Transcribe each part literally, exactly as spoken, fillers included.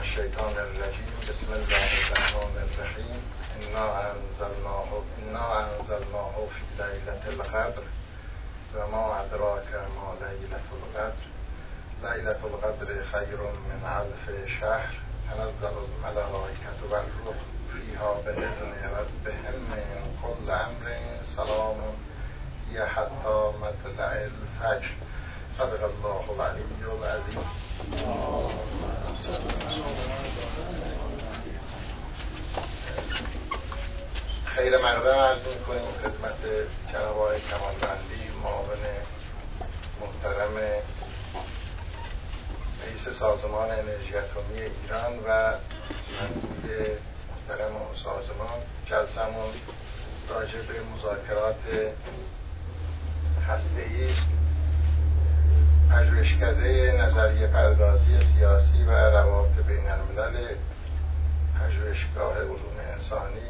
الشیطان الرجیم. بسم الله الرحمن الرحیم. انا انزلناه انا انزلناه فی لیلة القدر و ما ادراک ما لیلة القدر. لیلة القدر خیر من الف شهر تنزل الملائکة والروح فیها باذن ربهم من کل امر سلام هی حتی مطلع الفجر. صدق الله العلی العظیم. خیر مقدم عرض می‌کنیم خدمت جناب آقای کمالوندی، معاون محترم رئیس سازمان انرژی اتمی ایران و سخنگوی محترم اون سازمان. جلسمون راجع به مذاکرات هسته‌ای است، پژوهشکده نظریه پردازی سیاسی و روابط بین الملل، پژوهشگاه علوم انسانی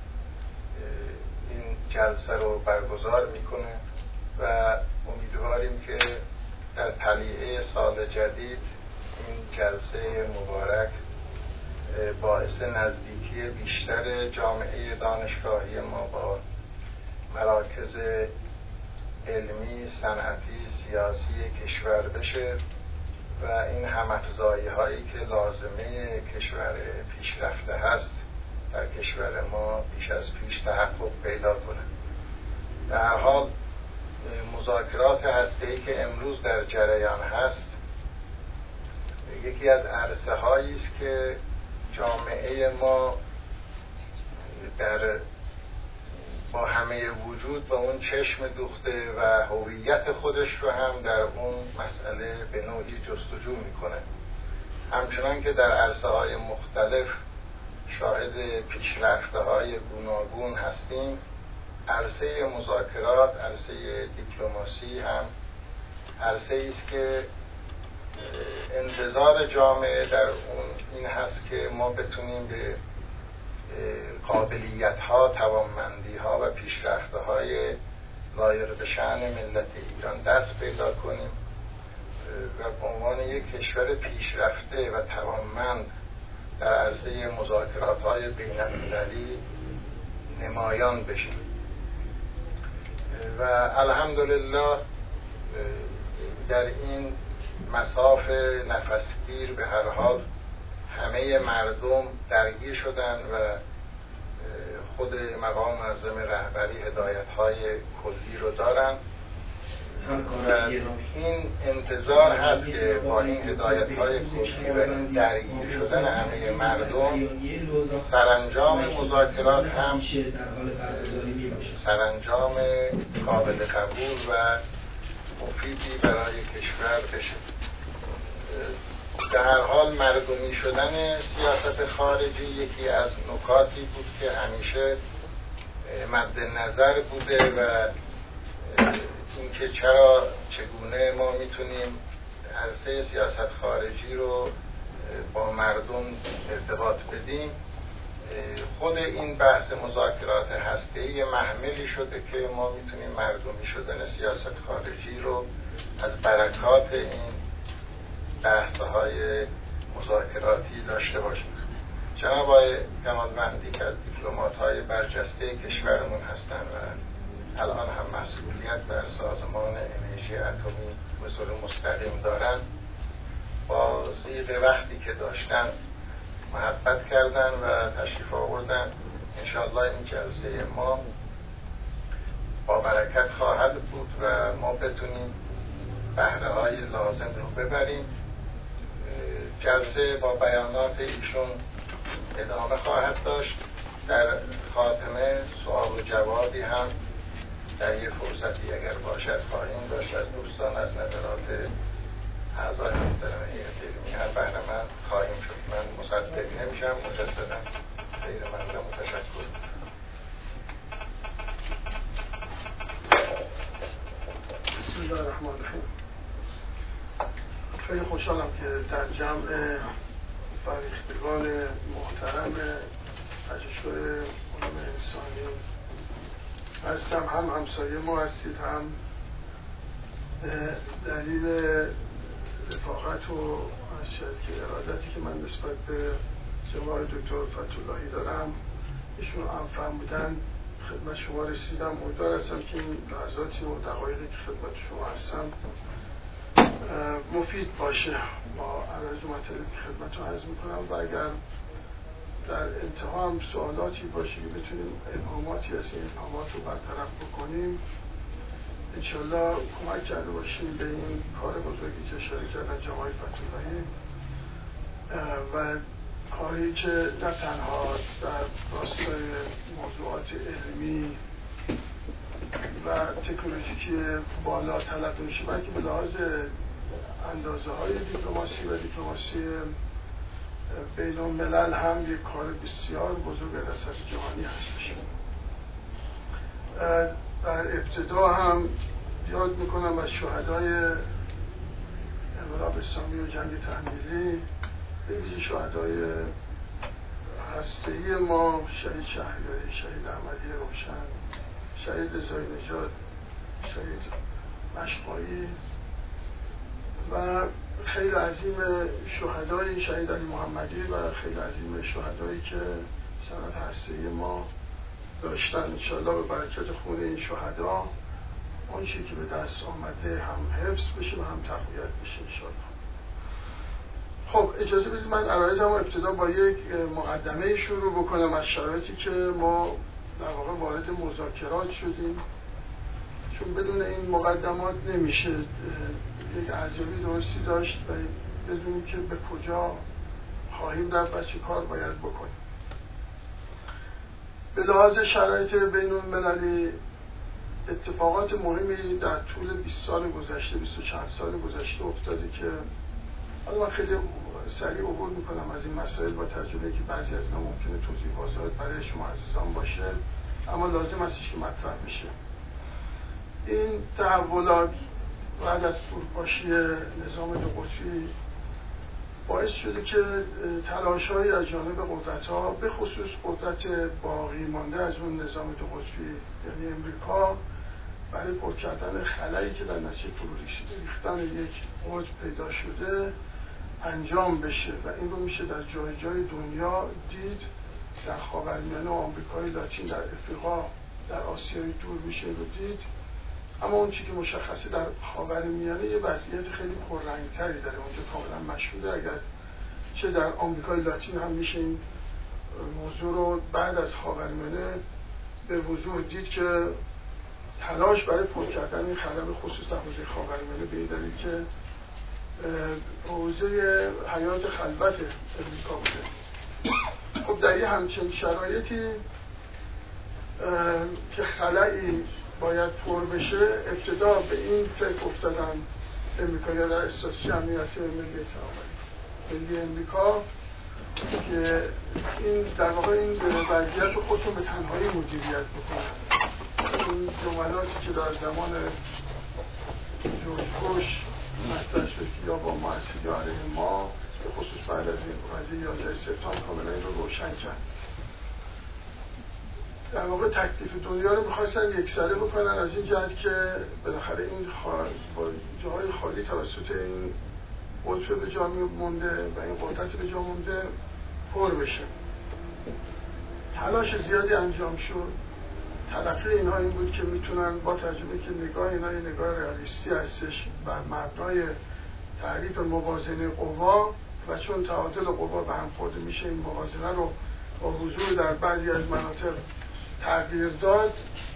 این جلسه رو برگزار میکنه و امیدواریم که در طلیعه سال جدید این جلسه مبارک باعث نزدیکی بیشتر جامعه دانشگاهی ما با مراکز علمی، صنعتی، سیاسی کشور بشه و این هم‌افزایی هایی که لازمه کشور پیشرفته هست در کشور ما بیش از پیش تحقق پیدا کنه. در هر حال مذاکرات هسته‌ای که امروز در جریان هست یکی از عرصه هایی است که جامعه ما در با همه وجود با اون چشم دوخته و هویت خودش رو هم در اون مسئله به نوعی جستجو میکنه. همچنان که در عرصه های مختلف شاهد پیشرفته های گوناگون هستیم، عرصه مذاکرات، عرصه دیپلماسی هم عرصه است که انتظار جامعه در اون این هست که ما بتونیم به قابلیت ها، توانمندی ها و پیشرفته های لایق به شأن ملت ایران دست پیدا کنیم و به عنوان یک کشور پیشرفته و توانمند در عرصه مذاکرات های بین المللی نمایان بشیم. و الحمدلله در این مساف نفسگیر به هر حال همه مردم درگیر شدن و خود مقام معظم رهبری هدایت‌های کلی رو دارن و این انتظار هست که با این هدایت‌های کلی و این درگیر شدن همه مردم سرانجام مذاکرات هم سرانجام قابل قبول و مفیدی برای کشور بشه. در هر حال مردمی شدن سیاست خارجی یکی از نکاتی بود که همیشه مد نظر بوده و اینکه چرا چگونه ما میتونیم عرصه سیاست خارجی رو با مردم ارتباط بدیم. خود این بحث مذاکرات هسته‌ای محملی شده که ما میتونیم مردمی شدن سیاست خارجی رو از برکات این بحث‌های مذاکراتی داشته باشیم. جناب آقای کمالوندی که از دیپلمات‌های برجسته کشورمون هستن و الان هم مسئولیت بر سازمان انرژی اتمی به صورت مستقیم دارن، با ضیق وقتی که داشتن محبت کردن و تشریف آوردن. انشاءالله این جلسه ما با برکت خواهد بود و ما بتونیم بهره های لازم رو ببریم. جلسه با بیانات ایشون ادامه خواهد داشت. در خاتمه سوال و جوابی هم در یک فرصتی اگر باشد خواهیم داشت از دوستان، از نظرات اعضای محترم هیئت علمی هر بهره مند خواهیم شد. من مصدق نمیشم، مجددا خیر مندم و تشکر. بسم الله الرحمن الرحیم. خیلی خوشحالم که در جمع فرهیختگان محترم پژوهشگاه علوم انسانی هستم. هم همسایه ما هستید، هم دلیل رفاقت و از شاید که ارادتی که من نسبت به جناب دکتر فتح‌اللهی دارم ایشون هم بودن خدمت شما رسیدم. امیدوار هستم که این لحظاتی و دقایقی که خدمت شما هستم مفید باشه. با عرض مطالبی که خدمتتون عرض میکنم و اگر در انتها هم سوالاتی باشه که بتونیم ابهاماتی از این ابهامات رو برطرف بکنیم انشالله کمک کرده باشیم به این کار بزرگی که اشاره کردن جناب فتح‌اللهی و کاری که نه تنها در راستای موضوعات علمی و تکنولوژیکی بالا طلب میشه بلکه به لحاظ اندازه های دیپلماسی و دیپلماسی بین الملل هم یک کار بسیار بزرگ در سطح جهانی هستش. در ابتدا هم یاد میکنم از شهدای انقلاب اسلامی و جنگ تحمیلی، به ویژه شهدای هسته‌ای ما، شهید شهریاری، شهید احمدی روشن، شهید رضایی نژاد، شهید مشقایی و خیلی عظیم شهدای شهید علی محمدی و خیلی عظیم شهدایی که صنعت هسته‌ای ما داشتن. انشاءالله به برکت خون این شهدا اون چیزی که به دست آمده هم حفظ بشه و هم تقویت بشه انشاءالله. خب اجازه بدید من عرایضم ابتدا با یک مقدمه شروع بکنم از شرایطی که ما در واقع وارد مذاکرات شدیم، چون بدون این مقدمات نمیشه یک ارزیابی درستی داشت و بدونیم که به کجا خواهیم رفت و چه کار باید بکنیم. به لحاظ شرایط بین المللی اتفاقات مهمی در طول بیست سال گذشته، بیست و چند سال گذشته افتاده که حالا من خیلی سریع عبور میکنم از این مسائل با تجربه که بعضی از اینا ممکنه توضیح واضح برای شما عزیزان باشه، اما لازم هستش که مطرح بشه. این تحولات بعد از فروپاشی نظام دو قطبی باعث شده که تلاش‌هایی از جانب قدرت‌ها به خصوص قدرت باقی مانده از اون نظام دو قطبی یعنی امریکا برای پر کردن خلایی که در نتیجه فرو ریختن یک قطب پیدا شده انجام بشه و این رو میشه در جای جای دنیا دید. در خاورمیانه و آمریکای لاتین، در افریقا، در آسیای دور میشه رو دید. اما اون چیزی که مشخصه در خاورمیانه یه وضعیت خیلی پررنگ‌تری داره، اونجا کاملا مشهوده. اگر چه در آمریکای لاتین هم میشه این موضوع رو بعد از خاورمیانه به وضوح دید که تلاش برای پر کردن این خلا به خصوص در حوزه خاورمیانه به این دلیل که حوزه حیات خلوت امریکا بوده. خب در یه همچین شرایطی که خلایی باید پر بشه ابتدا به این فکر افتادن امریکایی‌ها در استراتژی امنیتی ملی ملی امریکا که این در واقع این وضعیت رو خودشون به تنهایی مدیریت بکنن. این جملاتی که در زمان جورج بوش مطرح شد یا با مؤسسه علیه ما به خصوص بعد از این قضیه یازده سپتامبر کاملا این رو روشن کرد. در واقع تکلیف دنیا رو می‌خواستن یکسره بکنن از این جهت که بالاخره این خال... با جاهای خالی توسط این قطب به جا مونده و این قدرت به جا مونده پر بشه. تلاش زیادی انجام شد. تلقی اینها این بود که میتونن با تجربه که نگاه اینها یه نگاه رئالیستی هستش بر مبنای تعریف موازنه قوا و چون تعادل قوا به هم خورده میشه این موازنه رو با حضور در بعضی از مناطق تغییر داد.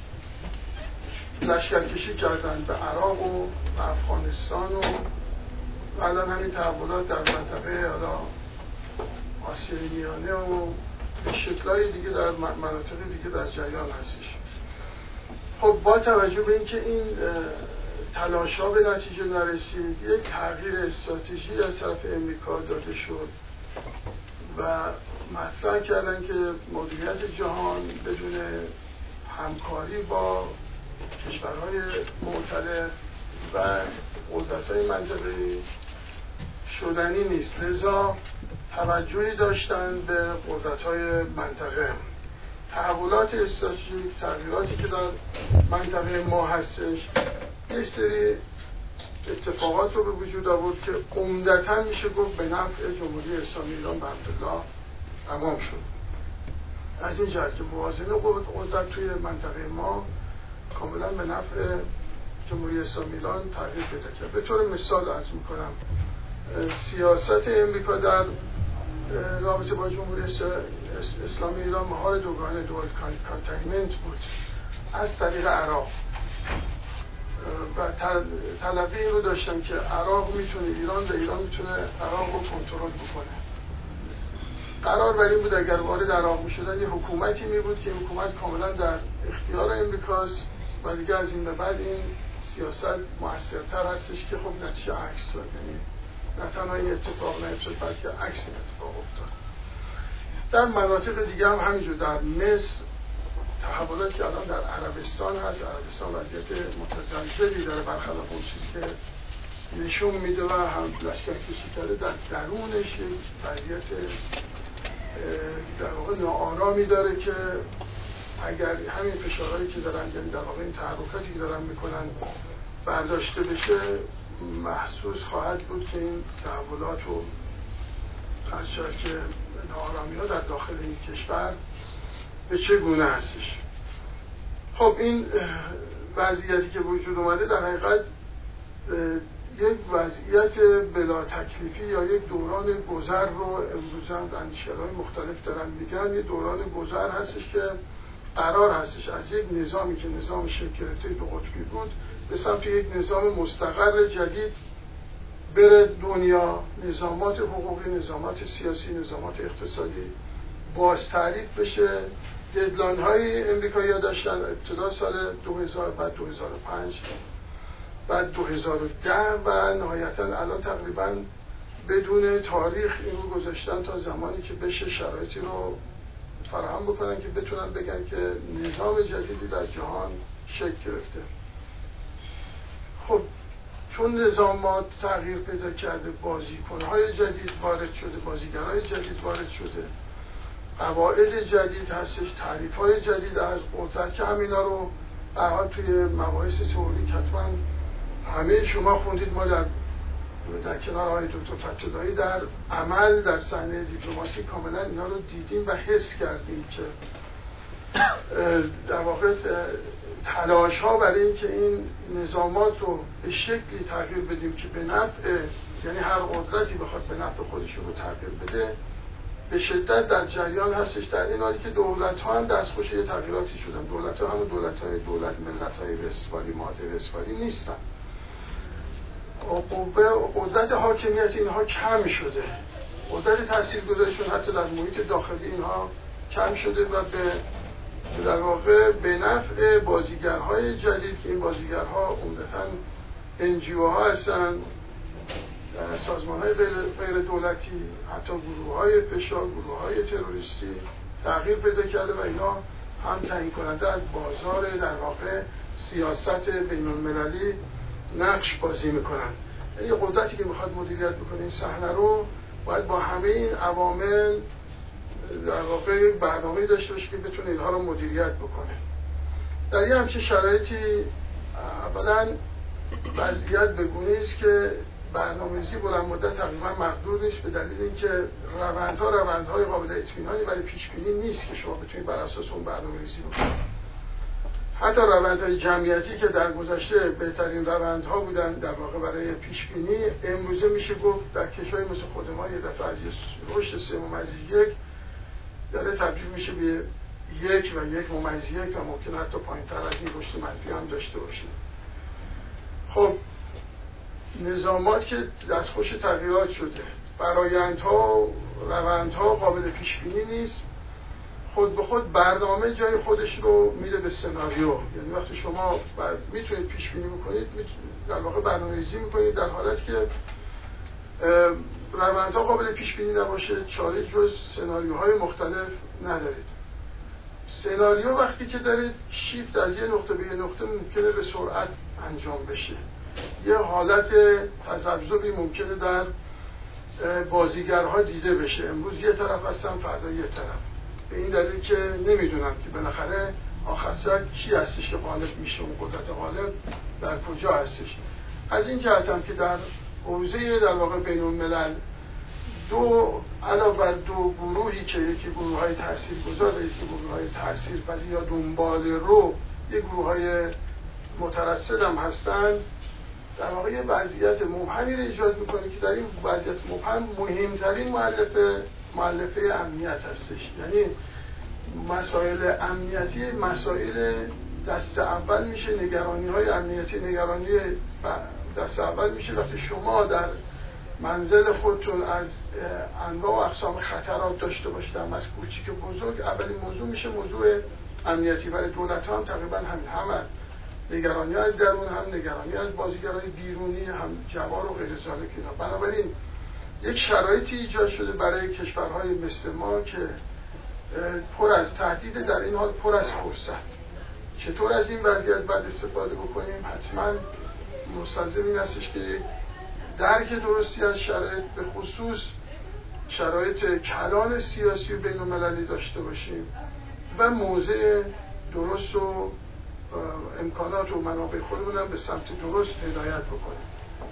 لشکرکشی کردن به عراق و به افغانستان و الان همین تحولات در منطقه حالا آسیای میانه و به شکل‌های دیگه در مناطق دیگه در جریان هستش. خب با توجه به اینکه این تلاش‌ها به نتیجه نرسید یک تغییر استراتژی از طرف امریکا داده شد و مطرح کردن که مدیریت جهان بدون همکاری با کشورهای معتدل و قدرت‌های منطقه‌ای شدنی نیست. لذا توجهی داشتن به قدرت‌های منطقه. تحولات استراتژیک، تغییراتی که در منطقه ما هستش، یک سری اتفاقات رو به وجود آورد که عمدتاً میشه گفت به نفع جمهوری اسلامی ایران به حمدالله تمام شد. از این جهت که موازنه قدرت توی منطقه ما کاملا به نفع جمهوری اسلامی ایران تغییر پیدا کرد. به طور مثال عرض میکنم سیاست امریکا در رابطه با جمهوری اسلامی ایران مهار دوگانه دوال کانتینمنت بود از طریق عراق و طلبی این رو داشتن که عراق میتونه ایران و ایران میتونه عراق رو کنترل بکنه. قرار بر این بود اگر وارد عراق میشدن یه حکومتی میبود که حکومت کاملا در اختیار امریکاست و دیگه از این به بعد این سیاست موثرتر هستش که خب نتیجه عکس داد. یعنی نه تنها این اتفاق نیفتاد بلکه عکس این اتفاق افتاد. در مناطق دیگه هم همینجور، در مصر تحولاتی که الان در عربستان هست، عربستان وضعیت متزلزلی داره برخلاف اون چیزی که نشون میده و هم لشکرکشی کرده، در درونش یک وضعیت در واقع ناآرامی داره که اگر همین فشارهایی که دارن، یعنی در واقع این تحرکاتی که دارن میکنن برداشته بشه، محسوس خواهد بود که این تحولات و خدشت که ناآرامی ها در داخل این کشور به چه گونه هستش. خب این وضعیتی که وجود اومده در حقیقت یک وضعیت بلا تکلیفی یا یک دوران گذر رو امروز هم اندیشگرهای مختلف دارن میگن. یک دوران گذر هستش که قرار هستش از یک نظامی که نظام شکل گرفته دو قطبی بود به سمت یک نظام مستقر جدید بره دنیا، نظامات حقوقی، نظامات سیاسی، نظامات اقتصادی باز تعریف بشه. ددلاین های امریکایی ها داشتن ابتدا سال دو هزار، بعد دو هزار و پنج، بعد دو هزار و ده و نهایتا الان تقریبا بدون تاریخ این رو گذاشتن تا زمانی که بشه شرایطی رو فراهم بکنن که بتونن بگن که نظام جدیدی در جهان شکل گرفته. خب چون نظامات تغییر پیدا کرده، بازیکن‌های جدید وارد شده، بازیگرای جدید وارد شده، قواعد جدید هستش، تعریف‌های جدید از قدرت که همینا رو برها توی مباحث تئوریک حتما همه شما خوندید. ما در در کنار آقای دکتر فتح‌اللهی در عمل در صحنه دیپلماسی کاملا اینا رو دیدیم و حس کردیم که در واقع تلاش ها برای این که این نظامات رو به شکلی تغییر بدیم که به نفع، یعنی هر قدرتی بخواد به نفع خودش رو تغییر بده، به شدت در جریان هستش. در این حالی که دولت ها هم دستخوش یه تغییراتی شدن. دولت ها همون دولت های دولت ملت های وستفالی، ماده وستفالی نیستن. قدرت حاکمیت اینها کم شده، قدرت تاثیرگذاریشون حتی در محیط داخلی اینها کم شده و به در واقع به نفع بازیگرهای جدید که این بازیگرها عمدتاً ان جی او ها هستن، سازمان‌های غیر دولتی، حتی گروه‌های فشار، گروه‌های تروریستی تغییر پیدا کرده و اینا هم تعیین کننده از بازار در واقع سیاست بین‌المللی نقش بازی میکنن. یعنی قدرتی که میخواد مدیریت بکنه این صحنه رو باید با همه این عوامل در واقع برنامه‌ای داشته باشه که بتونه اینها رو مدیریت بکنه. در یه همچین شرایطی اولا وضعیت به گونه‌ای است که برنامه‌ریزی بلند مدت تقریبا مقدور نیست، به دلیل اینکه روندها روندهای قابل اطمینانی برای پیش‌بینی نیست که شما بتونید بر اساس اون برنامه‌ریزی بکنید. حتی روندهای جمعیتی که در گذشته بهترین روندها بودن در واقع برای پیش‌بینی، امروزه میشه گفت در کشورهای مثل خود ما یه دفعه از رشد سه ممیز یک داره تبدیل میشه به یک و یک ممیز یک و ممکن حتی پایین‌تر از این رشد منفی هم داشته باشه. خب نظامات که دستخوش تغییرات شده، فرآیندها و روندها قابل پیش‌بینی نیست، خود به خود برنامه جای خودش رو میره به سناریو. یعنی وقتی شما میتونید پیش بینی بکنید، در واقع برنامه‌ریزی میکنید در حالت که روندها قابل پیش بینی نباشه، چاره جز سناریوهای مختلف ندارید. سناریو وقتی که دارید شیفت از یه نقطه به یه نقطه ممکنه به سرعت انجام بشه. یه حالت تذبذبی ممکنه در بازیگرها دیده بشه. امروز یه طرف هستن، فردا یه طرف. به این دلیل که نمیدونم که بالاخره آخر سر کی هستش که غالب میشه، اون قدرت غالب در کجا هستش. از این جهت هم که در حوزه در واقع بین الملل دو علاوه بر دو گروهی که یکی گروه های تاثیرگذار و یکی گروه های تاثیرپذیر یا دنبال رو، یک گروه های مترصد هم هستن، در واقع یه وضعیت مبهمی رو ایجاد میکنه که در این وضعیت مبهم مهمترین مؤلفه مؤلفه امنیت هستش. یعنی مسائل امنیتی مسائل دست اول میشه، نگرانی های امنیتی نگرانی دست اول میشه وقتی شما در منزل خودتون از انواع و اقسام خطرات داشته باشید، هم از کوچیک و بزرگ. اولین موضوع میشه موضوع امنیتی. برای دولت ها هم تقریبا همین، هم نگرانی از درون، هم نگرانی از بازیگرای بیرونی، هم جوار و غیر ذالک اینا. بنابراین یک شرایطی ایجاد شده برای کشورهای مثل ما که پر از تهدید، در این حال پر از فرصت. چطور از این وضعیت بعد استفاده بکنیم؟ حتما مستلزم این هستش که درک درستی از شرایط، به خصوص شرایط کلان سیاسی و بین المللی داشته باشیم و موضع درست و امکانات و منابع خودمون هم به سمت درست هدایت بکنیم.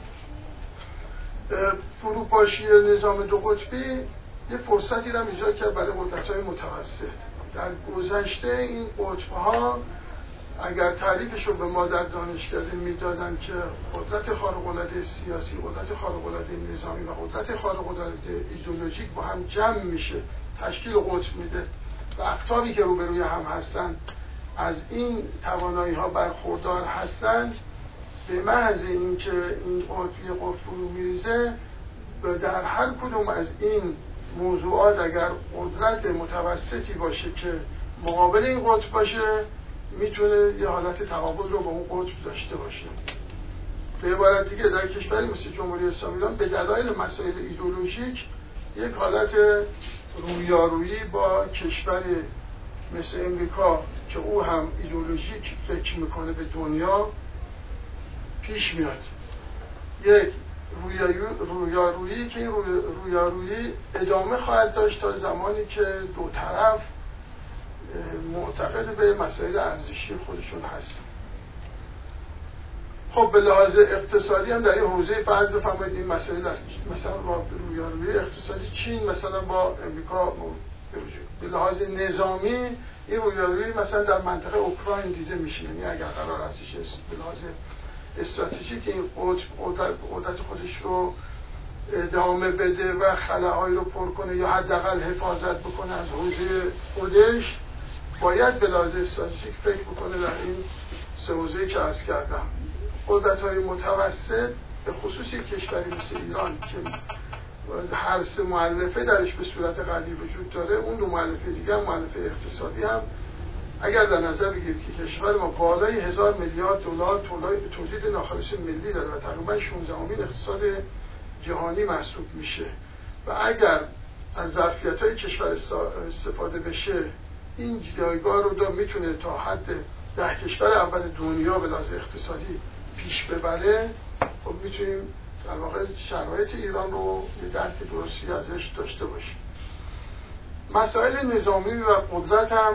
فروپاشی نظام دو قطبی یه فرصتی رو ایجاد کرد برای قدرت‌های متوسط. در گذشته این قطب‌ها اگر تعریفش رو به ما در دانشکده میدادن که قدرت خارق‌العاده سیاسی، قدرت خارق‌العاده نظامی و قدرت خارق‌العاده ایدئولوژیک با هم جمع میشه، تشکیل قطب میده و اقطابی که روبروی هم هستن از این توانایی ها برخوردار هستند، به محض اینکه این قطب یه قطب فرو میریزه، در هر کدوم از این موضوعات اگر قدرت متوسطی باشه که مقابل این قطب باشه، میتونه یه حالت تقابل رو با اون قطب داشته باشه. به عبارت دیگه در کشوری مثل جمهوری اسلامی ایران به دلایل مسائل ایدئولوژیک یک حالت رویارویی با کشوری مثل امریکا که او هم ایدئولوژیک فکر میکنه به دنیا پیش میاد. یک رویارویی که این رویارویی ادامه خواهد داشت تا زمانی که دو طرف معتقد به مسائل ارزشی خودشون هست. خب به لحاظ اقتصادی هم در این حوزه فرض بفرمایید این مسائل مثلا با رویارویی اقتصادی چین مثلا با امریکا به لحاظ نظامی این رویارویی مثلا در منطقه اوکراین دیده میشه. یعنی اگر قرار هستش به لحاظ استراتژیک این قدرت خودش رو ادامه بده و خلاهایی رو پر کنه یا حداقل حفاظت بکنه از حوزه خودش، باید به لحاظ استراتژیک فکر بکنه در این سه حوزه‌ای که عرض کردم. قدرت‌های متوسط به خصوص یک کشوری مثل ایران که هر سه مؤلفه درش به صورت قوی وجود داره، اون دو مؤلفه دیگه هم مؤلفه اقتصادی هم اگر در نظر بگیرید که کشور ما بالای هزار میلیارد دلار تولید ناخالص ملی داره و تقریبا شانزدهمین اقتصاد جهانی محسوب میشه و اگر از ظرفیت‌های کشور استفاده بشه، این جایگاه رو دا میتونه تا حد ده کشور اول دنیا به لحاظ اقتصادی پیش ببره. خب میتونیم در واقع شرایط ایران رو یه درک درستی ازش داشته باشیم. مسائل نظامی و قدرت هم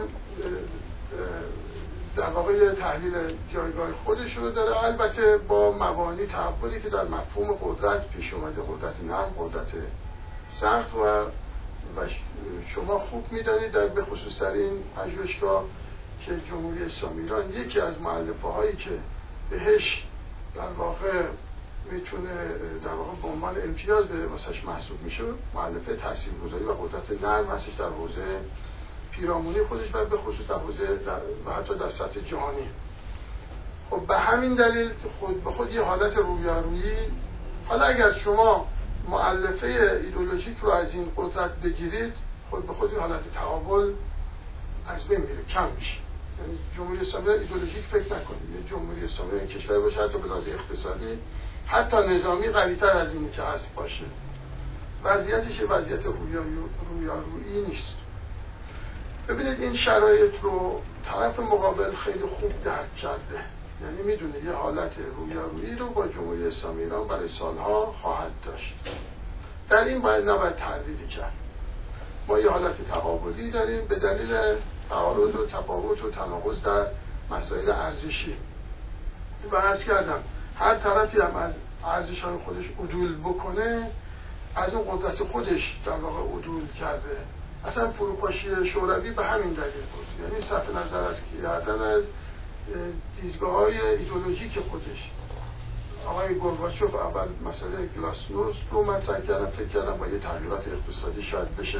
در واقع تحلیل جایگاه خودش رو داره، البته با مبانی تحولی که در مفهوم قدرت پیش اومده، قدرت نرم، قدرت سخت و و شما خوب میدانید در به خصوص در این پژوهشگاه که جمهوری اسلامی ایران یکی از مؤلفه هایی که بهش در واقع میتونه در واقع به عنوان امتیاز به واسش محسوب میشه، مؤلفه تاثیرگذاری و قدرت نرم هستش در حوزه پیرامونی خودش و به خصوص در حوزه و حتی در سطح جهانی. خب به همین دلیل خود به خود یه حالت رویارویی. حالا اگر شما مؤلفه ایدئولوژیک رو از این قدرت بگیرید، خود به خود این حالت تقابل از بین میره، کم میشه. یعنی جمهوری اسلامی ایدئولوژیک فکر نکنید. یه جمهوری اسلامی این کشور باشه حتی به لحاظ اقتصادی، حتی نظامی قوی‌تر از اینی که هست باشه، وضعیتش وضعیت رویارویی نیست. ببینید این شرایط رو طرف مقابل خیلی خوب درک کرده، یعنی میدونه یه حالت رویارویی رو با جمهوری اسلامی ایران برای سالها خواهد داشت. در این باید نباید تردیدی کرد. ما یه حالت تقابلی داریم به دلیل تعارض و تفاوت و تناقض در مسائل ارزشی. و عرض کردم هر طرفی هم از ارزش‌های خودش عدول بکنه، از اون قدرت خودش در واقع عدول کرده. اصلا فروپاشی شوروی به همین دلیل بود، یعنی صرف نظر از کردن از دیدگاه‌های ایدئولوژیک خودش. آقای گورباچوف اول مسئله گلاسنوست رو مطرح کردن، فکر کردن با یه تغییرات اقتصادی شاید بشه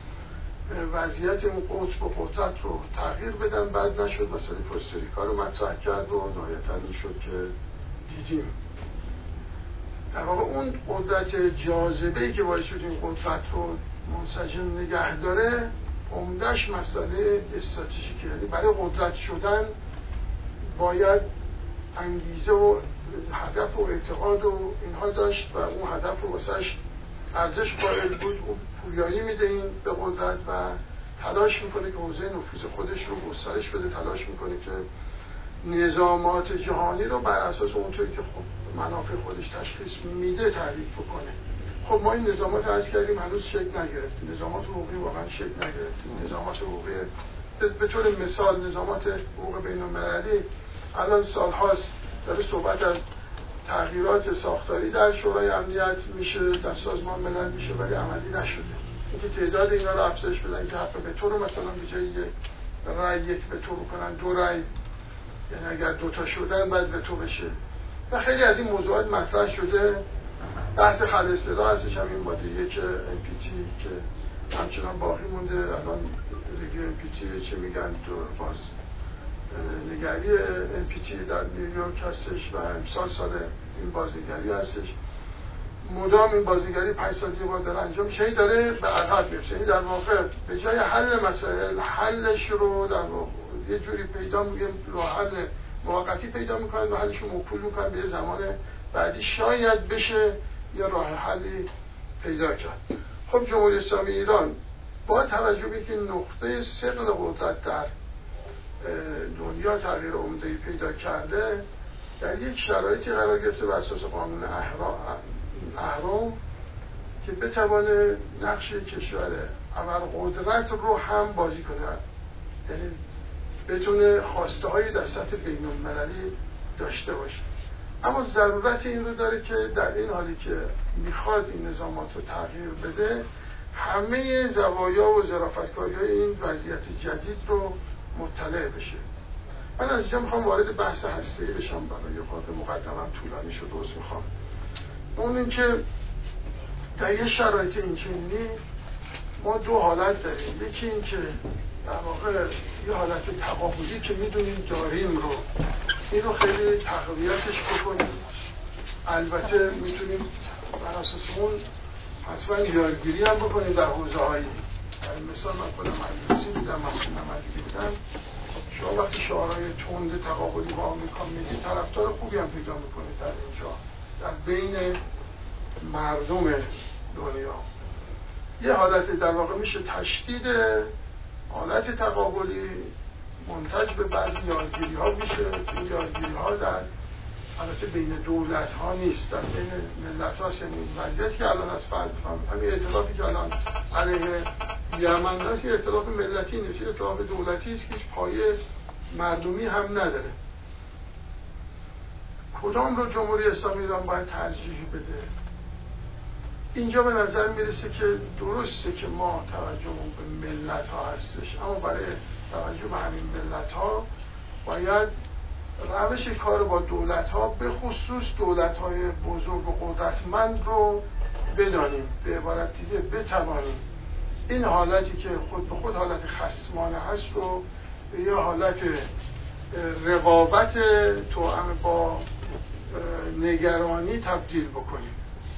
وضعیت اون قدس و قدرت رو تغییر بدن، بعد نشد، مسئله پروستریکا رو مطرح کرد و نهایتاً این شد که دیدیم. در واقع اون قدرت جاذبه‌ای که باعث شد این قدرت رو منسجم نگه داره، عمده‌اش مسئله استراتژیکه، یعنی برای قدرت شدن باید انگیزه و هدف و اعتقاد و اینها داشت و اون هدف رو واسش ارزش قائل بود. اون پویایی میده این به قدرت و تلاش میکنه که حوزه نفوذ خودش رو گسترش بده، تلاش میکنه که نظامات جهانی رو بر اساس اونطوری که خب منافع خودش تشخیص میده تعریف بکنه. خب ما این نظامات عرض کردیم هنوز شکل نگرفته، نظامات حقوقی واقعا شکل نگرفته. نظامات حقوقی به طور مثال نظامات حقوق بین المللی الان سالهاست داره صحبت از تغییرات ساختاری در شورای امنیت میشه، در سازمان ملل میشه، ولی عملی نشده. اینکه تعداد اینا رو افزایش بدن که حق وتو رو مثلا به جای یک رأی یک وتو بکنن دو رأی، یعنی اگر دوتا شدن باید وتو بشه. و خیلی از این موضوعات مطرح شده. بحث خل اصطلاح هستش، همین ماده یک ام پی تی که همچنان باقی مونده. الان ریویو ام پی تی چه میگن تو باز نگری ام پی تی در نیویورک هستش و امسال سال این بازنگری هستش. مدام این بازنگری پنج سال دیگه داره انجام میشه، داره به عقب میفته. این در واقع به جای حل مسائل حلش رو در واقع یه جوری پیدا میگه، راه حل موقتی پیدا میکنن و حلش رو موکول میکنن به یه زمان بعدی شاید بشه یه راه حلی پیدا کرد. خب جمهوری اسلامی ایران با توجه به که نقطه ثقل قدرت در دنیا تغییر عمده‌ای پیدا کرده، در یک شرایطی قرار گرفته بر اساس قانون اهرم که بتوانه نقش کشور ابرقدرت رو هم بازی کنه، یعنی بتونه خواسته هایی در سطح بین المللی داشته باشه. اما ضرورت این رو داره که در این حالی که میخواد این نظامات رو تغییر بده، همه زوایا و ظرافتکاری های این وضعیت جدید رو مطلع بشه. من از اینجا میخوام وارد بحث هسته‌ای بشم، برای خاطر مقدمم طولانی شد و عذر میخوام. اون این که در یه شرایط اینچنینی ما دو حالت داریم. یکی این که در واقع یه حالت تقابلی که میدونیم داریم رو این رو خیلی تقویتش بکنیم. البته میتونیم بر اساس اون حتما یارگیری هم بکنیم در حوزه هایی. مثلا من خودم علیرضایی بودم، مسئول نمدی بودم. شما وقتی شعارهای تند تقابلی با آمریکا میدید، طرفدار خوبی هم پیدا میکنید در اینجا، در بین مردم دنیا. یه حالت در واقع میشه تشدید حالت تقابلی منتج به بعضی یارگیری ها میشه. این یارگیری ها در البته بین دولت ها نیست، در بین ملت ها. یعنی وضعیتی که الان از فرد بفهم همین ائتلافی که الان علیه یمن هست، یه ائتلاف ملتی نیست، یه ائتلاف دولتی است که پایه مردمی هم نداره. کدام رو جمهوری اسلامی ایران باید ترجیح بده؟ اینجا به نظر میرسه که درسته که ما توجهمون به ملت ها هستش، اما برای توجه به همین ملت ها باید روش کار با دولت ها، به خصوص دولت های بزرگ و قدرتمند رو بدانیم. به عبارت دیگه بتوانیم این حالتی که خود به خود حالت خصمانه هست رو به یه حالت رقابت توأم با نگرانی تبدیل بکنیم.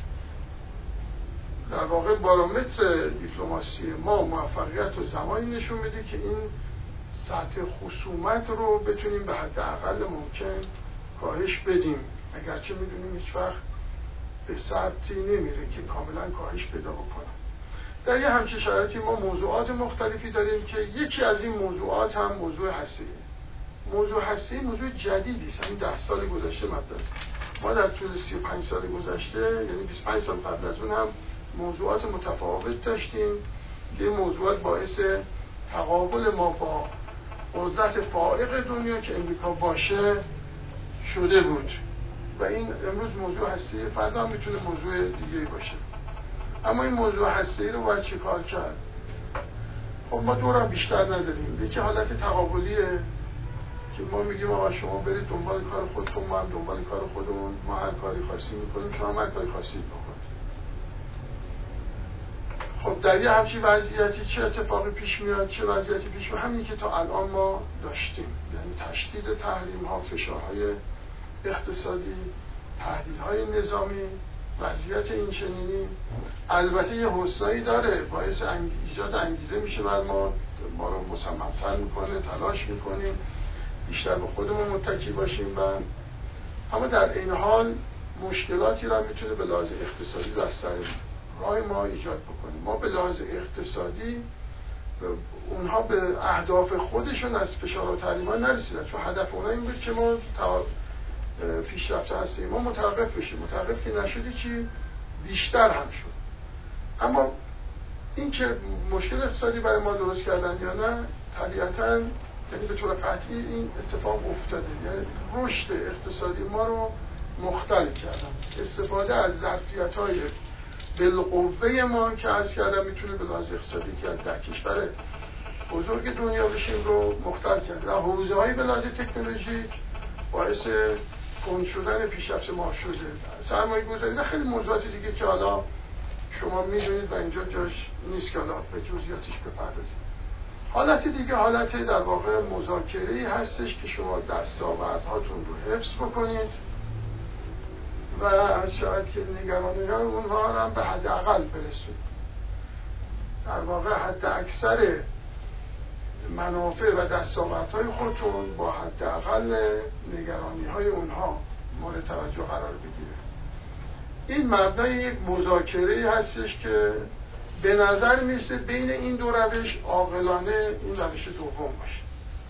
در واقع بارومتر دیپلماسی ما موفقیت و زمانی نشون میده که این سطح خصومت رو بتونیم به حد اقل ممکن کاهش بدیم، اگرچه میدونیم هیچ وقت به سطحی نمیره که کاملا کاهش پیدا بکنه. در یه همچین شرایطی ما موضوعات مختلفی داریم که یکی از این موضوعات هم موضوع هسته‌ای. موضوع هسته‌ای موضوع جدیدی است، همین ده سال گذشته مطرح. ما در طول سی و پنج سال گذشته، یعنی بیست و پنج سال قبل از اون هم موضوعات متفاوت داشتیم که این موضوعات باعث تقابل ما با قدرت فائق دنیا که امریکا باشه شده بود. و این امروز موضوع هسته‌ای، فردا هم میتونه موضوع دیگه‌ای باشه. اما این موضوع هسته‌ای رو باید چه کار کرد؟ خب ما دو راه بیشتر نداریم. یکی حالت تقابلیه که ما میگیم آقا شما برید دنبال کار خودتون، ما هم دنبال کار خودمون، ما هر کاری خاصی میکنیم، شما هم هر کاری خاصی بکنید. خب در یه همچین وضعیتی چه اتفاقی پیش میاد؟ چه وضعیتی پیش میاد؟ همین که تا الان ما داشتیم، یعنی تشدید تحریم ها، فشارهای اقتصادی، تهدیدهای نظامی، وضعیت این چنینی. البته یه حسنایی داره، باعث ایجاد انگیزه میشه بر ما، ما رو مصمم‌تر میکنه، تلاش میکنیم بیشتر به خودمون متکی باشیم. و اما در این حال مشکلاتی را میتونه به لحاظ اقتصادی در سر راه ما ایجاد بکنیم. ما به لحاظ اقتصادی اونها به اهداف خودشون از فشار و تحریم ها نرسیدن، چون هدف اونها این بود که ما پیشرفت هستیم، ما متوقف بشیم. متوقف که نشدی چی؟ بیشتر هم شد. اما این که مشکل اقتصادی برای ما درست کردن یا نه، طبیعتاً یعنی به طور قطعی این اتفاق افتاده، یعنی رشد اقتصادی ما رو مختل کردن. استفاده از ظرفیت‌های بالقوه ما که عرض کردم میتونه به لحاظ اقتصادی که از ده کشور بزرگ دنیا بشیم رو مختل کرد. در حوزه‌های به لحاظ تکنولوژیک باعث کند شدن پیشرفت ما شده. سرمایه گذاری و خیلی موضوعات دیگه که حالا شما میدونید و اینجا جاش نیست که حالا به جزئیاتش بپردازید. حالت دیگه حالت در واقع مذاکره‌ای هستش که شما دستاوردهاتون رو حفظ بکنید و شاید که نگرانی های اونها رو هم به حد اقل برسونید. در واقع حد اکثر منافع و دستاوردهای خودتون با حد اقل نگرانی های اونها مورد توجه قرار بگیره. این مبنای یک مذاکره هستش که به نظر میرسه بین این دو روش عاقلانه این روش دوم باشه.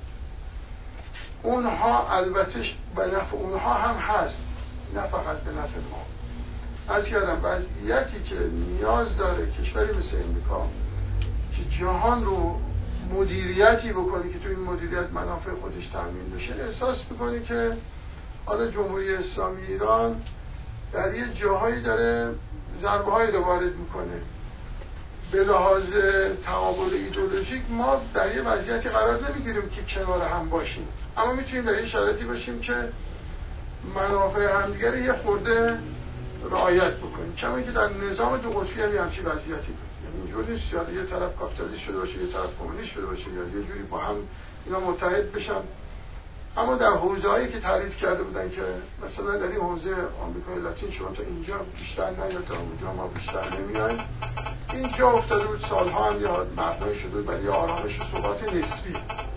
اونها البته به نفع اونها هم هست، نه فقط به نفع ما. از کردم وضعیتی که نیاز داره کشوری مثل امریکا که جهان رو مدیریتی بکنه که تو این مدیریت منافع خودش تامین بشه، احساس میکنه که حالا جمهوری اسلامی ایران در یه جاهایی داره ضربه هایی رو وارد میکنه. به لحاظ تقابل ایدئولوژیک ما در یه وضعیتی قرار نمیگیریم که کنار هم باشیم، اما میتونیم در یه شرایطی باشیم که منافع همدیگه رو یه خورده رعایت بکنیم. کما که در نظام دو قطبی هم همچین وضعیتی بود. یعنی اینجوری نیست یا یه طرف کاپیتالیست شده باشه، یه طرف کمونیست شده باشه، یا یه جوری با هم اینا متحد بشن. اما در حوزه‌هایی که تعریف کرده بودن که مثلا در این حوزه آمریکای لاتین شما تا اینجا بیشتر نیاد، تا اونجا ما بیشتر نمیایم، اینجا افتاده بود سالها هم یا مبنای شده بود برای آرامش و ثبات نسبی.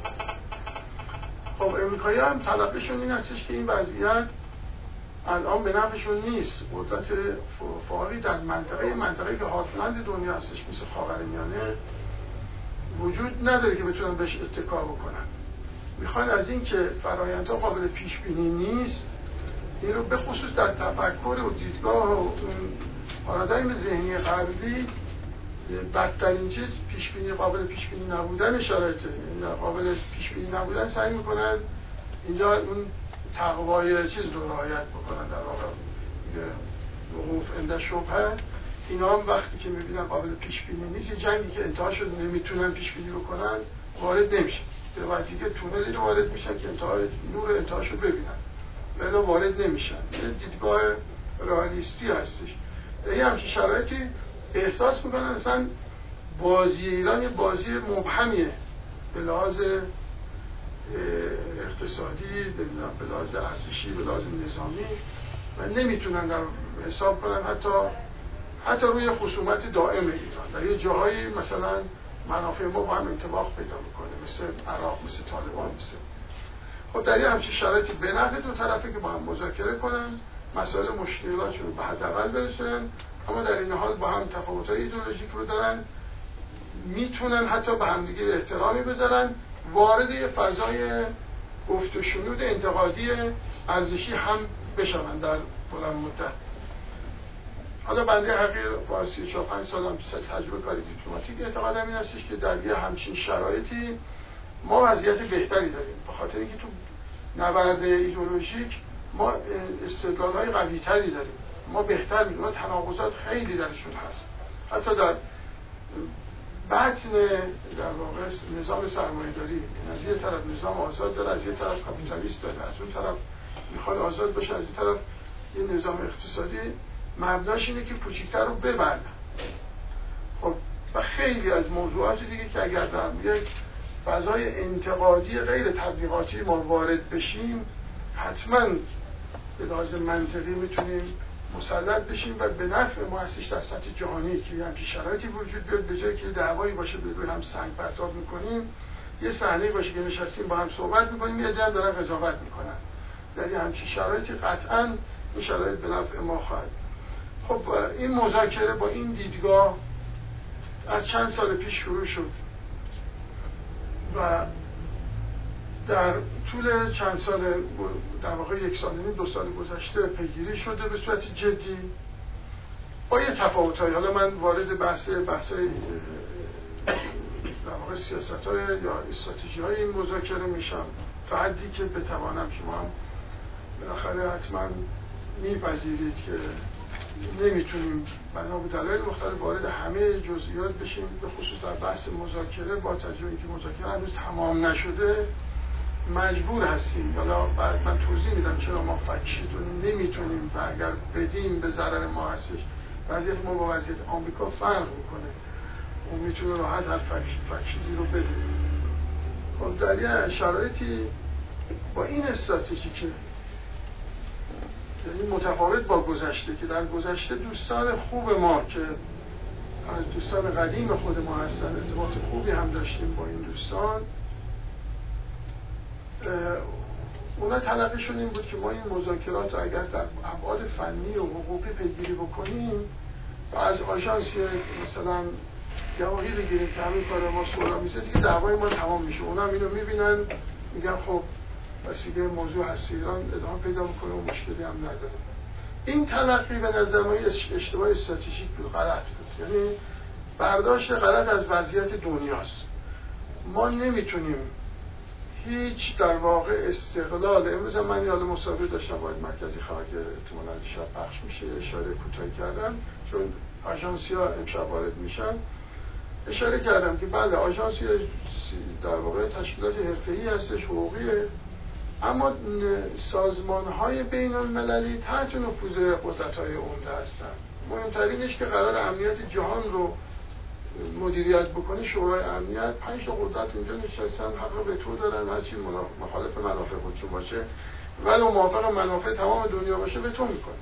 خب امریکایی هم طلبشون این هستش که این وضعیت الان به نفعشون نیست. قدرت فعالی در منطقه منطقه‌ای که هارتلند دنیا هستش مثل خاورمیانه وجود نداره که بتونن بهش اتکا بکنن. میخوان از این که فرآیندها قابل پیش بینی نیست، این رو به خصوص در تفکر و دیدگاه و اون پارادایم ذهنی غربی بدترین چیز پیش بینی، قابل پیش بینی نبودن شرایطه. این قابل پیش بینی نبودن سعی میکنن اینجا اون تقوای چیز رو رعایت بکنن، در واقع وقوف عند شبهه. اینا هم وقتی که میبینن قابل پیش بینی نیست، جنگی که انتهاش رو نمیتونن پیش بینی بکنن وارد نمیشن. به وقتی که تونلی رو وارد میشن که انتهای نور انتهاش رو ببینن، ولی وارد نمیشن. یه دیدگاه رئالیستی هستش. این همچین شرایطی احساس میکنن اصلا بازی ایران یه بازی مبهمیه به لحاظ اقتصادی، به لحاظ ارزشی، به لحاظ نظامی، و نمیتونن در حساب کنن حتی حتی روی خصومت دائم ایران. در یه جاهایی مثلا منافع ما با هم انطباق پیدا میکنه، مثل عراق، مثل طالبان، مثل خب در یه همچین شرایطی به نفع دو طرفه که با هم مذاکره کنن، مسائل مشکلاتشون رو به حداقل برسونن، اما در این حال با هم تفاوت‌های ایدئولوژیک رو دارن، میتونن حتی به هم دیگه احترامی بذارن، وارد یه فضای گفت و شنود انتقادی ارزشی هم بشون در بلند مدت. حالا بنده حقیر با سی و چهار پنج سالم تجربه کاری دیپلماتیک اعتقادم این هستش که در یه همچین شرایطی ما وضعیت بهتری داریم، به خاطر اینکه تو نبرد ایدئولوژیک ما استدلال‌های قوی‌تری داریم، ما بهتر می‌دونیم، ما تناقضات خیلی درشون هست. حتی در بطن در واقع نظام سرمایه‌داری، از یه طرف نظام آزاد داره، از یه طرف کاپیتالیست داره، از اون طرف میخواد آزاد باشه، از این طرف یه نظام اقتصادی مبناش اینه که کوچیک‌تر رو ببرن. خب و خیلی از موضوعات دیگه که اگر در یک فضای انتقادی غیر تبلیغاتی ما وارد بشیم، حتما به لحاظ منطقی میتونیم مسلط بشیم و به نفع ما هستش در سطح جهانی که همچین شرایطی وجود بیاد، به جای که دعوایی باشه به روی هم سنگ پرتاب میکنیم، یه صحنه باشه که نشستیم با هم صحبت میکنیم، یه عده دارن قضاوت میکنن. در همچین شرایطی قطعاً این شرایط به نفع ما خواهد. خب این مذاکره با این دیدگاه از چند سال پیش شروع شد و در طول چند سال، در واقع یک سال و نیم دو سال گذشته پیگیری شده به صورت جدی با یه تفاوت‌های. حالا من وارد بحث بحث در واقع سیاست‌های یا استراتژی‌های این مذاکره میشم تا حدی که بتوانم. شما هم بالاخره حتما میپذیرید که نمیتونیم بنا به دلایل مختلف وارد همه جزئیات بشیم، به خصوص در بحث مذاکره با توجه به اینکه مذاکره هنوز تمام نشده مجبور هستیم. حالا بعد من توضیح میدم چرا ما فکشیت رو نمیتونیم و اگر بدیم به ضرر ما هستش. وضعیت ما با وضعیت آمریکا فرق میکنه، اون میتونه راحت هر فکشیتی رو بده. خب در یه شرایطی با این استراتژی که یعنی متفاوت با گذشته، که در گذشته دوستان خوب ما که از دوستان قدیم خود ما هستن ارتباط خوبی هم داشتیم با این دوستان، اونا تلقیشون این بود که ما این مذاکرات رو اگر در ابعاد فنی و حقوقی پیگیری بکنیم و از آژانسی مثلا گواهی بگیریم که همین کار ما صورت میشه، دیگه دعوای ما تمام میشه. اونا هم اینو میبینن میگن خب وسیله موضوع هستی ایران ادامه پیدا میکنه و مشکلی هم نداره. این تلقی به نظر ما اشتباه استراتژیک بود، غلط بود، یعنی برداشت غلط از وضعیت دنیاست. ما نمیتونیم هیچ در واقع استقلال. امروز من یاد مصاحبه داشتم با مرکزی خبر که احتمالاً شب پخش میشه، اشاره کوتاهی کردم چون آژانس‌ها امشب وارد میشن، اشاره کردم که بله آژانسی در واقع تشکیلات حرفه‌ای هستش، حقوقیه، اما سازمان‌های بین‌المللی تحت نفوذ قدرت‌های عمده هستن. مهمترینش که قرار امنیت جهان رو مدیریت بکنه شورای امنیت، پنج تا قدرت اینجا نشستن، حق وتو دارن، هرچی مخالف منافع خودشون باشه ولی موافق منافع تمام دنیا باشه وتو میکنه.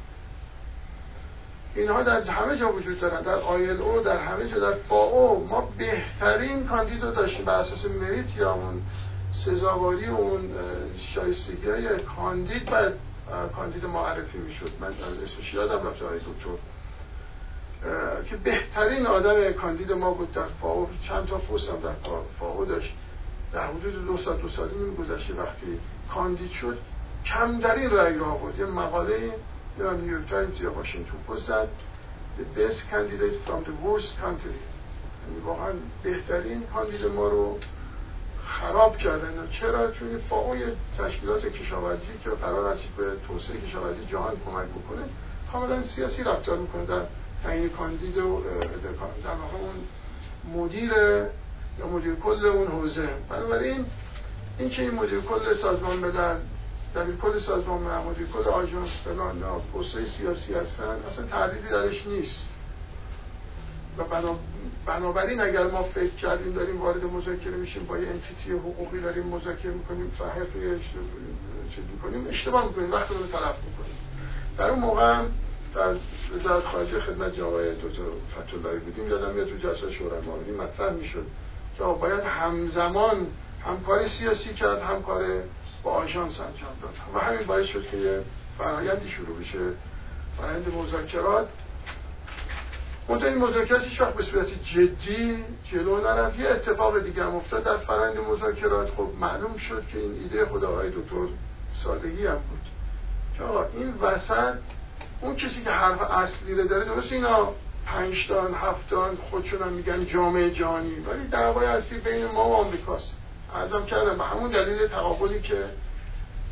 اینها در همه جا وجود دارن، در آی ال او، در همه جا، در فاو. ما بهترین کاندیدو داشتیم بر اساس مریت یا اون سزاواری و اون شایستگی های کاندید باید کاندید معرفی میشد. من اسمش یادم رفته های دکتر که بهترین آدم کاندید ما بود در فاو. چند تا پست هم در فاو داشت. در حدود دو سال دو سالی نیم گذشته وقتی کاندید شد کم در این رأی را آورد. یه مقاله در نیویورک تایمز یا واشنگتن پست زد The best candidate from the worst country، یعنی واقعا بهترین کاندید ما رو خراب کردن. چرا؟ چون فاو تشکیلات کشاورزی که قرار است به توسعه کشاورزی جهان کمک بکنه کاملا سیاسی رفتار میکنه در تعیین کاندید و در واقع اون مدیر یا مدیر کل اون حوزه. بنابراین این که این مدیر کل سازمان ملل، دبیر کل سازمان ملل، مدیر کل آژانس فلان یا پست‌های سیاسی هستن اصلا تردیدی درش نیست. و بنابراین اگر ما فکر کردیم داریم وارد مذاکره میشیم با یه انتیتی حقوقی داریم مذاکره میکنیم و حرفی چه میکنیم، اشتباه میکنیم، وقت رو تلف میکنیم. در اون موقع هم در وزارت خارجه خدمت جناب دکتر فتح‌اللهی بودیم، یادم میاد تو جلسه شورای معاونین مطرح میشد که باید همزمان هم کار سیاسی کرد هم کار با آژانس انجام داد و همین باعث شد که یه فرآیندی شروع بشه، فرآیند مذاکرات. منتها این مذاکرات هیچ وقت به صورت جدی جلو نرفت. یه اتفاق دیگه هم افتاد در فرآیند مذاکرات. خب معلوم شد که این ایده خود آقای دکتر سادگی هم بود که آقا این وسط اون کسی که حرف اصلی رو داره، درست اینا پنج تان هفت تان خودشون هم میگن جامعه جهانی، ولی دعوای اصلی بین ما و آمریکاست. عرضم کردم به همون دلیل تقابلی که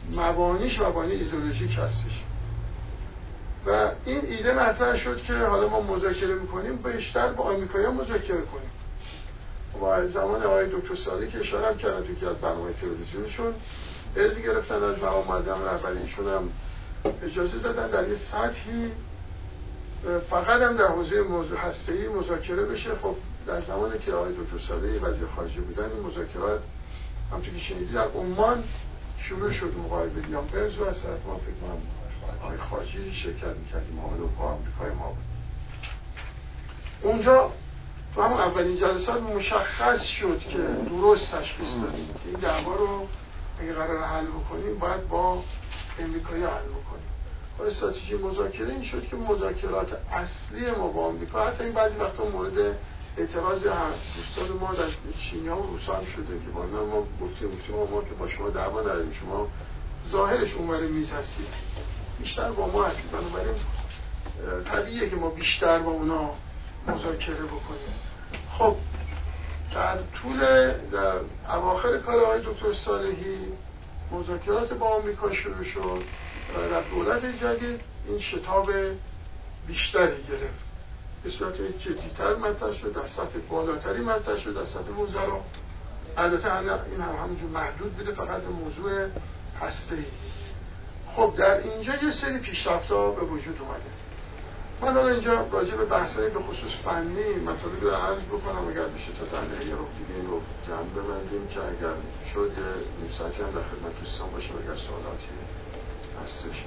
مبانیش مبانی ایدئولوژیک هستش و این ایده مطرح شد که حالا ما مذاکره میکنیم بیشتر با آمریکایی‌ها مذاکره کنیم. و زمان آقای دکتر صادقی که اشاره هم کردن توی که از برنامه تلویزیونشون ارزی گرفتن از مقام معظم رهبری، ایشون هم اجازه دادن در یه سطحی فقط هم در حوزه موضوع هسته‌ای مذاکره بشه. خب در زمانی که آقای دکتر صادقی وزیر خارجه بودن این مذاکرات همونطور که شنیدید در عمان شروع شد. مقابل ویلیام برنز و از طرف ما فکر کنم آقای خارجی شرکت می‌کردیم، معامله با آمریکای ما بود. اونجا تو همون اولین جلسات مشخص شد که درست تشخیص دادیم که این دعوا رو اگه قرار حل بکنیم باید با امریکایی حل بکنیم. و استراتژی مذاکره این شد که مذاکرات اصلی ما با آمریکا، حتی این بعضی وقتا مورد اعتراض دوستان ما در چینی‌ها و روس‌ها هم شده که با اینا ما گفتیم گفتیم ما که با شما دعوا نداریم، شما ظاهرش اونور میز هستید، بیشتر با ما هستید، بنابراین طبیعیه که ما بیشتر با اونا مذاکره بکنیم. خب در طول در اواخر کار آقای دکتر صالحی مذاکرات با آمریکا شروع شد و در دولت جدید این شتاب بیشتری گرفت، به صورت جدی‌تر مطرح شد، در سطح بالاتری مطرح شد، در سطح وزرا. البته این هم همونجور محدود بوده فقط به موضوع هسته‌ای. خب در اینجا یه سری پیشرفت‌ها به وجود اومده. من حالا اینجا راجع به بحثایی به خصوص فنی مطالبی رو عرض بکنم، اگر بشه تا در نهایه رو دیگه این رو جمع ببندیم که اگر شد یه نیم ساعتی هم در خدمت دوستان باشیم اگر سوالاتی هستش.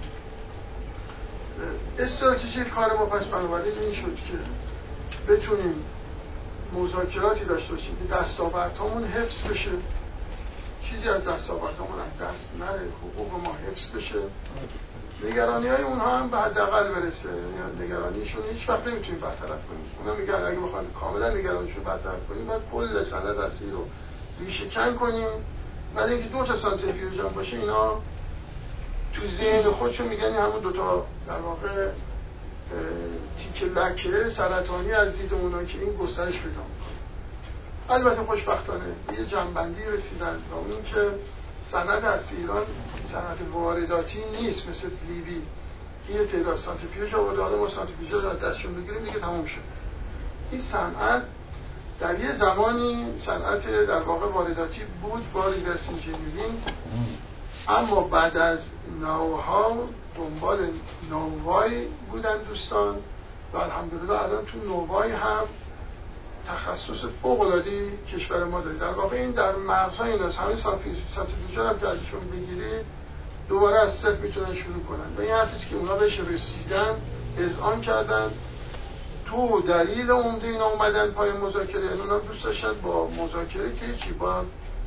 استراتژی کار ما پس بنابراین این شد که بتونیم مذاکراتی داشته باشیم که دستاوردهامون حفظ بشه، چیزی از دستاوردهامون از دست نره، حقوق ما حفظ بشه، نگرانی های اونها هم به حداقل برسه. یعنی نگرانیشون هیچ وقت نمیتونیم برطرف کنیم. اونا میگن اگه بخوایم کاملا نگرانیشون برطرف کنیم باید کل سند اصلی رو ریشه کن کنیم، ولی اینکه دو تا سانتریفیوژ هم باشه اینا تو ذهن خودشون میگن همون دو تا در واقع تیکه لکه سرطانی از دید اونا که این گسترش پیدا میکنه. البته خوشبختانه یه جنبندی رسیدن و اون که سند از ایران سند وارداتی نیست مثل لیبی که یه تعداد سانتریفیوژ آورده، حالا ما سانتریفیوژ رو دستشون بگیریم دیگه تموم شد. این صنعت در یه زمانی صنعت در واقع وارداتی بود با ریورس انجینیرینگ، اما بعد از نوها دنبال نووای بودن دوستان و الحمدلله الان تو نووای هم تخصص فوق‌العاده کشور ما داره. در واقع این در مغزهای این است، همین سانتریفیوژ هم که ازشون بگیرید دوباره از صفر میتونن شروع کنن و این حرفیست که اونا بهش رسیدن، اذعان کردن. تو دلیل عمده اینا اومدن پای مذاکره، یعنی اونا دوست داشتن با مذاکره که چی با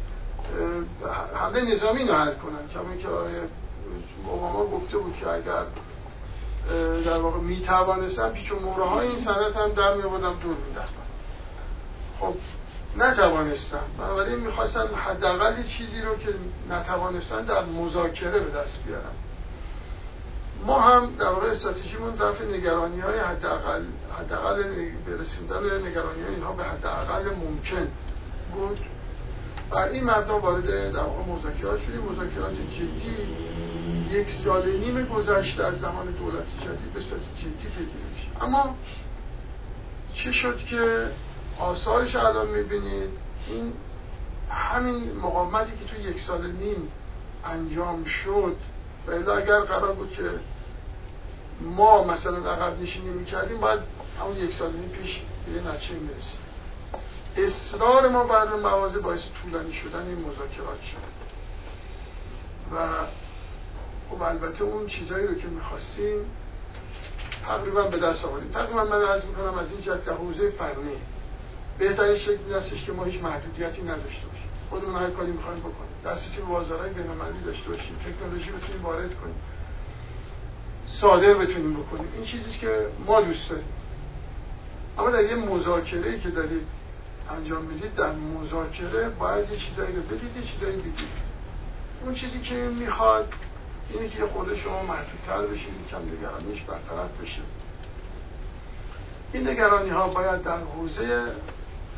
حمله نظامی اینو حل کنن، کما که آقای اوباما گفته بود که اگر در واقع میتوانستن پیچ و موره های این صنعت هم در میآوردن دور می‌انداختن. خب نتوانستن، بنابراین میخواستن حداقل چیزی رو که نتوانستن در مذاکره به دست بیارن. ما هم در واقع استراتژیمون دفع نگرانی های حداقل حداقل برسوندن نگرانی های اینها به حداقل ممکن بود. بر این مبنا وارد در واقع مذاکرات شدیم. مذاکرات جدی یک سال نیم گذشته از زمان دولت جدید به صورت جدی پیگیری میشه. اما چه شد که آثارش الان میبینید؟ این همین مقاومتی که تو یک سال نیم انجام شد و الا اگر قرار بود که ما مثلا عقب نشینی میکردیم باید همون یک سال نیم پیش به یه نتیجه میرسید. اصرار ما بر مواضع باعث طولانی شدن این مذاکرات شد و خب البته اون چیزایی رو که میخواستیم تقریبا به دست آوردیم. تقریبا من عرض میکنم از این جهت در حوزه فنی بهترین شکلی هستش که ما هیچ محدودیتی نداشته باشیم، خودمون هر کاری میخوایم بکنیم، دسترسی به بازارهای بین‌المللی داشته باشیم، تکنولوژی بتونیم وارد کنیم، صادر بتونیم بکنیم. این چیزیه که ما دوست داریم. اما در یه مذاکره‌ای که دارید انجام میدید، در مذاکره باید یه چیزایی رو بدید، یه چیزایی بدید. اون چیزی که میخواد اینه که خود شما محدودتر بشید، کم نگرانیش برطرف بشه. این نگرانی ها باید در حوزه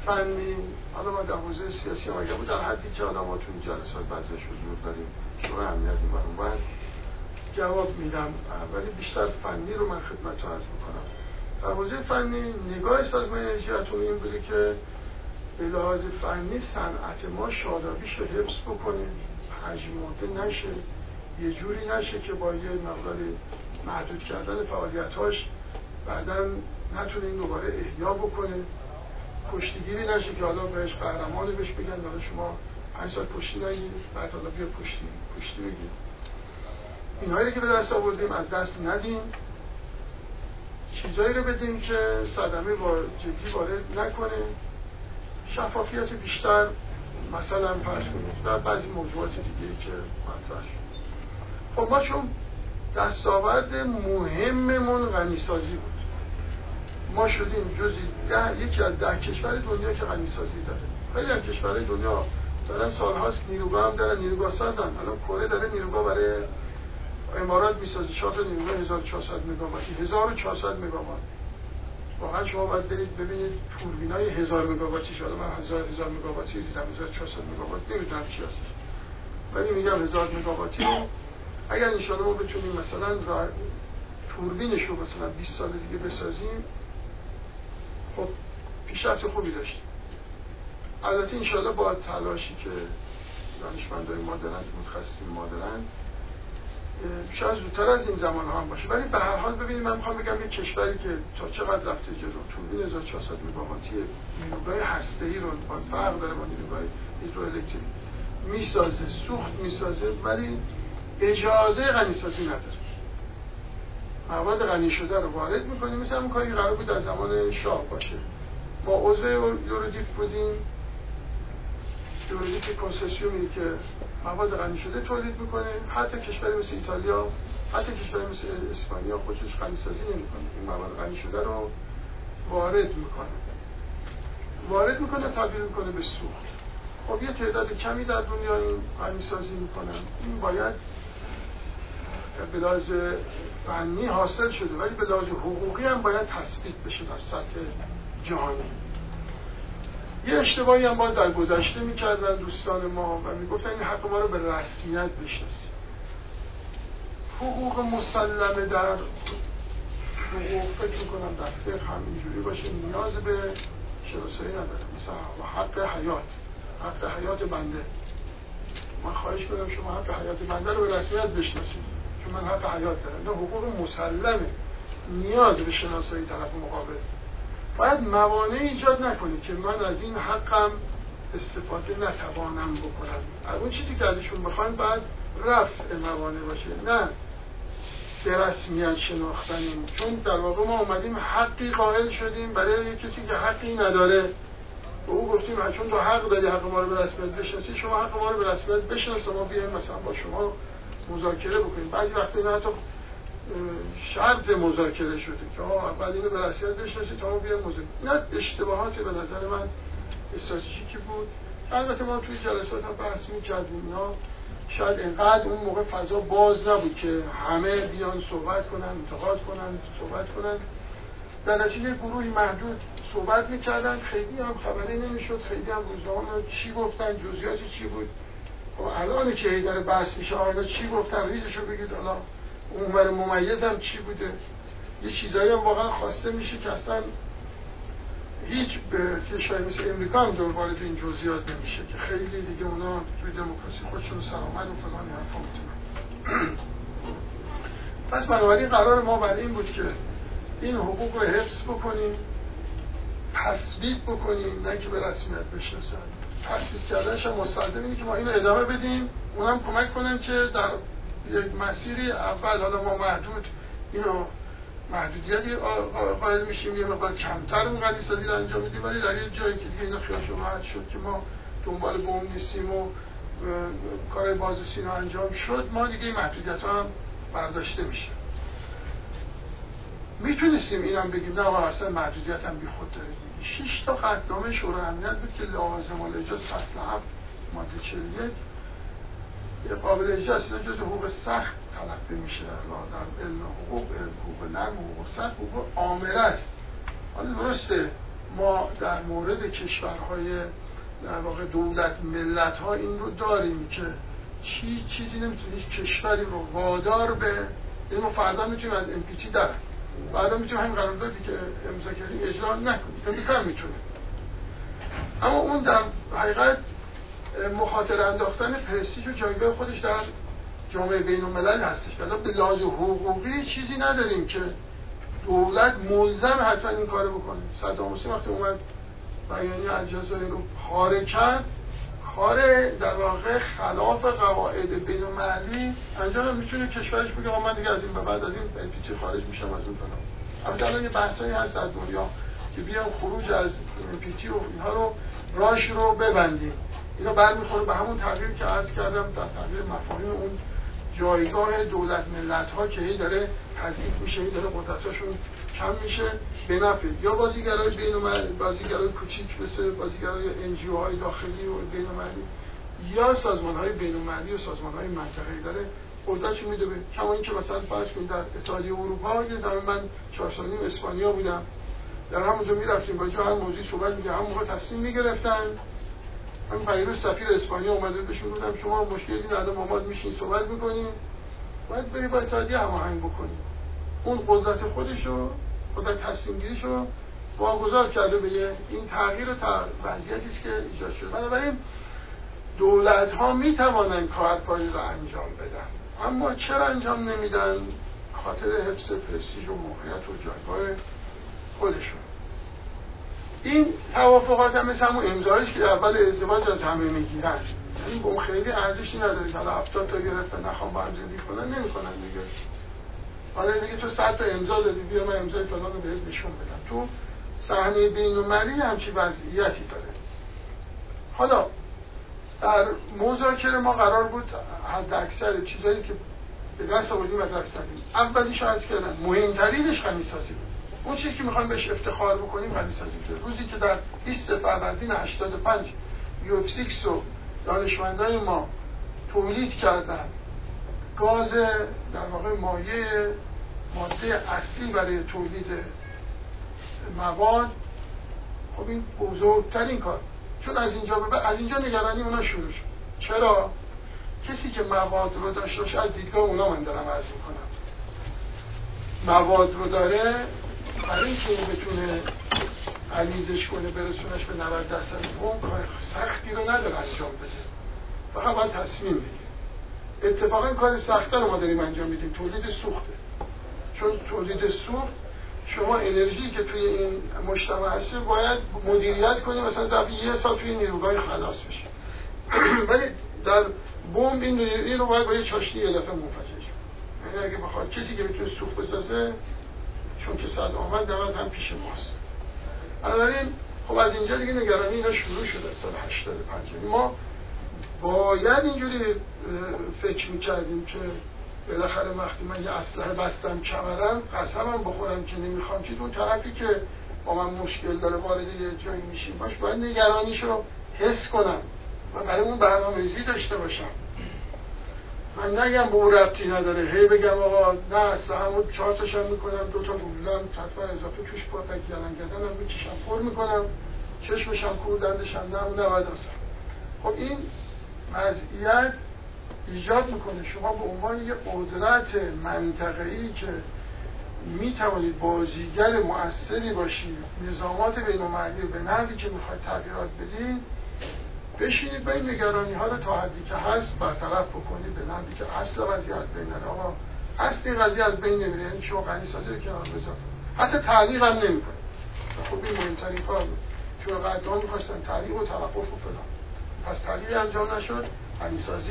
فنی، حالا ما در حوزه سیاسی هم اگر بود در حدی که حالا ما تو این جلسات بعضیش حضور داریم شما اهمیتی برون باید جواب میدم، ولی بیشتر فنی رو من خدمت رو عرض میکنم. در حوزه فنی نگاه سازمان انرژی اتمی این بوده که به لحاظ فنی صنعت ما شادابیش رو حفظ بکنه، پژمرده نشه، یه جوری نشه که با یه مقداری محدود کردن فعالیتاش بعداً نتونه این دوباره احیا بکنه، پشتیگیری نشه که حالا بهش قهرمانی بهش بگن حالا شما پنج سال پشتی نگیرید بعد حالا بیا پشتی پشتی بگید. اینهایی که به دست آوردیم از دست ندیم، چیزایی رو بدیم که صدمه جدی وارد نکنه، شفافیت بیشتر مثلا فرض کنید و بعضی موضوعات دیگه که مطرح شد. خب ما چون دستاورد مهممون غنیسازی بود، ما شدیم جزی ده یکی از ده کشور دنیا که غنیسازی داره. خیلی از کشورهای دنیا دارن سالهاست نیروگاه هم دارن، نیروگاه سازن. الان کره داره نیروگاه برای امارات میسازه، چهار تا نیروگاه هزار و چهارصد مگاواتی، هزار و چهارصد مگاوات. واقعا شما باید برید ببینید توربینای هزار مگاواتی شده. من هزار هزار مگاواتی دیدم، هزار و چهارصد مگاوات نمیدونم چی هست، ولی میگم هزار مگاواتی رو اگر ان شاء الله ما بتونیم مثلا را توربینش رو مثلا بیست سال دیگه بسازیم، خب پیشرفت خوبی داشتیم. البته ان شاء الله با تلاشی که دانشمندای ما دارن، متخصصین ما دارن، شاید زودتر از این زمان ها هم باشه. ولی به هر حال ببینید من میخوام بگم یه کشوری که تا چقدر رفته جلو، توربین هزار و چهارصد مگاواتی نیروگاه هسته‌ای رو با فرق داره با نیروگاه هیدروالکتریک میسازه، سوخت میسازه، ولی اجازه غنیسازی نداره. مواد غنی شده رو وارد میکنیم. مثلا اون کاری قرار بود در زمان شاه باشه. ما عضو یورودیف بودیم، یورودیف کنسرسیومی که مواد غنی شده تولید میکنه. حتی کشوری مثل ایتالیا، حتی کشوری مثل اسپانیا خودش غنیسازی نمیکنه، این مواد غنی شده رو وارد میکنه وارد میکنه تبدیل میکنه به سوخت. خب یه تعداد کمی در دنیا این غنیسازی میکنن. این باید به لحاظ فنی حاصل شده، ولی به لحاظ حقوقی هم باید تثبیت بشه در سطح جهانی. یه اشتباهی هم باید در گذشته میکردن دوستان ما و میگفتن این حق ما رو به رسمیت بشناسید. حقوق مسلمه در حقوق فکر میکنم در فقه هم اینجوری باشه، نیاز به شناسایی نداره. مثلا حق حیات، حق حیات بنده، من خواهش کنم شما حق حیات بنده رو به رسمیت بشناسید چون من حق حیات دارم. نه، حقوق مسلمه، نیاز به شناسایی طرف مقابل. باید موانع ایجاد نکنید که من از این حقم استفاده نتوانم بکنم. اون چیزی که ازشون بخوایم باید رفع موانع باشه، نه به رسمیت شناختنیم. چون در واقع ما اومدیم حقی قائل شدیم برای کسی که حقی نداره. به او گفتیم چون تو حق داری حق ما رو به رسمیت بشناسی، شما حق ما رو به رسمیت بشناس، ما بیایم مثلا با شما مذاکره بکنیم. بعضی وقتا اینا حتی شرط مذاکره شده که ها اول اینو به رسمیت بشناسید تا ما بیایم مذاکره. نه، اشتباهاتی به نظر من استراتژیکی بود. البته ما توی جلسات هم بحث می‌کردیم، اینا شاید اینقدر اون موقع فضا باز نبود که همه بیان صحبت کنن، انتقاد کنن، صحبت کنن. در نتیجه گروهی محدود صحبت می‌کردن، خیلی هم خبری نمی‌شد، خیلی هم روزنامه‌ها چی گفتن، جزئیات چی بود. خب الان که هی داره بحث میشه آقا چی گفتن، ریزشو بگید حالا اونور ممیز هم چی بوده. یه چیزایی هم واقعا خواسته میشه که اصلا هیچ به کشوری مثل امریکا هم دور وارد این جزئیات نمیشه که خیلی دیگه اونا توی دموکراسی خودشون سرآمد و فلان حرفا میتونن. پس بنابراین قرار ما برای این بود که این حقوق رو حفظ بکنیم، تثبیت بکنیم، نه که به رسمیت بشناسن. تثبیت کردنش هم مستلزم اینه که ما اینو ادامه بدیم، اونم کمک کنن که در یک مسیری اول حالا ما محدود اینو محدودیتی قائل میشیم، یه مقدار کمتر اون غنیسازی رو انجام میدیم، ولی در یه جایی که دیگه اینا خیالشون راحت شد که ما دنبال بوم نیستیم و کار باز سینا انجام شد، ما دیگه محدودیت ها هم برداشته میشه. میتونستیم اینم بگیم نه آقا اصلا محدودیت هم بی خود داریم. شش تا قطعنامه شورای امنیت بود که لازم الاجراز فصل هفت ماده چهل و یک قابل اجرا است. اینا جز حقوق سخت تلقی میشه در علم حقوق، حقوق نرم، حقوق سخت، حقوق عامله است. حالا درسته ما در مورد کشورهای در واقع دولت ملت ها این رو داریم که چی چیزی نمیتونه هیچ کشوری رو وادار به، یعنی ما فردا میتونیم از ام پی تی در فردا میتونیم همین قراردادی که امضا کردیم اجرا نکنیم، امریکا هم میتونه. اما اون در حقیقت مخاطره انداختن پرستیژ و جایگاه خودش در جامعه بین الملل هستش. مثلا به لحاظ حقوقی چیزی نداریم که دولت ملزم حتما این کارو بکنه. صدام حسین وقتی اومد بیانیه الجزایر رو خارج کرد، کار در واقع خلاف قواعد بین المللی انجام میتونه کشورش بگه آقا من دیگه از این به بعد از این ام پی تی خارج میشم، از اون فلان. اما الان یه بحثایی هست در دنیا که بیان خروج از ام پی تی و اینها رو راش رو ببندیم. اینا برمیخوره به همون تغییر که عرض کردم در تغییر مفاهیم اون جایگاه دولت ملت ها که هی داره تضعیف میشه، هی داره قدرتاشون کم میشه به نفع یا بازیگرای بین‌المللی، بازیگرای کوچیک مثل بازیگرای ان جی او های داخلی و بین‌المللی یا سازمان‌های بین‌المللی و سازمان‌های منطقه‌ای داره قدرتشون میده به. کما اینکه مثلا فرض کنید در اتحادیه اروپا یه زمان من چهار سال نیم اسپانیا بودم، در همونجا میرفتیم با هر موضوعی صحبت می‌کردیم، هم موقع تصمیم می‌گرفتن. من پیروز سفیر اسپانیا اومده بهشون گفتم شما مشکلی نداره ماماد میشین صحبت می‌کنیم، باید بری با اتحادیه هماهنگ بکنیم. اون قدرت خودشو، قدرت تصمیم گیریشو واگذار کرده به این تغییر و وضعیتی است که ایجاد شده. بنابراین دولت ها می توانند کار پاییز رو انجام بدن، اما چرا انجام نمیدن؟ خاطر حفظ پرستیژ و موقعیت و جایگاه خودشون. این توافقات هم مثل همون امضایش که اول ازدواج از همه میگیرن، یعنی اون خیلی ارزشی نداره که حالا هفتاد تا گرفتن نخوام با هم زندگی کنن، نمیکنن دیگه. حالا دیگه تو صد تا امضا دادی، بیا من امضای فلان رو بهت نشون بدم. تو صحنه بین‌المللی همچین وضعیتی داره. حالا در مذاکره ما قرار بود حد اکثر چیزایی که به دست آوردیم از دست دادیم. اولیش عرض کردم مهمترینش غنی‌سازی بود. اون چیزی که میخوایم بهش افتخار بکنیم غنی‌سازی بود. روزی که در بیست فروردین هشتاد و پنج یو اف سیکس رو دانشمندان ما تولید کردن، گاز در واقع مایع ماده اصلی برای تولید مواد، خب این بزرگترین کار، چون از اینجا به از اینجا نگرانی اونا شروع شد. چرا؟ کسی که مواد رو داشته باشه، از دیدگاه اونا من دارم عرض میکنم، مواد رو داره، برای اینکه این بتونه علیزش کنه برسونش به نود درصد اون کار سختی رو نداره انجام بده، فقط باید تصمیم بگیره. اتفاقا کار سخت‌تر رو ما داریم انجام میدیم، تولید سوخته. چون تولید سوخت شما انرژی که توی این مجتمع هست باید مدیریت کنی، مثلا ظرف یه سال توی نیروگاه خلاص بشه. ولی در بمب این این رو باید با یه چاشنی یه دفعه منفجر شه. یعنی اگه بخواد کسی که میتونه سوخت بسازه، چون که صد آمد دعوت هم پیش ماست. بنابراین خب از اینجا دیگه نگرانی اینا شروع شده از سال هشتاد و پنج. ما باید اینجوری فکر میکردیم که بالاخره وقتی من یه اسلحه بستم کمرم، قسمم بخورم که نمیخوام چیز، اون طرفی که با من مشکل داره وارد یه جایی میشیم باش، باید نگرانیشو حس کنم و برای اون برنامه‌ریزی داشته باشم. من نگم به اون ربطی نداره، هی بگم آقا نه اسلحه‌مو چهار تاشم میکنم، دو تا گلوله‌ام حتما اضافه توش پاپک گلن گردنم میکشم پر میکنم، چشمشم کور دندشم نه نود درصد. خب این وضعیت ایجاد میکنه شما به عنوان یه قدرت منطقه‌ای که میتوانید بازیگر مؤثری باشید، نظامات بین‌المللی به نحوی که میخواید تغییرات بدید، بشینید با این نگرانی ها رو تا حدی که هست برطرف بکنید، به نحوی که اصل وضعیت بین نره. آقا اصل این قضیه از بین نمیره، یعنی شما غنی‌سازی رو کنار بذارید، حتی تعلیق هم نمیکنید. خب این مهمترین کار بود، چون قدام میخواستن تعلیق و توقف و فلان، پس تعلیق انجام نشد. غنی‌سازی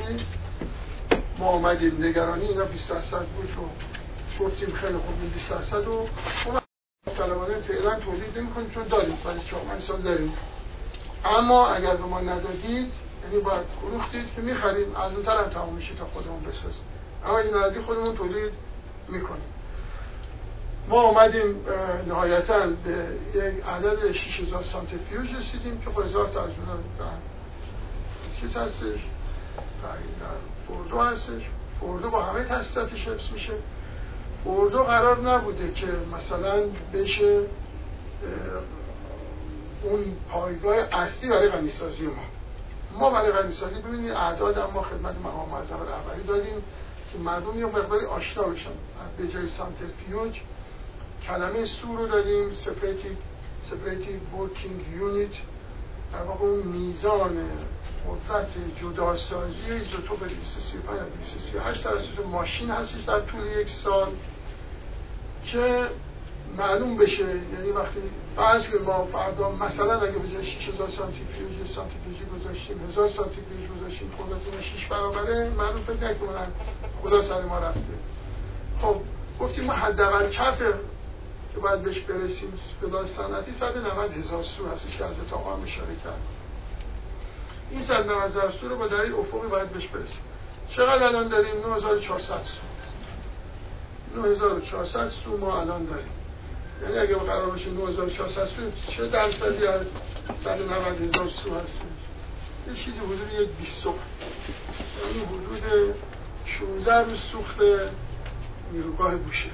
ما آمدیم، نگرانی اینا بیست درصد بود رو گفتیم خیلی خوب این بیست درصد رو طلبانه فعلا تولید نمی‌کنیم چون داریم، ولی چهار سال داریم. اما اگر به ما ندادید، یعنی باید فروختید که می‌خریم، از اون طرف تمام میشه تا خودمون بسازیم. اما این ندادی خودمون تولید می‌کنیم. ما آمدیم نهایتاً به یک عدد شش هزار سانتریفیوژ رسیدیم که هزار تا از اونها در چیز هستش، در فوردو هستش. فوردو با همه تاسیساتش حفظ میشه. فوردو قرار نبوده که مثلا بشه اون پایگاه اصلی برای غنیسازی ما. ما برای غنیسازی ببینید اعداد ما خدمت مقام معظم رهبری دادیم که مردم یه مقداری آشنا بشن. به جای سانتریفیوژ کلمه سو رو دادیم، سپریتیو سپریتیو ورکینگ یونیت، در واقع اون میزان قدرت جداسازی ایزوتوپ دویست و سی و پنج تا دویست و سی و هشت توسط ماشین هستش در طول یک سال که معلوم بشه. یعنی وقتی فرض کنیم ما فردا مثلا اگه به جای شش هزار سانتریفیوژ سانتریفیوژی گذاشتیم هزار سانتریفیوژ گذاشتیم خودتون شش برابره، معلوم فکر نکنن خدا سر ما رفته. خب گفتیم ما حداقل کف که باید بهش برسیم فضای صنعتی صد و نود هزار سو هستش که از اتاقا هم اشاره کرد. این صد و نود هزار سو رو با دلیل افقی باید بهش برسیم. چقدر الان داریم؟ نه هزار و چهارصد سو. نه هزار و چهارصد سو ما الان داریم. یعنی اگه قرار باشه نه هزار و چهارصد سو چه درصدی از صد و نود هزار سو هستش؟ یه چیزی حدود یک بیست. یعنی حدود شانزده روز سوخت نیروگاه بوشه.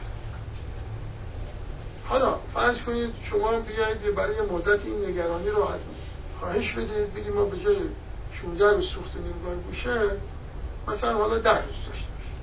حالا فرض کنید شما بیایید برای مدت این نگرانی رو خواهش بدید بگید ما به جای شانزده روز سوخت نیروگاه بوشه مثلا حالا ده روز داشته باشیم.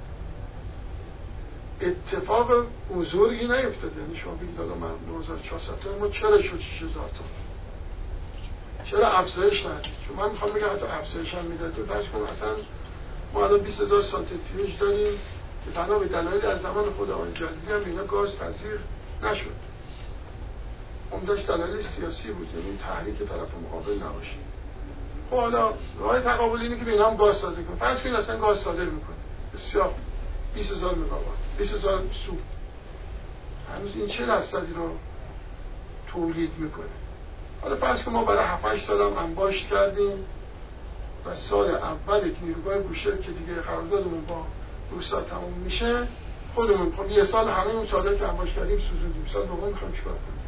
اتفاق بزرگی نیفتاده. یعنی شما بگید حالا من نه هزار و چهارصد تا ما چرا شد شش هزار تا؟ چرا افزایش ندید؟ چون من میخوام بگم حتی افزایش هم میداده. فرض کنید اصلا ما الان بیست هزار سانتریفیوژ داریم که تنها به دلایل از زمان خود آقای جلیلی هم اینا گاز پذیر نشد. عمده‌اش دلایل سیاسی بود، یعنی تحریک طرف مقابل نباشه. خب حالا راه تقابل اینه که به اینا هم گاز صادر کنه. فرض کنید اصلا گاز صادر میکنه. بسیار بیست هزار مگاوات، بیست هزار سو. هنوز این چه درصدی رو تولید میکنه؟ حالا فرض کنید ما برای هفت هشت سال هم انباشت کردیم و سال اول که نیروگاه بوشهر که دیگه قراردادمون با روسا تموم میشه خودمون خب یه سال همه اون سالا که انباشت کردیم سوزوندیم. سال دوم میخوایم چیکار کنیم؟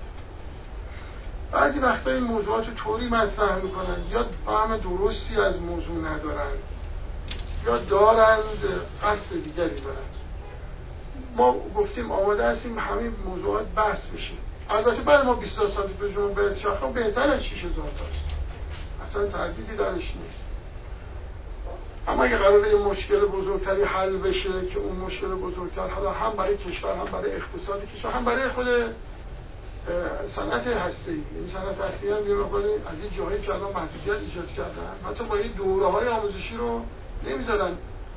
بعضی وقتا این موضوعات رو طوری مطرح میکنن یا فهم درستی از موضوع ندارن یا دارند قصد دیگری دارن. ما گفتیم آماده هستیم همین موضوعات بحث بشه. البته برای ما بیست هزار سانتریفیوژ به شاخه بهتر از شش هزار تاست، اصلا تردیدی درش نیست. اما اگه قراره یه مشکل بزرگتری حل بشه که اون مشکل بزرگتر حالا هم برای کشور هم برای اقتصاد کشور هم برای خود صنعت هسته‌ای، یعنی صنعت هسته‌ای هم یه مقداری از این جاهایی که الان محدودیت ایجاد کردن حتی با این دوره‌های آموزشی رو نمی‌ذارن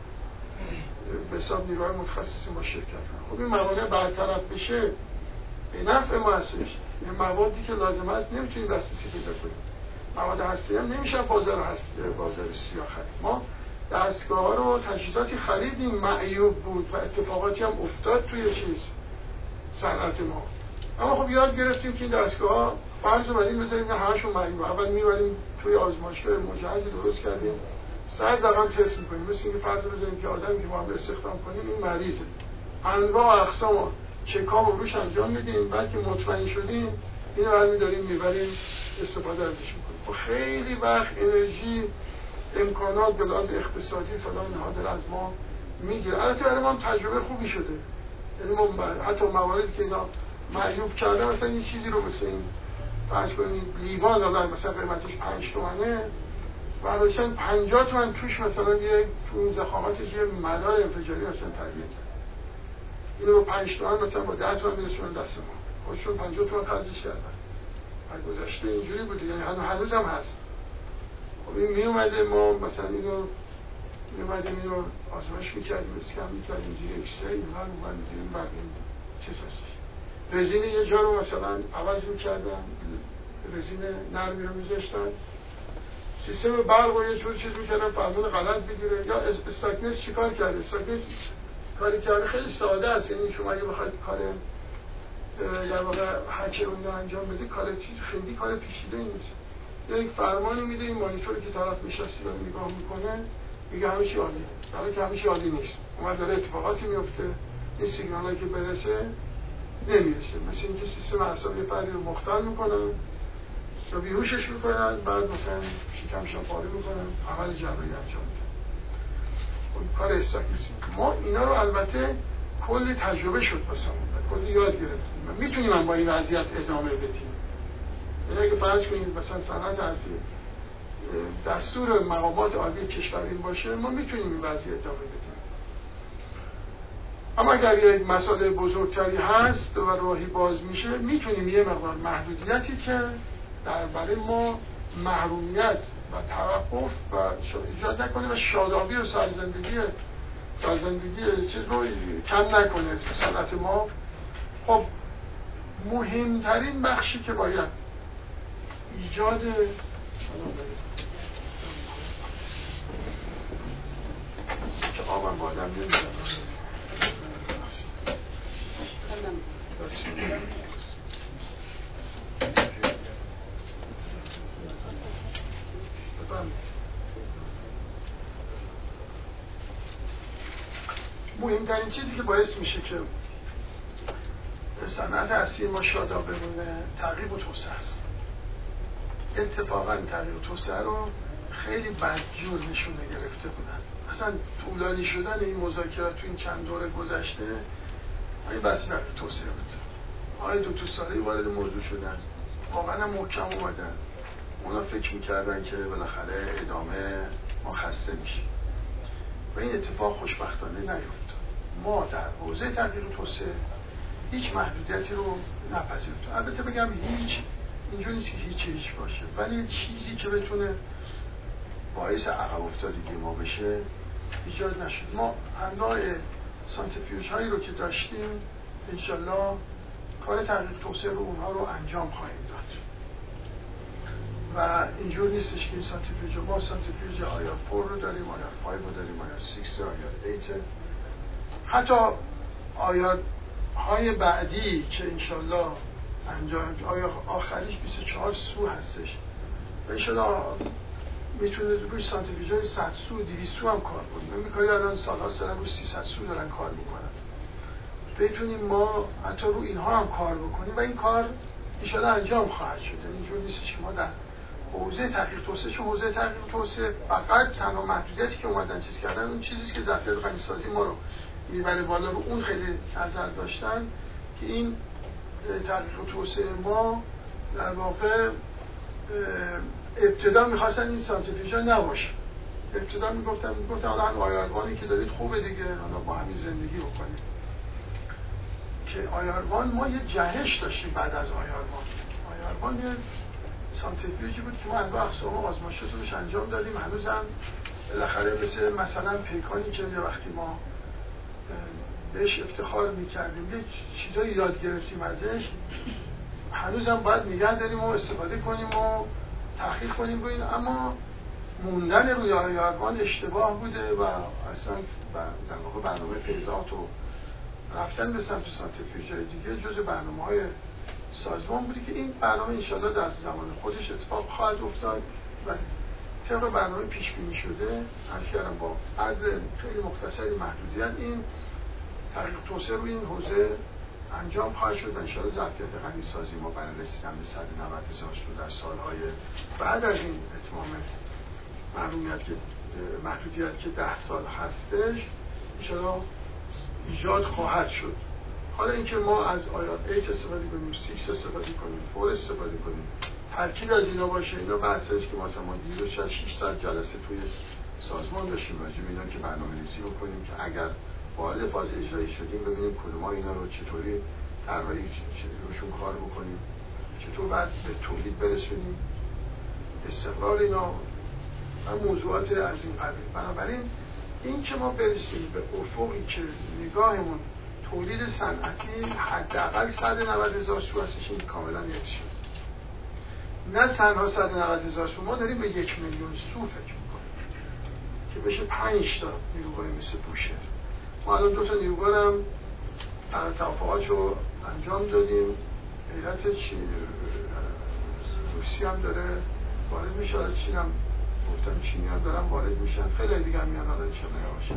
به حساب نیروهای متخصصین با شرکت کنن. خب این موانع برطرف بشه به نفع ما هستش. این موادی که لازم است نمیتونیم دسترسی پیدا کنیم. مواد هسته‌ای هم نمیشه بازار هسته بازار سیاه خرید. ما دستگاه‌ها رو تجهیزاتی خریدیم معیوب بود و اتفاقاتی هم افتاد توی چیز صنعت ما. اما خب یاد گرفتیم که این دستگاه‌ها فرض رو بدیم بذاریم که همشون معیوب. اول می‌بریم توی آزمایشگاه مجهزی درست کردیم صد رقم تست می‌کنیم. مثل اینکه فرض رو بذاریم که آدمی که ما هم استخدام کنیم این مریضه. انواع اقسام چک‌ها رو روش انجام میدیم. بعد که مطمئن شدیم اینو برمی‌داریم می‌بریم استفاده ازش می‌کنیم. خب خیلی وقت انرژی امکانات به لحاظ اقتصادی فلان نهادر از ما میگیره. البته برای ما هم تجربه خوبی شده. یعنی ما حتی مواردی که اینا معیوب کرده مثلا یه چیزی رو مثل این فرض کنید لیوان دادن مثلا قیمتش پنج تومنه و داشتن پنجاه تومن توش مثلا یه تو اون ضخامتش یه مدار انفجاری مثلا تربیه کرد. اینو با پنج تومن مثلا با ده تومن میرسونن دست ما. خودشون پنجاه تومن خرجش کردن. از گذشته اینجوری بوده، یعنی هنوز هم هست. خب این می اومده ما مثلا اینو می اومدیم اینو آزمایش میکردیم اسکن میکردیم زیر اکسره اینها رو من میدیم بردیم چیز هستش. رزین یه جا رو مثلا عوض میکردن، رزین نرمی رو میذاشتن، سیستم برق رو یه جور چیز میکردن فرمون غلط بگیره. یا استاکنس چیکار کرده؟ استاکنس کاری کرده خیلی ساده است. یعنی شما اگه بخواید کار در واقع هکر رو انجام بدید کار چیز خیلی کار پیچیده نیست. یک فرمانی میده این مانیتوری که طرف نشسته و نگاه میکنه میگه همه چی عالیه، برای که همه چی عالی نیست. اومد داره اتفاقاتی میفته، این سیگنالی که برسه نمیرسه. مثل اینکه سیستم اعصابی فردی رو مختل میکنن یا بیهوشش میکنن، بعد مثلا شکمش رو پاره میکنن، عمل جراحی انجام میدن. اون کار استاکنسی. ما اینا رو البته کلی تجربه شد واسمون، کلی یاد گرفتیم. میتونیم هم با این وضعیت ادامه بدیم. یعنی اگه فرض کنید مثلا صنعت هستی دستور مقامات عالی کشور این باشه، ما میتونیم این وضعیت ادامه بدیم. اما اگر یک مسئله بزرگتری هست و راهی باز میشه، میتونیم یه مقدار محدودیتی که در برای ما محرومیت و توقف و ایجاد نکنه و شادابی و سرزندگی سرزندگی چیز رو کم نکنه تو صنعت ما. خب مهمترین بخشی که باید ایجاد که آبم با آدم نمیزن مهمترین چیزی که باعث میشه که صنعت اصلی ما شاداب بمونه تعقیب و توسعه است. اتفاقا تعقیب و توسعه رو خیلی بدجور نشونه گرفته بودن. اصلا طولانی شدن این مذاکرات تو این چند دوره گذشته این بحث تعقیب و توسعه بود. آقای دکتر صالحی وارد موضوع شده است، واقعا محکم اومدن. اونا فکر میکردن که بالاخره ادامه ما خسته میشه و این اتفاق خوشبختانه نیفتاد. ما در حوزه تعقیب و توسعه هیچ محدودیتی رو نپذیرفتیم. البته بگم هیچ اینجوری نیست که هیچ هیچ باشه، ولی چیزی که بتونه باعث عقب افتادگی ما بشه ایجاد نشد. ما انواع سانتریفیوژ هایی رو که داشتیم انشالله کار تعقیب توسعه رو اونها رو انجام خواهیم داد و اینجور نیستش که این سانتریفیوژ ما سانتریفیوژ آیار فور رو داریم، آیار فایو رو داریم، آیار سیکس، آیار ایت، حتی آیار های بعدی که انشالله انجام آیا آخریش بیست و چهار سو هستش و انشالله میتونه روی سانتریفیوژ های صد سو دویست سو هم کار کنیم. من میکنیم الان سالها سرم روی سیصد سو دارن کار میکنن. بتونیم ما حتی روی اینها هم کار بکنیم و این کار انشالله انجام خواهد شد. اینجور نیستش که ما در حوزه تحقیق توسعه، چون حوزه تحقیق توسعه فقط تنها محدودیتی که اومدن چیز کردن اون چیزی که ظرفیت غنیسازی ما رو میبره بالا، رو اون خیلی نظر داشتن که این تحقیق و توسعه ما در واقع ابتدا میخواستن این سانتریفیوژ نباشه. ابتدا میگفتن میگفتن حالا آیاروانی که دارید خوبه دیگه، حالا با همین زندگی بکنید. که آیاروان ما یه جهش داشتیم بعد از آیاروان. آیاروان یه سانتریفیوژی بود که ما انواع اقسام آزمایشات روش انجام دادیم. هنوزم بالاخره مثل مثلا پیکانی که یه وقتی ما بهش افتخار میکردیم، یه چیزایی یاد گرفتیم ازش، هنوزم باید نگه داریم و استفاده کنیم و تحقیق کنیم روی این. اما موندن روی آیاروان اشتباه بوده و اصلا در واقع برنامه فیضات و رفتن به سمت سانتریفیوژهای دیگه جز برنامه های سازمان بوده که این برنامه انشاءالله در زمان خودش اتفاق خواهد افتاد و طبق برنامه پیش بینی شده از کردم با عدد خیلی مختصری محدودیت این تحقیق توسعه روی این حوزه انجام خواهد شد. انشاءالله ظرفیت غنیسازی ما برای رسیدن به صد و نود هزار سو در سالهای بعد از این اتمام محرومیت که محدودیت که ده سال هستش انشاءالله ایجاد خواهد شد. حالا اینکه ما از آیار ایت استفاده کنیم، سیکس استفاده کنیم، فور استفاده کنیم، ترکیب از اینا باشه، اینا بحثش که مثلا ما دیروز شاید شش ساعت جلسه توی سازمان داشتیم راجع به اینا که برنامه‌ریزی بکنیم که اگر وارد فاز اجرایی شدیم ببینیم کدوم اینا رو چطوری طراحی روشون کار بکنیم، چطور بعد به تولید برسونیم، استقرار اینا و موضوعات از این قبیل. بنابراین این که ما برسیم به افقی که نگاهمون تولید صنعتی حداقل صد و نود هزار سو هستش، این کاملا یاد شد. نه تنها صد و نود هزار سو، ما داریم به یک میلیون سو فکر میکنیم که بشه پنج تا نیروگاه مثل بوشهر. ما الان دو تا نیروگاه هم در توافقات رو انجام دادیم. هیئت چین روسی هم داره وارد میشه، چین هم گفتم چینی هم دارن وارد میشن، خیلی دیگه هم میان الان انشاءالله یواشا.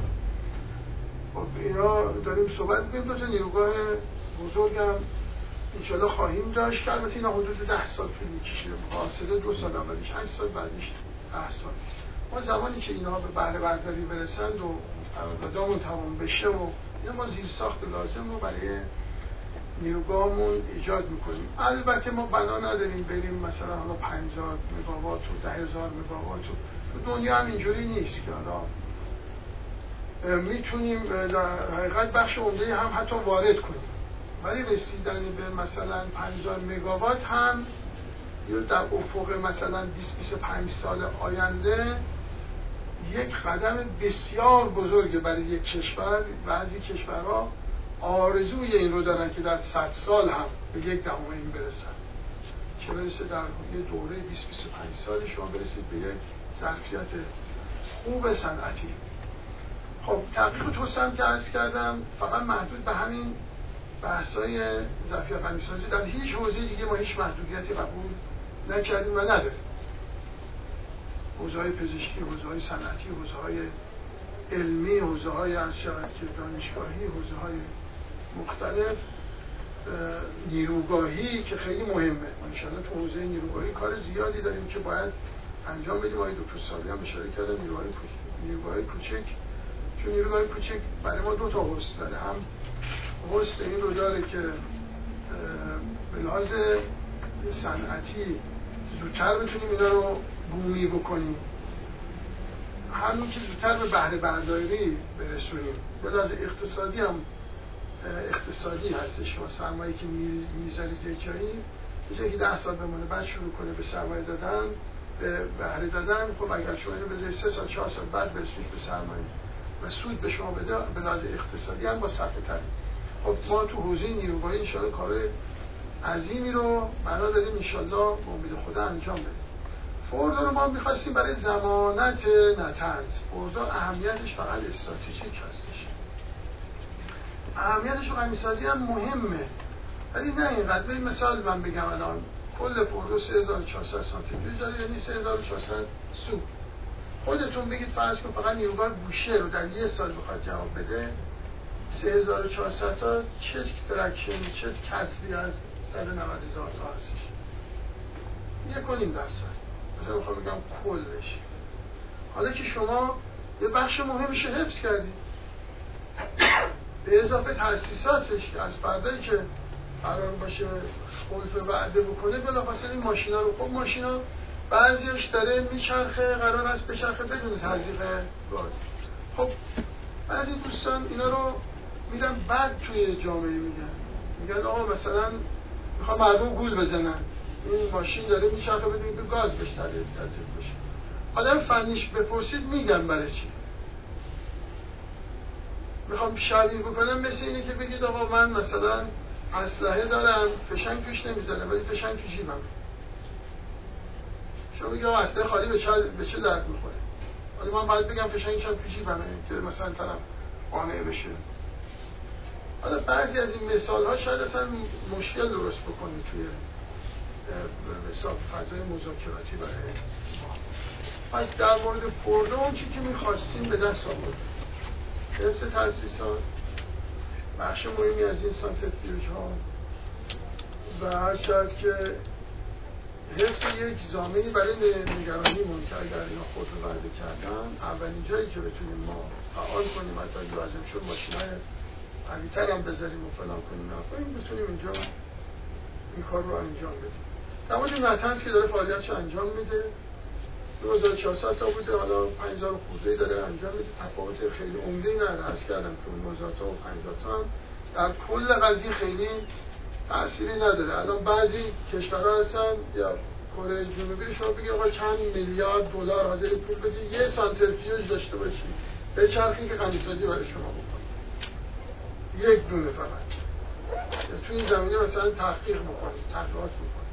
خب اینا داریم صحبت میکنیم. دو تا نیروگاه بزرگ هم انشاءالله خواهیم داشت که البته اینا حدود ده سال طول میکشه، فاصله دو سال اولش هشت سال بعدش ده سال. ما زمانی که اینا به بهره برداری برسند و قراردادامون تمام بشه و اینا ما زیر ساخت لازم رو برای نیروگاهمون ایجاد میکنیم. البته ما بنا نداریم بریم مثلا حالا پنج هزار مگاوات و ده هزار مگاوات تو دنیا هم اینجوری نیست که حالا میتونیم در حقیقت بخش عمده هم حتی وارد کنیم، ولی رسیدن به مثلا پنج هزار مگاوات هم یا در افق مثلا بیست بیست و پنج سال آینده یک قدم بسیار بزرگه برای یک کشور. بعضی کشورها آرزوی این رو دارن که در صد سال هم به یک دهم این برسن، چه برسه در یه دوره بیست بیست و پنج سال شما برسید به یک ظرفیت خوب صنعتی. خب تحقیق توسعه که عرض کردم فقط محدود به همین بحث‌های ظرفیت غنی‌سازی، در هیچ حوزه دیگه ما هیچ محدودیتی قبول نکردیم و نداریم. حوزه‌های پزشکی، حوزه‌های صنعتی، حوزه‌های علمی، حوزه‌های ارشد که دانشگاهی، حوزه‌های مختلف، نیروگاهی که خیلی مهمه. ان شاءالله تو حوزه نیروگاهی کار زیادی داریم که باید انجام بدیم. آقای دکتر سالی هم اشاره کردن نیروهای نیروگاهی کوچک، چون نیروگاه کوچک برای ما دو تا حوزه داره. هم حوزه این رو داره که به لحاظ صنعتی زودتر بتونیم اینا رو بومی بکنیم، همین که زودتر به بهره برداری برسونیم. به لحاظ اقتصادی هم اقتصادی هستش. شما سرمایه که میذارید یک جایی، به جایی که ده سال بمونه بعد شروع کنه به سرمایه دادن، به بهره دادن، خب اگر شما اینو بذارید سه سال چهار سال بعد برسونید به سرمایه و سود به شما بده، به لحاظ اقتصادی هم با صرفه تر. خب ما تو حوزه نیروگاهی انشاءالله کار عظیمی رو بنا داریم انشاءالله به امید خدا انجام بدیم. فوردو رو ما می‌خواستیم برای ضمانت نتنز. فوردو اهمیتش فقط استراتژیک هستش، اهمیتش غنی‌سازی هم مهمه، ولی نه اینقدر. به مثال من بگم الان کل فوردو سه هزار و چهارصد سانتیگراد داره، یعنی سه هزار و چهارصد سو. خودتون بگید فرض کن فقط نیروگاه بوشه رو در یه سال بخواد جواب بده، سه هزار و چهارصد تا چه فرکشن، چه کسری از صد و نود هزار تا هستش؟ یک و نیم درصد. مثلا میخوام بگم کلش. حالا که شما یه بخش مهمش رو حفظ کردید، به اضافه تاسیساتش که از فردایی که قرار باشه خلف وعده بکنه بلافاصله این ماشینا رو، خب ماشینا بعضیش داره میچرخه، قرار است بچرخه بدون تزریق گاز. خب بعضی دوستان اینا رو میرن بعد توی جامعه میگن میگن آقا مثلا میخوام مردم گول بزنن، این ماشین داره میچرخه بدون که گاز بهش تزریق بشه. آدم فنیش بپرسید میگن برای چی. میخوام شبیه بکنم مثل اینه که بگید آقا من مثلا اسلحه دارم، فشنگ توش نمیزنم ولی فشنگ تو جیبم. شما بگید آقا اسلحه خالی به چه به چه درد میخوره؟ ولی من باید بگم فشنگش هم تو جیبمه که مثلا طرف قانع بشه. حالا بعضی از این مثال ها شاید اصلا مشکل درست بکنید توی مثلا فضای مذاکراتی برای ما. پس در مورد فوردو اون چی که میخواستیم به دست آورد، حفظ تاسیسات، بخش مهمی از این سانتریفیوژ ها و هر شاید که حفظ یک زامینی برای نگرانیمون که اگر اینا خود رو وعده کردن، اولین جایی که بتونیم ما فعال کنیم، حتی لازم شد ماشینای قوی‌تر هم بذاریم و فلان کنیم نکنیم، بتونیم اینجا این کار رو انجام بدیم. در مورد نتنز که داره فعالیتش انجام میده، دو هزار و چهارصد تا بوده، حالا پنج هزار خورده داره انجام میده. تفاوت خیلی عمده‌ای نداره. عرض کردم که اون نوزده تا و پنج هزار تا هم در کل قضیه خیلی تأثیری نداره. الان بعضی کشورها هستن یا کره جنوبی شما بگید آقا چند میلیارد دلار حاضر پول بدید یه سانتریفیوژ داشته باشید به چرخی که غنی‌سازی برای شما بکنه، یک دونه فقط تو این زمینه مثلا تحقیق بکنید، تحقیقات بکنید.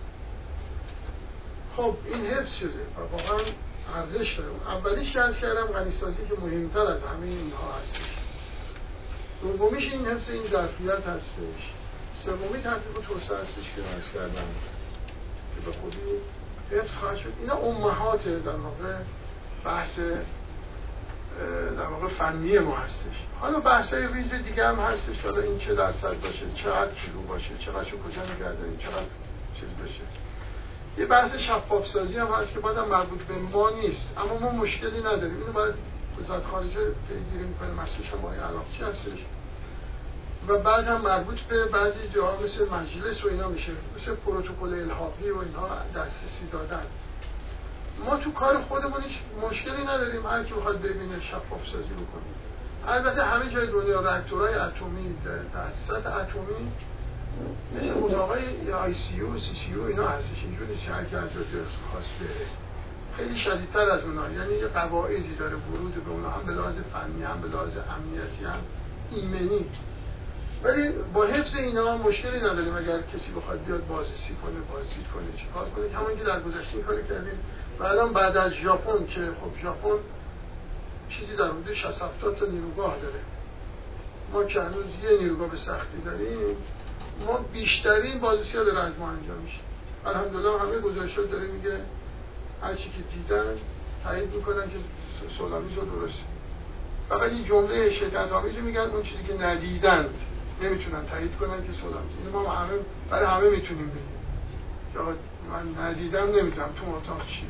خب این حفظ شده و واقعا ارزش داره. اولیش که عرض کردم غنی‌سازی که مهمتر از همه اینها هستش. دومیش این حفظ این ظرفیت هستش. سومی تحقیق و توسعه هستش که عرض کردم که به خودی حفظ خواهد شد. اینا امهات در واقع بحث در واقع فنی ما هستش. حالا بحثای ریز دیگه هم هستش، حالا این چه درصد باشه، چقدر کیلو باشه، چقدر شو کجا نگرداریم، چقدر چیز باشه. یه بحث شفاف سازی هم هست که بازم مربوط به ما نیست، اما ما مشکلی نداریم. اینو باید وزارت خارجه پیگیری میکنه، مسئولش هم باید علاقچی هستش. و بعد هم مربوط به بعضی جاها مثل مجلس و اینا میشه، مثل پروتکل الحاقی و اینها دسترسی دادن. ما تو کار خودمون هیچ مشکلی نداریم، هر کی بخواد ببینه شفاف سازی بکنیم. البته همه جای دنیا راکتورهای اتمی، تاسیسات اتمی مثل اتاقای آی سی یو، سی سی یو اینا هستش، اینجوری نیست هر کی از جای خاص بره. خیلی شدیدتر از اونها، یعنی یه قواعدی داره ورود به اونها، هم به لحاظ فنی هم به لحاظ امنیتی هم ایمنی. ولی با حفظ اینا مشکلی نداریم. اگر کسی بخواد بیاد بازرسی کنه، بازدید کنه، چیکار کنه، همون که در گذشته این کاری کردیم. و الان بعد از ژاپن که خب ژاپن چیزی در حدود شصت هفتاد تا نیروگاه داره، ما که هنوز یه نیروگاه به سختی داریم، ما بیشترین بازرسی ها داره از ما انجام میشه. الحمدلله همه گزارشات داره میگه هر چی که دیدن تایید میکنن که سولامیز رو درسته. فقط این جمله شدت آمیزی میگن اون چیزی که ندیدن نمیتونن تایید کنن که سولامیز. این ما همه برای همه میتونیم بگیم یا من ندیدم نمیدونم تو اتاق چیه.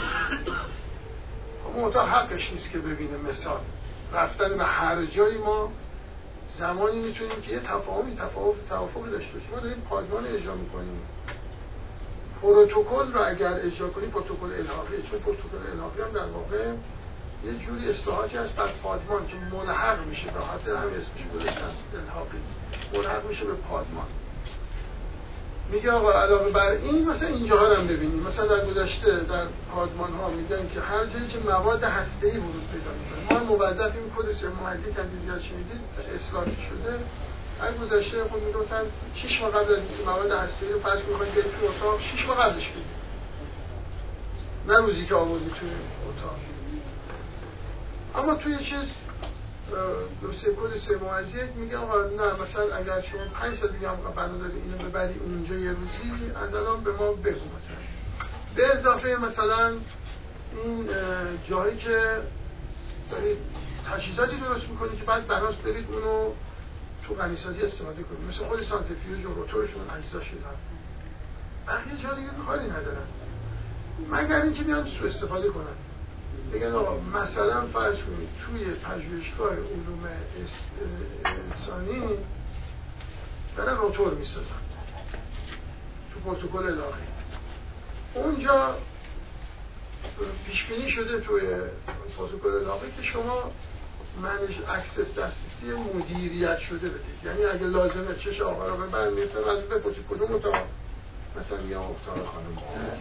اون اتاق حقش نیست که ببینه. مثال رفتن به هر جایی ما زمانی میتونیم که یه تفاهمی تفاوت توافقی داشته باشیم. ما داریم پادمان اجرا میکنیم. پروتکل رو اگر اجرا کنیم پروتکل الحاقی، چون پروتکل الحاقی هم در واقع یه جوری اصطلاحاتی هست بر پادمان که ملحق میشه، به خاطر هم اسمش گذاشتن الحاقی، ملحق میشه به پادمان. میگه آقا علاوه بر این مثلا اینجاها هم ببینیم، مثلا در گذشته در پادمان ها میگن که هر جایی که مواد هسته‌ای ورود پیدا میکنه، ما موظفیم کد سمومزی که دیگر شنیدید اصلاح شده. هر گذشته خود میگفتن شش ماه قبل از اینکه مواد هسته‌ای رو فرض می‌کنید برید تو اتاق، شش ماه قبلش برید، نه روزی که آوردی توی اتاق. اما توی چیز دوسته کد سمومزی میگه آقا نه، مثلا اگر شما پنج سال دیگه هم بنا داری اینو ببری اونجا یه روزی، از الان به ما بگو. مثلا به اضافه مثلا این جایی که دارید تجهیزاتی درست میکنید که بعد بناست برید اونو تو غنیسازی استفاده کنید، مثل خود سانتریفیوژ و روتورشون اجزاش دارن. بقیه جا دیگه کاری ندارن مگر اینکه بیان سوء استفاده کنن. بگن آقا مثلا فرض کنید توی پژوهشگاه علوم انسانی دارن روتور میسازن تو پروتکل الحاقی، اونجا پیش بینی شده توی پروتکل الحاقی که شما منیج اکسس دسترسی مدیریت شده بدید. یعنی اگه لازمه چش آقا رو ببند مثلا از بپرسید کدوم اتاق، مثلا میگم اتاق خانم،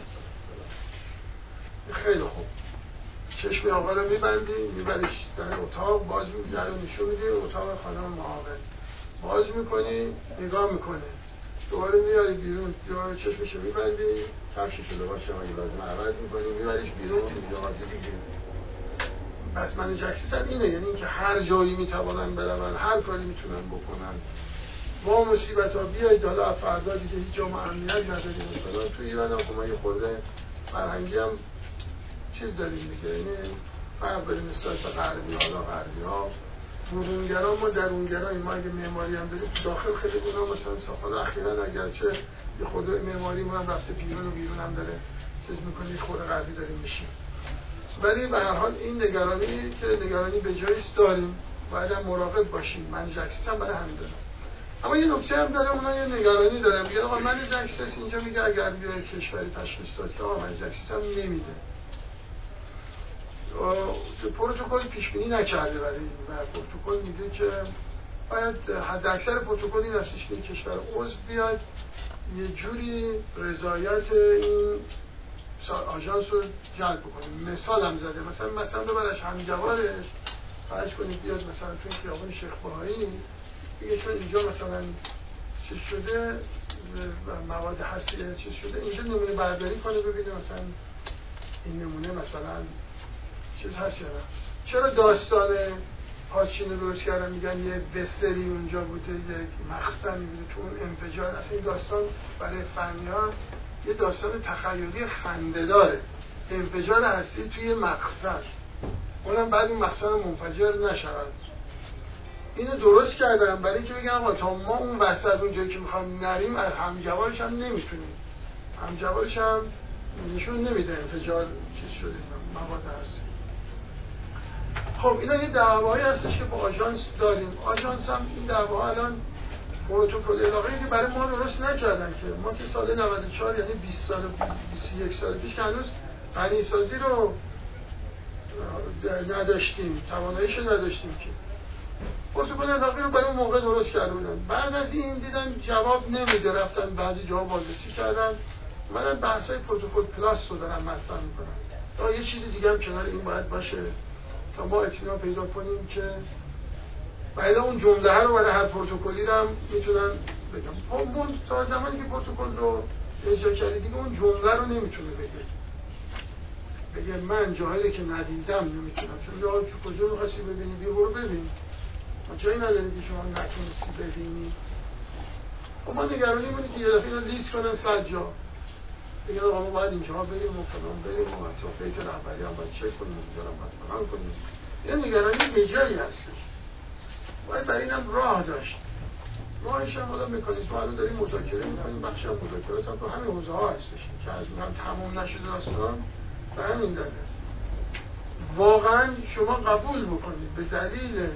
خیلی خوب چشم آقا رو میبندی میبریش در اتاق، باز در رو نشون میدی اتاق خانم معاون، باز میکنی نگاه میکنه، دوباره میاری بیرون، دوباره چشمشو میبندی، کفشش رو لباسش هم اگه لازم عوض میکنی میبریش بیرون، لباس دیگه. پس منیج اکسس هم اینه، یعنی اینکه هر جایی میتوانن برون، هر کاری میتونن بکنن. ما مصیبت ها بیاید حالا فردا دیگه هیچ جا ما امنیت نداریم. مثلا تو ایران هم ما یه خورده فرهنگی هم چیز داریم دیگه، یعنی فرق داریم نسبت به غربی ها. حالا غربی ها برونگرا، ما درونگراییم. ما اگه معماری هم داریم داخل خیلی اونا مثلا ساختار اخیراً اگرچه یه خود معماری ما هم رفته بیرون و بیرون هم داره چیز میکنه، خود غربی داریم میشیم. ولی به هر حال این نگرانی که نگرانی به جاییست داریم، باید هم مراقب باشیم. منیج اکسس هم برای همین دارم. اما یه نکته هم داره، اونا یه نگرانی دارن، میگه آقا منیج اکسس اینجا میگه اگر یه کشوری تشخیص داد که آقا منیج اکسس هم نمیده، پروتکل پیش بینی نکرده برای این. و پروتکل میگه که باید حد اکثر پروتکل این هستش که کشور عضو بیاد یه جوری رضایت این آژانس رو جلب بکنه. مثال هم زده، مثلا مثلا ببرش همجوارش فرض کنید بیاد مثلا توی خیابان شیخ بهایی بگه چون اینجا مثلا چیز شده مواد هستی چیز شده، اینجا نمونه برداری کنه ببینه مثلا این نمونه مثلا چیز هست یا نه. چرا داستان پاچین رو درست کردن میگن یه بسری اونجا بوده، یک مخزنی بوده تو اون انفجار. اصلا این داستان برای فنی ها یه داستان تخیلی خنده داره، انفجار هستی توی مخزن، اونم بعد این مخزن منفجر نشود. اینو درست کردن برای اینکه بگن آقا تا ما اون وسط اونجایی که میخوام نریم همجوارش هم نمیتونیم، همجوارش هم نشون نمیده انفجار چیز شده مواد هستی. خب اینا یه دعوایی هستش که با آژانس داریم. آژانس هم این دعوا الان پروتکل علاقه‌ای که برای ما درست نکردن که ما که سال نود و چهار یعنی بیست سال بیست و یک سال پیش هنوز غنیسازی رو نداشتیم، تواناییش نداشتیم که پروتکل علاقه‌ای رو برای اون موقع درست کرده بودن. بعد از این دیدن جواب نمیده، رفتن بعضی جاها بازرسی کردن، اومدن بحث‌های پروتکل پلاس رو دارن مطرح می‌کنن. تا یه چیز دیگه هم کنار این باید باشه تا ما اطمینان پیدا کنیم که بعد اون جمله ها رو برای هر پروتکلی رو هم میتونن بگم. اون تا زمانی که پروتکل رو اجرا کردی دیگه اون جمله رو نمیتونه بگه. بگه من جاهایی که ندیدم نمیتونم، چون جاها تو کجا می‌خواستی ببینی بیا برو ببین. ما جایی نداریم که شما نتونستی ببینی. و ما نگرانی مونی که یه دفعه اینو لیست کنن صد جا. بگن آقا ما باید اینجا بریم و فلان بریم و حتی بیت رهبری هم باید چک کنیم و اینجا هم باید فلان کنیم. این نگرانی بیجایی هستش. باید برای اینم راه داشت. راهش هم حالا مکانیزم رو الان داریم مذاکره میکنیم، بخشی هم مذاکرات هم تو همین حوزه ها هستش که از هم تمام نشده داستان به همین دلیل است. واقعا شما قبول بکنید به دلیل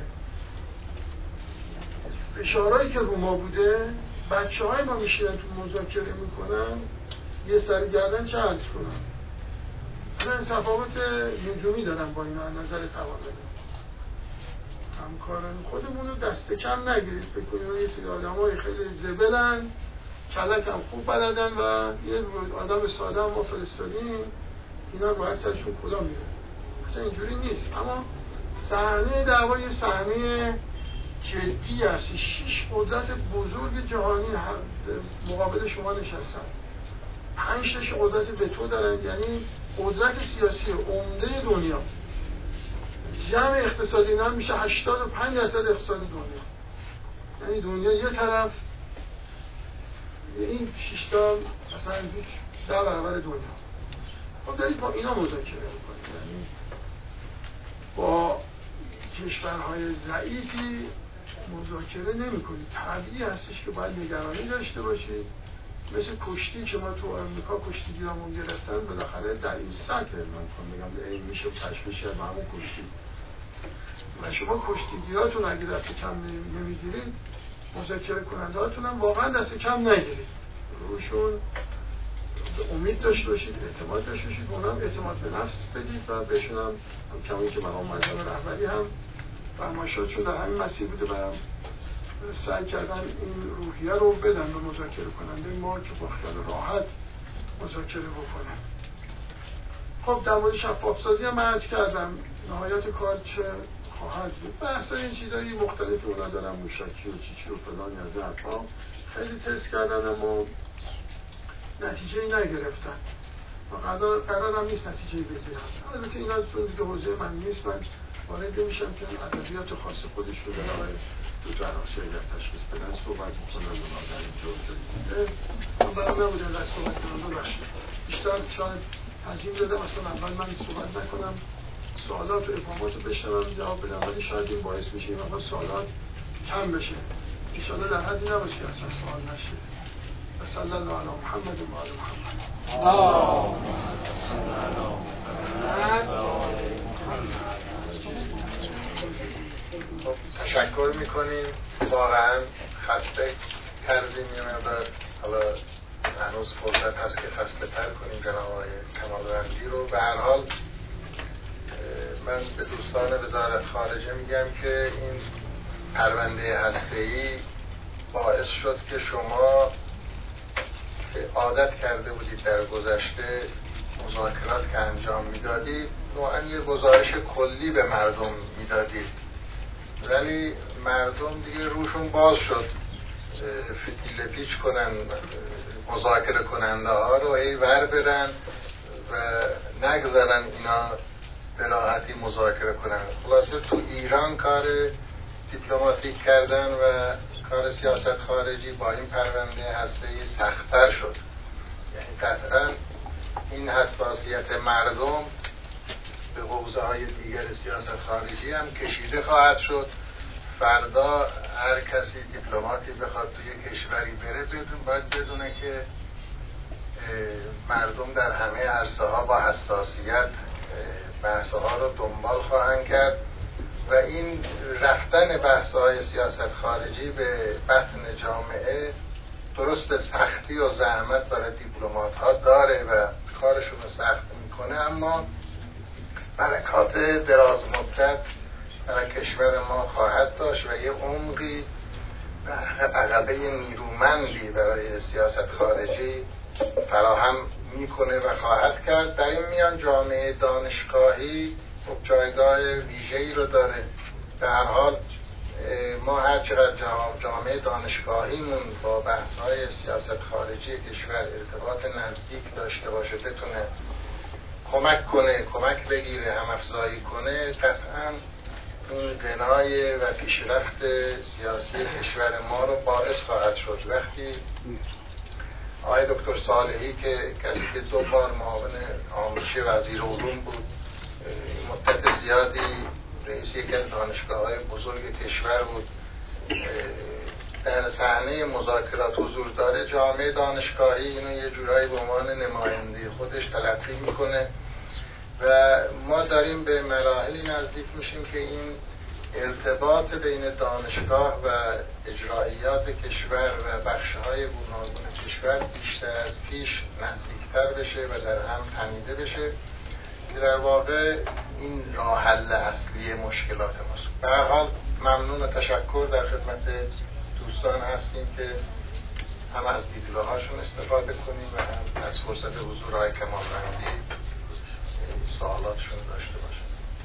فشارهایی که رو ما بوده بچه های ما میشیرن تو مذاکره میکنن یه سر گردن چه عرض کنن الان تفاوت نجومی دارن با اینا از نظر توانایی. همکاران خودمون رو دست کم نگیرید، فکر کنید یه سری آدم های خیلی زبلن کلک هم خوب بلدن و یه آدم ساده هم ما فرستادیم اینا باید سرشون کلا میره. اصلا اینجوری نیست. اما صحنه دعوا یه صحنه جدی است. شش قدرت بزرگ جهانی مقابل شما نشستن، پنج تاش قدرت به تو دارن، یعنی قدرت سیاسی عمده دنیا. جمع اقتصادی هم میشه هشتاد و پنج درصد اقتصاد دنیا. یعنی دنیا یه طرف، این شش تا مثلا هیچ ده برابر دنیا. خب دارید با اینا مذاکره میکنید، یعنی با کشورهای ضعیفی مذاکره نمی‌کنید. طبیعی هستش که باید نگرانی داشته باشید. مثل کشتی که ما تو آمریکا کشتیگیرامون گرفتن بالاخره در این سطح من کنم بگم این میشه تشویش با همون کشتی. و شما کشتیگیراتون اگه دست کم نمیگیرید مذاکره کننده هاتون هم واقعا دست کم نگیرید، روشون امید داشته باشید، اعتماد داشته باشید، اونم اعتماد به نفس بدید و بهشون هم کمی که مقام معظم رهبری هم فرمایشاتشون در همین مسیر بوده برام سعی کردن این روحیه رو بدن به مذاکره کننده ما که با خیال راحت مذاکره بکنن. خب در مورد شفاف سازی هم عرض کردم نهایت کار چه خواهد بود. بحث این چیزایی مختلفی اونا دارن، موشکی و چیچی و فلان از این حرفا خیلی تست کردن اما نتیجه نگرفتن و قرار قرار هم نیست نتیجه بگیرن. البته اینا چون دیگه حوزه من نیست، من وارد نمیشم که ادبیات خاص خودش رو داره دو تا عراقی در تشخیص بدن صحبت میکنن و در این جور جوریده من برای نبودن دست صحبت کنم ببخشید. بیشتر شاید ترجیح دادم اصلا اول من صحبت نکنم، سوالات و افهامات رو بشنوم جواب بدم، ولی شاید این باعث میشه این وقت سوالات کم بشه. انشاءالله در حدی نباشه که اصلا سوال نشه. صلی الله علی محمد و آل محمد. تشکر میکنیم. واقعا خسته کردیم یه مقدار، حالا هنوز فرصت هست که خسته تر کنیم جناب آقای کمالوردی رو. به هر حال من به دوستان وزارت خارجه میگم که این پرونده هسته‌ای باعث شد که شما که عادت کرده بودید در گذشته مذاکرات که انجام میدادید نوعاً یه گزارش کلی به مردم میدادید، ولی مردم دیگه روشون باز شد فتیله پیچ کنن مذاکره کننده ها رو ای ور برن و نگذارن اینا به راحتی مذاکره کنن. خلاصه تو ایران کار دیپلماتیک کردن و کار سیاست خارجی با این پرونده هسته‌ای سخت‌تر شد. یعنی قطعاً این حساسیت مردم به حوزه‌های دیگر سیاست خارجی هم کشیده خواهد شد. فردا هر کسی دیپلماتی بخواد توی کشوری بره بدون باید بدونه که مردم در همه عرصه‌ها با حساسیت بحث‌ها رو دنبال خواهند کرد و این رفتن بحث‌های سیاست خارجی به بطن جامعه درست به سختی و زحمت برای دیپلمات‌ها داره و کارشون رو سخت میکنه، اما برکات دراز مدت برای کشور ما خواهد داشت و یه عمقی عقبه نیرومندی برای سیاست خارجی فراهم میکنه و خواهد کرد. در این میان جامعه دانشگاهی جایگاه ویژه‌ای رو داره. به هر حال ما هر چقدر جامعه دانشگاهیمون با بحث‌های سیاست خارجی کشور ارتباط نزدیک داشته باشه، بتونه کمک کنه، کمک بگیره، هم افزایی کنه، قطعاً این غنای و پیشرفت سیاسی کشور ما رو باعث خواهد شد. وقتی آقای دکتر صالحی که کسی که دو بار معاون آموزشی وزیر علوم بود، مدت زیادی رئیس یکی از دانشگاه‌های بزرگ کشور بود، در صحنه مذاکرات حضور داره، جامعه دانشگاهی اینو یه جورایی به عنوان نماینده خودش تلقی میکنه و ما داریم به مراحلی نزدیک میشیم که این ارتباط بین دانشگاه و اجراییات کشور و بخش‌های گوناگون کشور بیشتر از پیش نزدیکتر بشه و در هم تنیده بشه که در واقع این راه حل اصلی مشکلات ماست. به هر حال ممنون و تشکر در خدمت دوستان هستیم که هم از دیدگاه‌هاشون استفاده کنیم و هم از فرصت حضور آقای کمالوندی سوالاتشون داشته باشیم.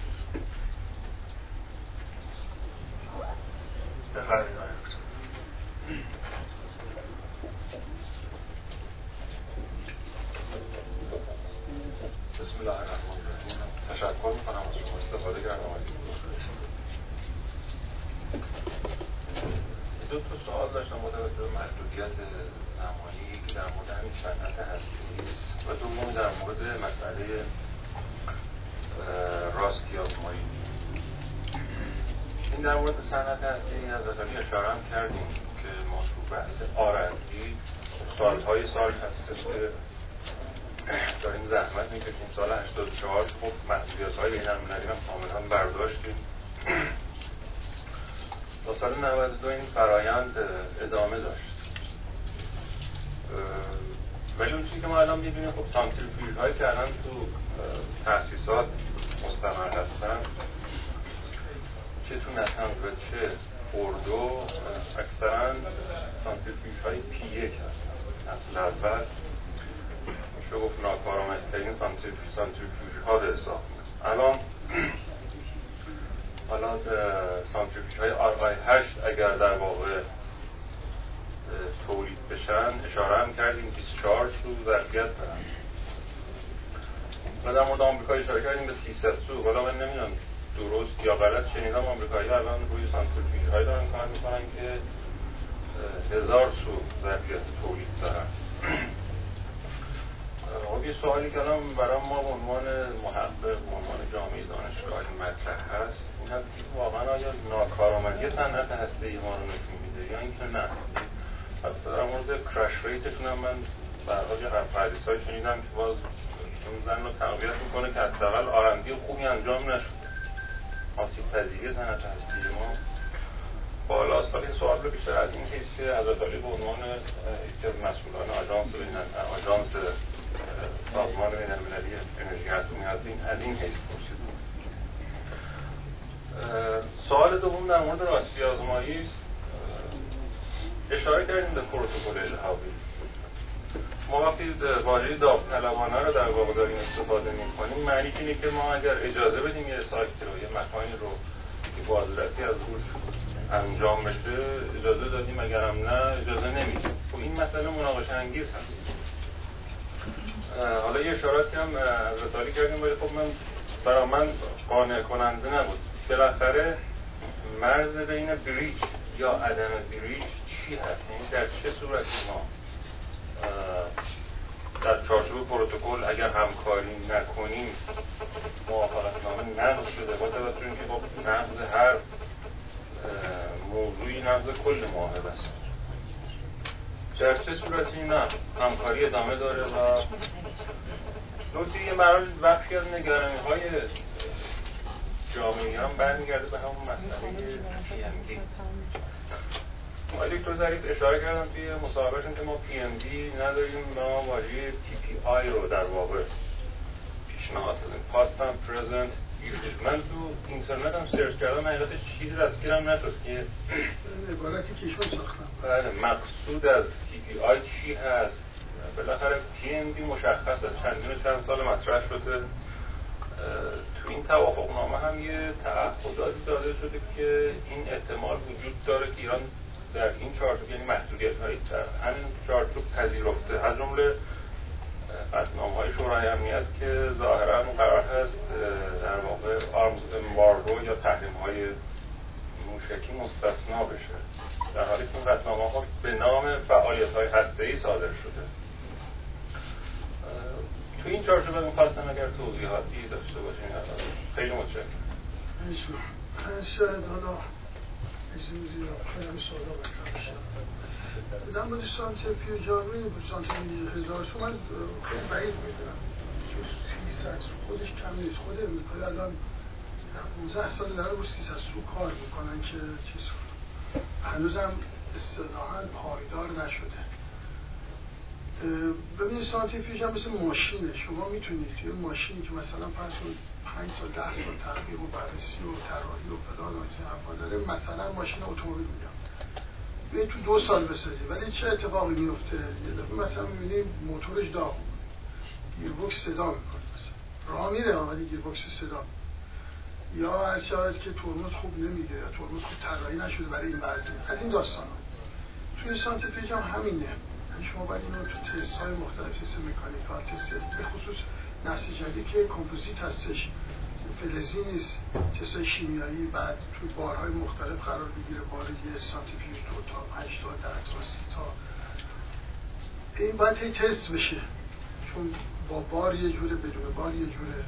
بفرمایید آقای دکتر. بسم الله الرحمن الرحیم. تشکر میکنم از شما استفاده کردم. دو تا سوال داشتم با توجه به محدودیت زمانی که در مورد همین صنعت هستی است و دوم در مورد مسئله راستی آزمایی. این در مورد صنعت هستی از اصلی اشاره هم کردیم که ما تو بحث آرندی سالهای سال هستش که داریم زحمت میکشیم. سال هشتاد و چهار خب محدودیت‌های بین‌المللی هم کاملا برداشتیم. تا سال نود و دو این فرایند ادامه داشت. ولی اون چیزی که ما الان می‌بینیم خب سانتریفیوژ هایی که الان تو تأسیسات مستمر هستن، چه تو نتنز و چه اردو، اکثرا سانتریفیوژ های پی یک هستن. اصل اول میشه گفت ناکارآمدترین سانتریفیوژ ها به حساب میاد. الان حالا سانتریفیوژ های آر آی هشت اگر در واقع تولید بشن، اشاره هم کردیم دیسچارج رو ظرفیت دارن و در مورد آمریکا اشاره کردیم به سیصد سو. حالا من نمیدونم درست یا غلط شنیدم آمریکایی ها الان روی سانتریفیوژ هایی دارن کار میکنن که هزار سو ظرفیت تولید دارن. خب یه سوالی که الان برای ما به عنوان محقق، به عنوان جامعه دانشگاهی مطرح هست این هست که واقعا آیا ناکارآمدی صنعت هسته‌ای ما رو نشون میده یا اینکه نه؟ حتی در مورد کراش ریتشون هم من به هر حال یه حدیث‌هایی شنیدم که باز اون زن رو تقویت میکنه که حداقل آرندی خوبی انجام نشده. آسیب پذیری صنعت هستی ما بالاست. ولی سوال رو بیشتر از این حیث که عزت علی به عنوان یکی از مسئولان آژانس آژانس سازمان بین‌المللی انرژی اتمی هستیم از این حیث پرسید. سوال دوم در مورد راستی آزمایی است. اشاره کردیم به پروتکل الحاقی. ما وقتی واژه داوطلبانه رو در واقع داریم استفاده می‌کنیم، معنیش اینه که ما اگر اجازه بدیم یه سایتی رو، یه مکانی رو که بازرسی از روش انجام بشه اجازه دادیم، اگرم نه اجازه نمیدیم. خب این مسئله مناقشه انگیز هست. حالا یه اشاراتی هم از رسالی کردیم ولی خب من برای من قانع کننده نبود. بالاخره مرز بین بریج یا عدم بریج چی هست؟ یعنی در چه صورتی ما در چارچوب پروتکل اگر همکاری نکنیم موافقتنامه نقض شده، با توجه به اینکه خب نقض هر موضوعی نقض کل معاهده است. در چه صورتی نه همکاری ادامه داره و نکته یه مرحله بخشی از نگرانی های جامعی هم برمیگرده به همون مسئله پی ام دی. آقای دکتر ظریف اشاره کردم توی مصاحبهشون که ما پی ام دی نداریم، ما واژه تی پی آی رو در واقع پیشنهاد دادیم، پاست هم پرزنت یوزج. من تو اینترنت هم سرچ کردم، حقیقتش چیزی دستگیرم نشد که عبارتی که ایشون ساختن. بله، مقصود از تی پی آی چی هست. بالاخره پی ام دی مشخص است، چندین چند سال مطرح شده. تو این توافقنامه هم یه تعهداتی داده شده که این احتمال وجود داره که ایران در این چارچوب، یعنی محدودیت‌هایی در همین چارچوب پذیرفته، از جمله قطعنامه‌های شورای امنیت که ظاهراً قرار هست در واقع آرمز امبارگو یا تحریم‌های موشکی مستثنا بشه، در حالی که این قطعنامه‌ها به نام فعالیت‌های هسته‌ای صادر شده. تو این چارچوب می‌خواستم اگر توضیحاتی داشته باشین. خیلی متشکرم. شاید حالا ایزوزی یا خیلی سوالا بکنم شد بدم با دوستان تپی و جامعی دوستان تپی هزار سو من خیلی بعید میدونم چون سیصد سو خودش کم نیست. خود امریکایی الان پانزده سال داره با سیصد سو کار میکنن که چیز هنوزم اصطلاحاً پایدار نشده. ببینید سانتریفیوژ هم مثل ماشینه. شما میتونید توی ماشینی که مثلا پس پنج سال ده سال تحقیق و بررسی و طراحی و فلان و این داره، مثلا ماشین اتومبیل میگم بیاید تو دو سال بسازید، ولی چه اتفاقی میفته؟ یه دفعه مثلا میبینید موتورش داغ، گیربکس صدا میکنه، مثلا راه میره ولی گیربکس صدا، یا هر شاید که ترمز خوب نمیگیره یا ترمز خوب طراحی نشده برای این وزن. از این داستانا توی سانتریفیوژ هم همینه. شما باید اینو تو تست های مختلف، تست مکانیکال، تست به خصوص نسل جدید که کمپوزیت هستش، فلزی نیست، تست های شیمیایی، بعد توی بارهای مختلف قرار بگیره، بار یه سانتریفیوژ دو تا پنج تا ده تا سی تا، این باید هی تست بشه، چون با بار یه جوره بدون بار یه جوره،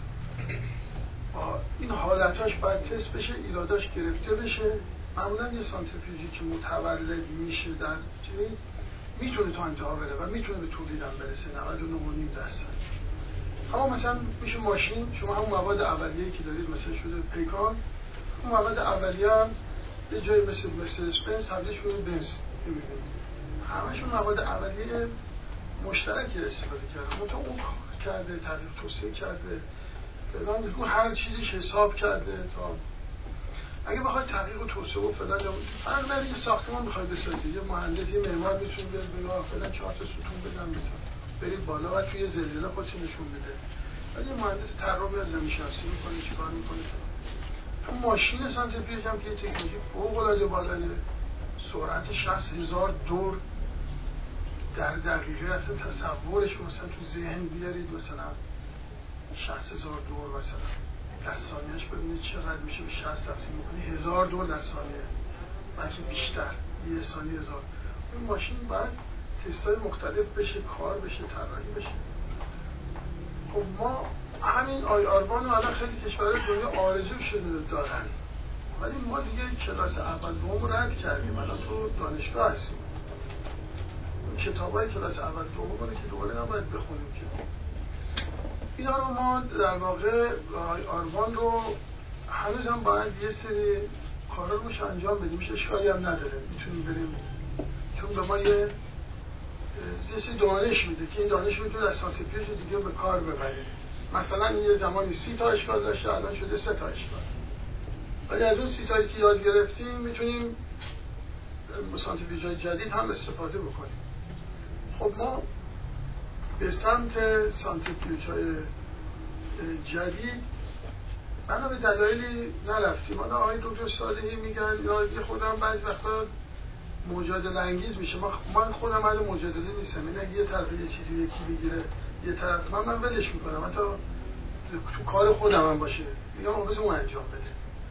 با این حالتاش باید تست بشه، ایراداش گرفته بشه. معمولا یه سانتریفیوژی که متولد میشه در جایی میتونه تا انتها بره و میتونه به تولیدم برسه نود و نه و نیم درصد. اما مثلا میشه ماشین، شما هم مواد اولیه‌ای که دارید مثلا شده پیکان، اون مواد اولیه هم یه جایی مثل مثل اسپنس تبدیلش کنید بنز، می‌بینید همشون مواد اولیه مشترکی استفاده کرده، منتها اون کرده، تحقیق توسعه کرده، فلان، رو هر چیزیش حساب کرده. تا اگه بخواید تحقیق و توسعه و فلان، فرق نداره که ساختمان می‌خواید بسازید، یه مهندس یه معمار میتونه بیاد بگه فلان چهار تا ستون بدم مثلا برید بالا و توی زلزله خودشون نشون بده، ولی یه مهندس طراح میاد زمین شناسی میکنه، چیکار میکنه. تو ماشین سانتریفیوژ هم که یه تکنولوژی فوق‌العاده بالایه، سرعت شصت هزار دور در دقیقه، اصلا تصورش مثلا تو ذهن بیارید، مثلا شصت هزار دور مثلا در ثانیهش ببینید چقدر میشه به شصت تقسیم میکنی، هزار دور در ثانیه، بلکه بیشتر، یه ثانیه هزار. این ماشین باید تستای مختلف بشه، کار بشه، طراحی بشه. خب ما همین آی آروان رو الان خیلی کشورهای دنیا آرزو شده دارن، ولی ما دیگه کلاس اول دوم رد کردیم، الان تو دانشگاه هستیم. کتابای کلاس اول دوم رو که دوباره نباید بخونیم که اینا رو ما در واقع آی آروان رو هنوز هم باید یه سری کارا روش انجام بدیم، اشکالی هم نداره، میتونیم بریم، چون به ما یه یه سری دانش میده که این دانش میتونه از سانتریفیوژ دیگه به کار ببره. مثلا یه زمانی سی تا اشکال داشته، الان شده سه تا اشکال، ولی از اون سی تایی که یاد گرفتیم میتونیم سانتریفیوژهای جدید هم استفاده بکنیم. خب ما به سمت سانتریفیوژهای جدید بنا به دلایلی نرفتیم. حالا آقای دکتر صالحی میگن یا خودم بعضی وقتا مجادله انگیز میشه، من خودم اهل مجادله نیستم، این اگه یه طرف یه چیزی یکی بگیره یه طرف من من ولش میکنم، حتی تو کار خودم هم باشه میگم آقا بذار اون انجام بده.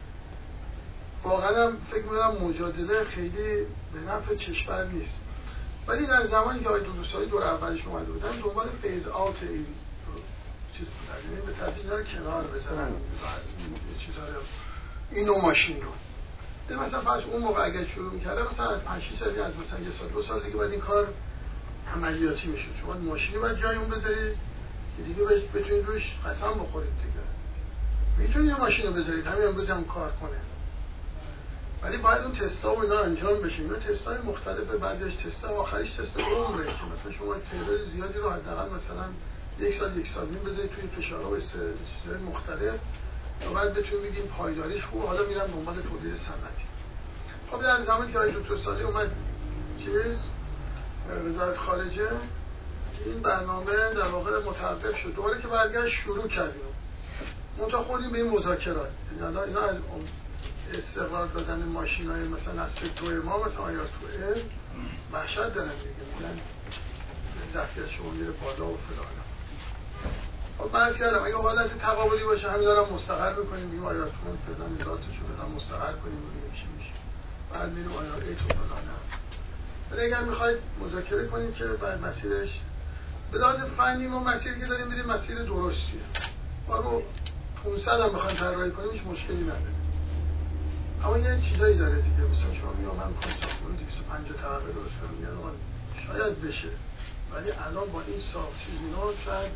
واقعا هم فکر میکنم مجادله خیلی به نفع کشور نیست، ولی در زمانی که آقای دکتر صالحی دور اولش اومده بودن دنبال فیز آوت این چیز بودن، یعنی به تدریج اینا رو کنار بذارن یه چیزا رو، این نوع ماشین رو مثلا فرض اون موقع اگه شروع می‌کرده مثلا از پنج شش سال از مثلا یه سال دو سال دیگه بعد این کار عملیاتی میشه، شما ماشینی باید جای اون بذارید که دیگه بتونید روش قسم بخورید دیگه. میتونید یه ماشین رو بذارید همین امروز هم کار کنه، ولی باید اون تستا و اینا انجام بشه. اینا تستای مختلفه، بعضیش تستا آخریش تست عمره که مثلا شما تعداد زیادی رو حداقل مثلا یک سال یک سال نیم بذارید توی فشارها و چیزهای مختلف و بعد بتونید بگیم پایداریش خوبه، حالا میرم دنبال تولید صنعتی. خب در زمانی که آقای دکتر صادقی اومد چیز وزارت خارجه، این برنامه در واقع متوقف شد. دوباره که برگشت شروع کردیم منتها خوردیم به این مذاکرات. یعنی اینا از استقرار دادن ماشینای مثلا از سکتور ما مثلا آیار توئه وحشت دارن دیگه، میگن ظرفیت شما میره بالا و فلان. خب من از کردم اگه حالت تقابلی باشه همین دارم مستقر بکنیم، بگیم آیار توئه فلان ذاتشو بدن مستقر کنیم بگیم چی میشه، بعد میریم آیار ای تو فلان. ولی اگر میخواید مذاکره کنیم که بعد مسیرش به لحاظ فنی ما مسیری که داریم میریم مسیر درستیه، ما رو پانصد هم بخوایم طراحی کنیم هیچ مشکلی نداره. اما یه چیزایی داره دیگه، مثلا شما میگم من میخوام ساختمون دویست و پنجاه طبقه درست کنم، میگن شاید بشه، ولی الان با این ساخت چیز اینا شاید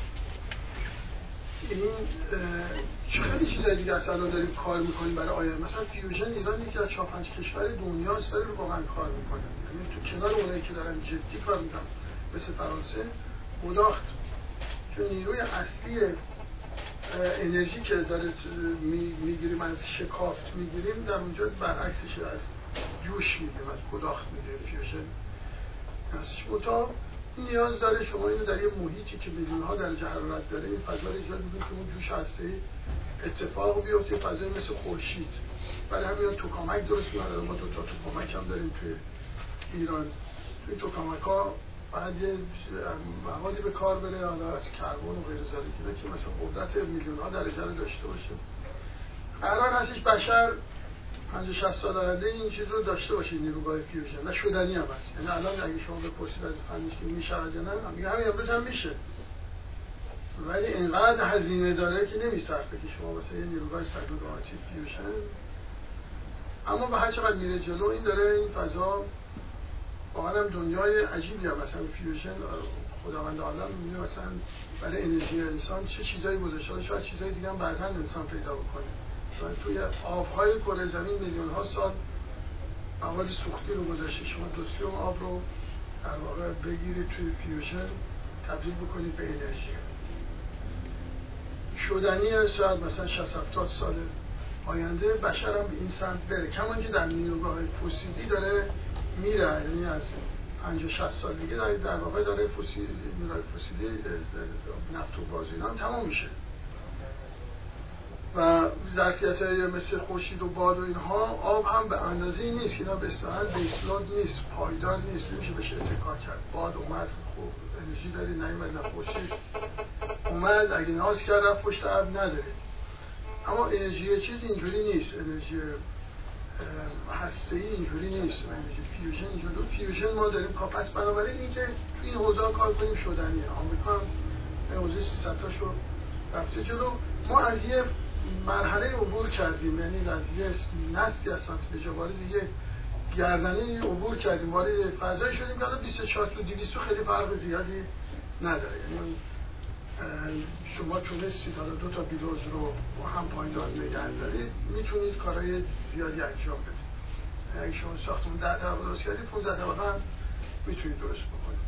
این خیلی چیزای دیگه اصلا داریم کار میکنیم برای آینده. مثلا فیوژن ایران یکی از چهار پنج کشور دنیاست داره رو واقعا کار میکنه، یعنی تو کنار اونایی که دارن جدی کار میکنن مثل فرانسه مداخت، چون نیروی اصلی انرژی که داره میگیریم از شکافت میگیریم در اونجا برعکسشه، از جوش میگیریم، از کداخت میگیریم. فیوژن هستش متا نیاز داره شما اینو در یه محیطی که میلیون ها درجه حرارت داره این فضا رو ایجاد می‌کنید که اون جوش هسته اتفاق بیفته، فضای مثل خورشید. برای همین توکامک درست می‌کنه. ما دو تا توکامک هم داریم توی ایران. توی توکامک‌ها بعد یه موادی به کار بره، حالا از کربن و غیر ذالک که مثلا قدرت میلیون ها درجه رو داشته باشه. قرار هستش بشر پنجاه شصت سال آینده این چیز رو داشته باشه، نیروگاه فیوژن، و شدنی هم هست. یعنی الان اگه شما بپرسید از فنیش که میشه یا نه، میگه همین امروز هم میشه، ولی اینقدر هزینه داره که نمیصرفه که شما مثلا یه نیروگاه صد مگاوات فیوژن. اما به هر چقدر میره جلو این داره این فضا واقعا هم دنیای عجیبی هم مثلا فیوژن خداوند عالم میگه مثلا برای انرژی انسان چه چیزایی گذاشته، شاید چیزای دیگه هم بعداً انسان پیدا بکنه. مثلا توی آب‌های کره زمین میلیون ها سال مواد سوختی رو گذاشته، شما دو سوم آب رو در واقع بگیرید توی فیوژن تبدیل بکنید به انرژی. شدنیه شاید مثلا شصت هفتاد سال آینده بشر هم به این سمت بره، کما که در نیروگاه‌های فسیلی داره میره، یعنی از پنجاه شصت سال دیگه در واقع داره فسیلی نیروگاه فسیلی نفت و گاز اینا هم تمام میشه و ظرفیت‌های مثل خورشید و باد و اینها. آب هم به اندازه‌ای نیست که اینا به اصطلاح بیسلود نیست، پایدار نیست، نمیشه بهش اتکا کرد. باد اومد خوب انرژی داره، نیومد نه خورشید اومد اگه ناز کرد رفت پشت ابر نداره. اما انرژی چیز اینجوری نیست، انرژی هسته‌ای اینجوری نیست، انرژی فیوژن اینجوری. فیوژن ما داریم کاپس، بنابراین اینکه تو این حوزه کار کنیم شدنیه. آمریکا هم به حوزه سیصد تاشو رفته جلو. ما از یه مرحله عبور کردیم، یعنی از یه نستی از سانتیمتر وارد یه گردنه عبور کردیم، وارد فضایی شدیم که الان بیست و چهار تا دویست خیلی فرق زیادی نداره. یعنی شما تونستید حالا دو تا بیلوز رو با هم پایدار نگه دارید، میتونید کارهای زیادی انجام بدید. اگه شما ساختمون ده طبقه درست کردید، پانزده طبقه هم میتونید درست بکنید.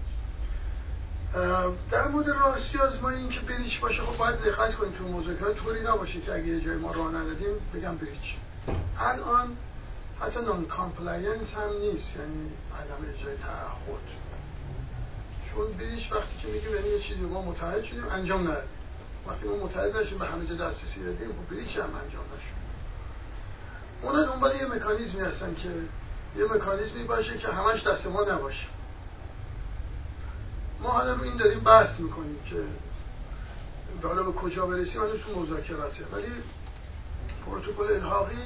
در مورد راستی آزمایی این که بریچ باشه، خب باید دقت کنید تو مذاکرات طوری نباشه که اگه یه جای ما راه ندادیم بگم بریچ. الان حتی نان کامپلاینس هم نیست، یعنی عدم اجرای تعهد. چون بریچ وقتی که میگیم یعنی یه چیزی ما متحد شدیم انجام ندادیم، وقتی ما متحد نشیم به همه جا دسترسی دادیم خب بریچ هم انجام نشد. اونا دنبال یه مکانیزمی هستن که یه مکانیزمی باشه که همش دست ما نباشه. ما حالا رو این داریم بحث میکنیم که حالا به کجا برسیم، هنوز تو مذاکراته، ولی پروتکل الحاقی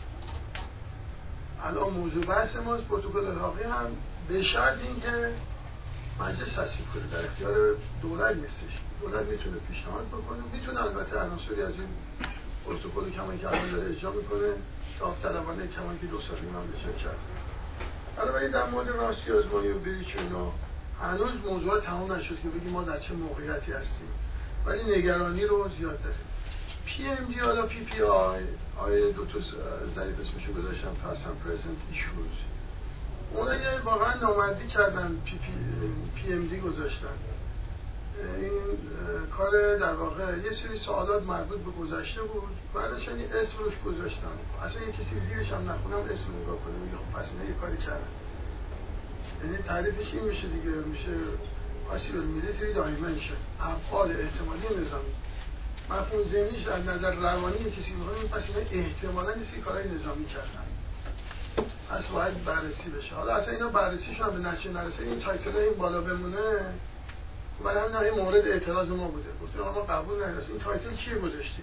الان موضوع بحث ماست. پروتکل الحاقی هم به شرط این که مجلس تصویب کنه، در اختیار دولت نیستش. دولت میتونه پیشنهاد بکنه، میتونه البته عناصری از این پروتکل کمایی که الان داره اجرا میکنه داوطلبانه کمایی که دو سال هم اجرا کرد. حالا ولی در مورد راستی آزمایی و بریچ و اینا هنوز موضوع تمام نشد که بگیم ما در چه موقعیتی هستیم، ولی نگرانی رو زیاد داریم. پی ام دی حالا پی پی آی آی دو تا ظریف اسمشو گذاشتم پاست اند پرزنت ایشوز، اونا یه واقعا نامردی کردن، پی پی پی ام دی گذاشتن. این کار در واقع یه سری سوالات مربوط به گذشته بود، بعدش یعنی اسم روش گذاشتن، اصلا یه کسی زیرش هم نخونم اسم نگاه کنه میگه خب پس اینا یه کاری کردن. یعنی تعریفش این میشه دیگه، میشه possible military dimension، ابعاد احتمالی نظامی. مفهوم ذهنیش در نظر روانی کسی می‌خونه پس اینا احتمالاً یه کارهای نظامی کردن، پس باید بررسی بشه. حالا اصلا اینا بررسیشون هم به نتیجه نرسه، این تایتل این بالا بمونه، ولی همین این مورد اعتراض ما بوده. گفتیم ما قبول نداریم این تایتل چیه گذاشتی؟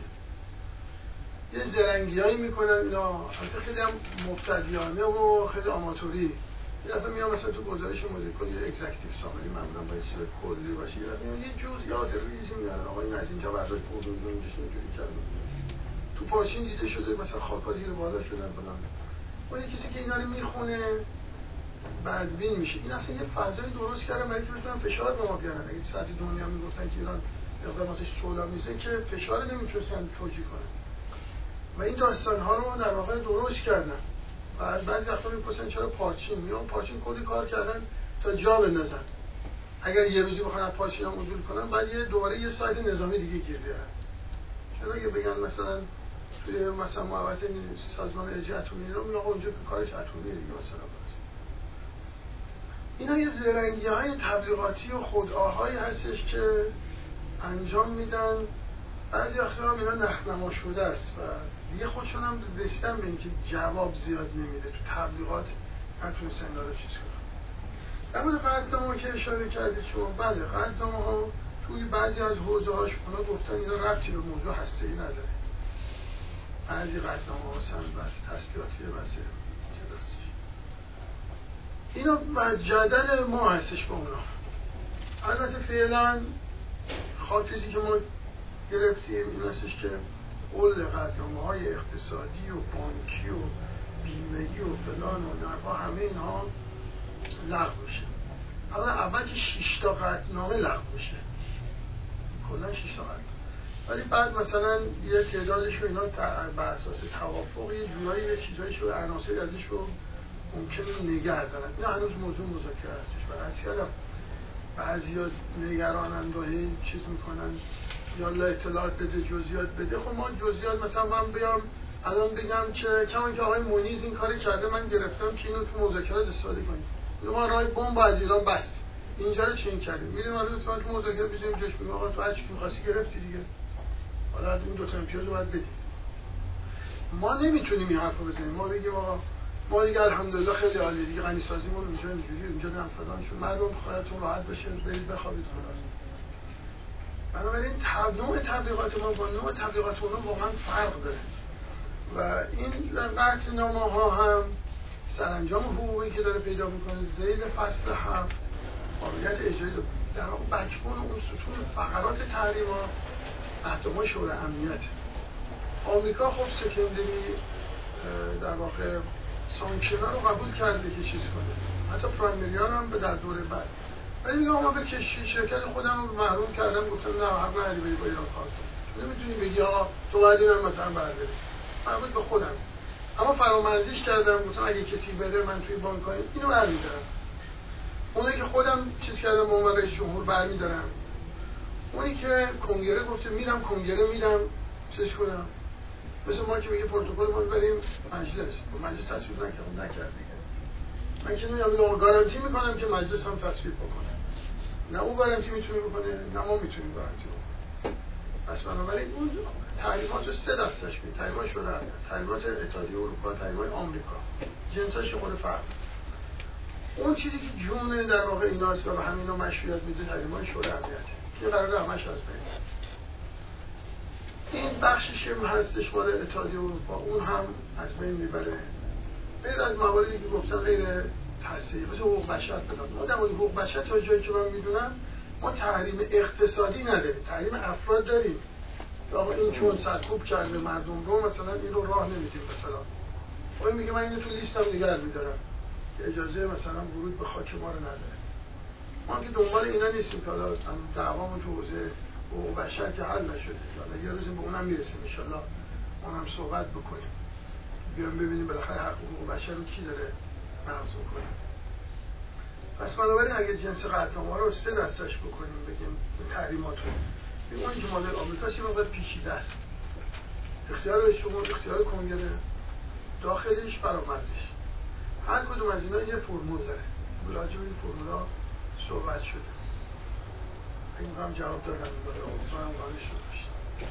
یه زرنگیایی میکنن اینا، البته خیلی هم مبتدیانه و خیلی آماتوری. یه دفعه میام مثلا تو گزارش مدیر کل یه اگزکتیو سامری معمولا باید چیز کلی باشه، یه دفعه یه جزء یاد ریزی میارن، آقا این از اینجا برداشت بود و اینجاش اینجوری کرد. تو پارچین دیده شده مثلا خاکا زیر بالا شدن فلان. اون یه کسی که اینا رو میخونه بدبین میشه. این اصلا یه فضای درست کردن برای که بتونن فشار به ما بیارن. اگه ساعت دنیا میگفتن که ایران اقداماتش صلح‌آمیزه که فشار نمیتونستن توجیه کنن. و این داستان ها رو در واقع درست کردن. و بعضی وقتا میپرسن چرا پارچین؟ میگم پارچین کلی کار کردن تا جا بندازن. اگر یه روزی بخوان پارچین هم عدول کنن بعد یه دوباره یه سایت نظامی دیگه گیر بیارن. چون اگه بگن مثلا توی مثلا محوطه سازمان انرژی اتمی رو میگن اونجا که کارش اتمیه دیگه مثلا باشه. اینا یه زرنگی‌های تبلیغاتی و خودآهایی هستش که انجام میدن. بعضی وقتا هم اینا نخنما شده است و دیگه خودشون هم رسیدن به اینکه جواب زیاد نمیده تو تبلیغات، نتونستن اینا رو چیز کنن. در مورد قدنامه که اشاره کردید شما، بله قدنامه ها توی بعضی از حوزه هاش اونا گفتن اینا ربطی به موضوع هسته‌ای نداره. بعضی قدنامه ها هستن بس تسلیحاتیه بس چه دستش. اینا جدل ما هستش با اونا. البته فعلا خاطری که ما گرفتیم این هستش که قول قدنامه های اقتصادی و بانکی و بیمه‌ای و فلان و نفا همه اینها لغو بشه. اول اول که شش تا قطعنامه لغو بشه، کلا شش تا قطعنامه، ولی بعد مثلا یه تعدادش رو اینا بر اساس توافق یه جورایی یه چیزایش رو عناصری ازش رو ممکنه نگه دارن. این هنوز موضوع مذاکره هستش و اصلا بعضیا نگرانند و هی چیز میکنن یا الله اطلاعات بده جزئیات بده. خب ما جزئیات مثلا من بیام الان بگم که کما که آقای منیز این کاری کرده من گرفتم که اینو تو مذاکرات استفاده کنیم، ما راه بمب از ایران بست اینجا رو چین کردیم، میریم الان تو تو مذاکره بزنیم جاش میگم آقا تو هر چی می‌خواستی گرفتی دیگه، حالا این دو تا امتیاز رو باید بدیم. ما نمیتونیم این حرفو بزنیم، ما بگیم آقا ما دیگه الحمدلله خیلی عالی دیگه غنی سازیمون اونجا اینجوری اینجا هم فلان شد، مردم خودتون راحت بشه برید بخوابید فلان. بنابراین نوع تبلیغات ما با نوع تبلیغات اونها واقعا فرق داره و این قطعنامه ها هم سرانجام حقوقی که داره پیدا میکنه ذیل فصل هفت قابلیت اجرایی در واقع بکبون اون ستون فقرات تحریم ها احکام شورای امنیت. آمریکا خب سکندری در واقع سانکشن ها رو قبول کرده که چیز کنه، حتی پرایمری ها هم به در دوره بعد، ولی میگم ما به کشی شرکت خودم رو محروم کردم، گفتم نه حق نداری بری با ایران کار کنی، نمیتونی بگی آقا تو باید اینم مثلا برداری، مربوط به خودم. اما فرامرزیش کردم، گفتم اگه کسی بره من توی بانک‌های اینو برمی‌دارم. اونی که خودم چیز کردم با من رئیس جمهور برمی‌دارم. اونی که کنگره گفته میرم کنگره میدم چیز کنم. مثل ما که میگه پروتکل ما بریم مجلس، با مجلس تصویب نکردم نکرد دیگه. من که نمیام گارانتی میکنم که مجلس هم تصویب بکنه. نه اون گارانتی میتونه بکنه، نه ما میتونیم گارانتی بکنیم. پس بنابراین اون تحریمات رو سه دستش می‌بینیم، تحریمات شورای امنیت، تحریمات اتحادیه اروپا، تحریمات آمریکا، جنساش خود فرق. اون چیزی که جون در واقع ایناست و به همینا مشروعیت میده تحریمات شورای امنیت که قراره همش از بین. این بخشش هم هستش مال اتحادیه اروپا، اون هم از بین میبره. غیر از مواردی که گفتن غیر تحصیلی مثل حقوق بشر بدن. ما در مورد حقوق بشر تا جایی که من میدونم ما تحریم اقتصادی نداریم، تحریم افراد داریم. آقا این چون سرکوب کرده مردم رو مثلا این رو راه نمیدیم مثلا. آقا میگه من اینو تو لیستم نگه میدارم که اجازه مثلا ورود به خاک ما رو نداره. ما که دنبال اینا نیستیم که حالا دعوامون تو حوزه حقوق بشر که حل نشده. حالا یه روزی به اونم میرسیم ان شاء الله، اونم صحبت بکنیم، بیام ببینیم بالاخره حقوق بشر رو کی داره نقض میکنه. پس بنابراین اگه جنس قطعنامه رو سه دستش بکنیم، بگیم به تحریمات رو، بگیم اون که مدل آمریکاست یه مقدار پیچیده است، اختیار رئیس جمهور، اختیار کنگره، داخلیش فرامرزش، هر کدوم از اینا یه فرمول داره. راجع به این فرمولا صحبت شده. این هم جواب دادم می‌کنه، امیدوارم قانع شده باشید.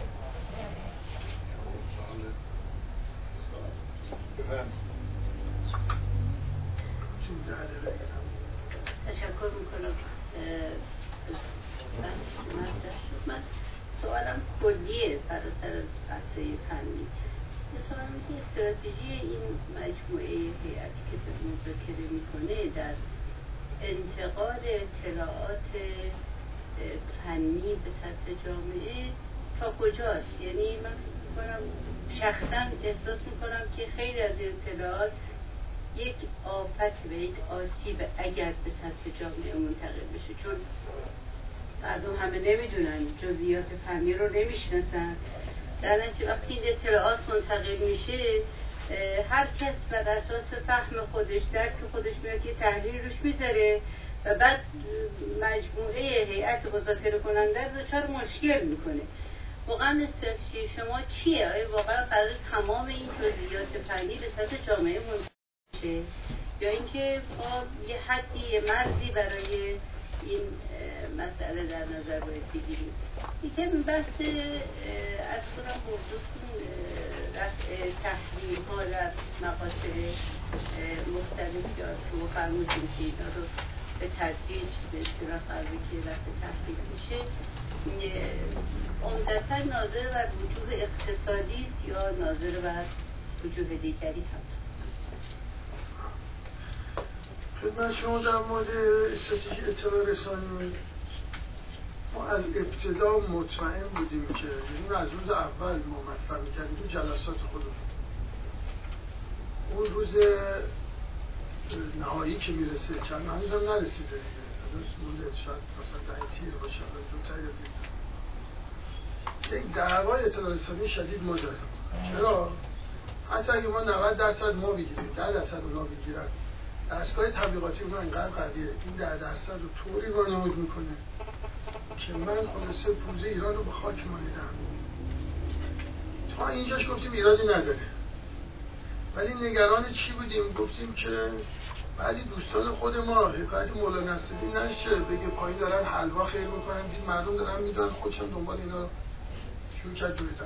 تشکر میکنم. من سوالم کلیه فراتر از بحث‌های فنی. یه سوالم اینه که استراتژی این مجموعه هیئتی که مذاکره میکنه در انتقال اطلاعات فنی به سطح جامعه تا کجاست؟ یعنی من میکنم شخصا احساس میکنم که خیلی از اطلاعات یک آفت و یک آسیب اگر به سطح جامعه منتقل بشه، چون مردم همه نمیدونن، جزئیات فنی رو نمیشناسن. در نتیجه وقتی این اطلاعات منتقل میشه، هر کس بر اساس فهم خودش، درک خودش میاد که تحلیل روش میذاره و بعد مجموعه هیئت مذاکره کننده رو دچار مشکل میکنه. واقعا استراتژی شما چیه؟ آیا واقعا قرار تمام این جزئیات فنی به سطح جامعه منتقل شه، یا اینکه ما یه حدی، یه مرزی برای این مسئله در نظر باید بگیریم؟ یکم بحث از خودم موضوعتون رفع تحریم ها در مقاصد مختلف یا شما فرمودین که اینا رو به تدریج به اصطلاح قربی که رفع تحریم میشه، عمدتاً ناظر بر وجوه اقتصادی یا ناظر بر وجوه دیگری هم؟ خدمت شما در مورد استراتژی اطلاع رسانی، ما از ابتدا مطمئن بودیم که یعنی از روز اول ما مطرح می‌کردیم تو جلسات خودمون. اون روز نهایی که میرسه، چند هنوز هم نرسیده دیگه، هنوز مونده، شاید مثلا ده تیر باشه، حالا زودتر یا دیرتر. یک دعوای اطلاع رسانی شدید ما داریم. چرا؟ حتی اگه ما نود درصد ما بگیریم، ده درصد اونا بگیرن، دستگاه تبلیغاتی اونها اینقدر قویه، این ده درصد رو طوری وانمود میکنه که من خلاصه پوزه ایران رو به خاک مالیدم. تا اینجاش گفتیم ایرادی نداره، ولی نگران چی بودیم؟ گفتیم که بعضی دوستان خود ما حکایت مولانا نصرالدین نشه، بگه پایین دارن حلوا خیر میکنن، دید مردم دارن میدونن، خودشون دنبال اینا شروع کرد دویدن.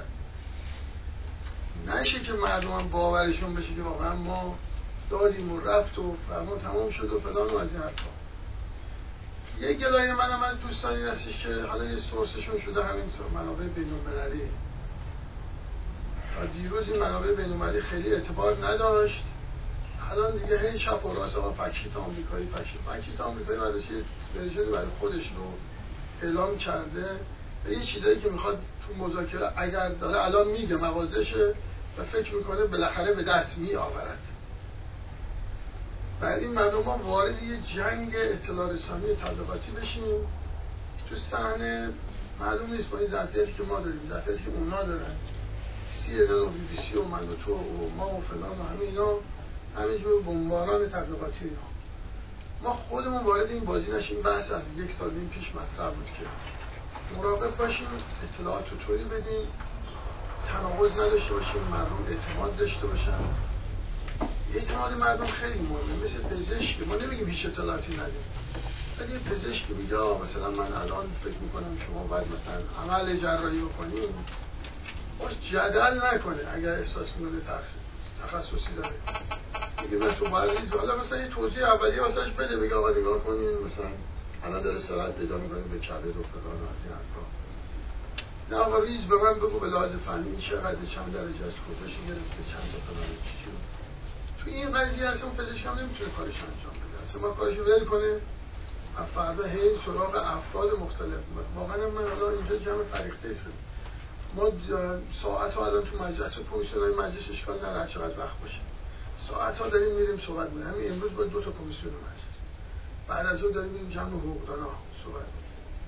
نشه که مردم هم باورشون بشه که واقعا ما دادیم و رفت و فرمان تمام شد و فلان و از این حرفا. یه گلایه من هم از دوستانی هستش که حالا یه سورسشون شده همین منابع بین‌المللی. تا دیروز این منابع بین‌المللی خیلی اعتبار نداشت، الان دیگه هی چپ و راست آقا فکشیت آمریکایی فکشیت فکشیت آمریکایی برای ورژن برای خودش رو اعلام کرده و یه چیزایی که میخواد تو مذاکره اگر داره الان میگه موازشه و فکر میکنه بالاخره به دست می آورد. برای این مردم ما وارد یه جنگ اطلاع رسانی تبلیغاتی بشیم تو صحنه معلوم نیست با این ظرفیتی که ما داریم، ظرفیتی که اونا دارن، سی ان و بی بی سی و من و تو و ما و فلان و همه اینا همینجور بمباران تبلیغاتی اینا، ما خودمون وارد این بازی نشیم. بحث از یک سال نیم پیش مطرح بود که مراقب باشیم، اطلاعات رو طوری بدیم تناقض نداشته باشیم، مردم اعتماد داشته باشن. اعتماد مردم خیلی مهمه، مثل پزشک. ما نمیگیم هیچ اطلاعاتی ندیم، ولی یه پزشک میگه مثلا من الان فکر میکنم شما باید مثلا عمل جراحی بکنیم، باش جدل نکنه اگر احساس میکنه تخصصی داره. میگه من تو مریض حالا مثلا یه توضیح اولیه واسش بده، بگه آقا نگاه کنین مثلا الان داره سرعت پیدا میکنه به کبد و فلان و از این حرفا. نه آقا ریز به من بگو به لحاظ فنی چقدر، چند درجه از خودش گرفته، چند تا فلان چی. تو این قضیه اصلا پزشک هم نمیتونه کارش انجام بده، اصلا ما کارشو ول کنه و فردا هی سراغ افراد مختلف. واقعا من حالا اینجا جمع فریخته است، ما ساعت ها الان تو مجلس تو کمیسیون‌های مجلس اشکال نداره هر چقدر وقت باشه، ساعت ها داریم میریم صحبت می‌کنیم. همین امروز با دو تا کمیسیون مجلس، بعد از اون داریم میریم جمع حقوقدانا صحبت می‌کنیم.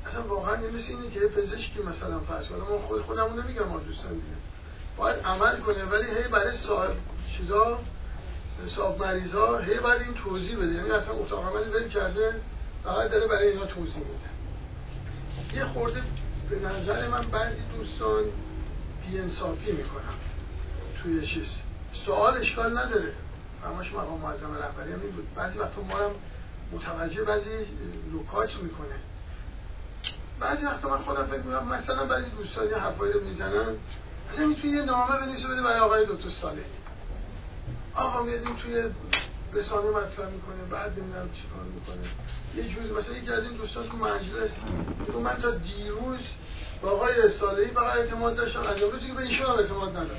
اصلا واقعا مثل اینه که پزشکی مثلا فرض کنه، من خود خودمون نمیگم، ما دوستان دیگه باید عمل کنه، ولی هی برای صاحب چیزا صاحب مریضا هی باید این توضیح بده، یعنی اصلا اتاق عملی ول کرده فقط داره برای اینا توضیح میده. یه خورده به نظر من بعضی دوستان بی‌انصافی میکنن توی چیز. سوال اشکال نداره، همش مقام معظم رهبری هم این بود، بعضی وقتا ما هم متوجه بعضی نکات میکنه. بعضی وقتا من خودم فکر میکنم مثلا بعضی دوستان یه حرفایی رو میزنن، مثلا میتونی یه نامه بنویسه بده برای آقای دکتر صالحی، آقا میادیم توی رسانه مطرح میکنه، بعد نمیدونم چیکار میکنه یه جوری. مثلا یکی از این دوستان تو مجلس میگه من تا دیروز با آقای صالحی فقط اعتماد داشتم، از امروزی که به ایشون هم اعتماد ندارم.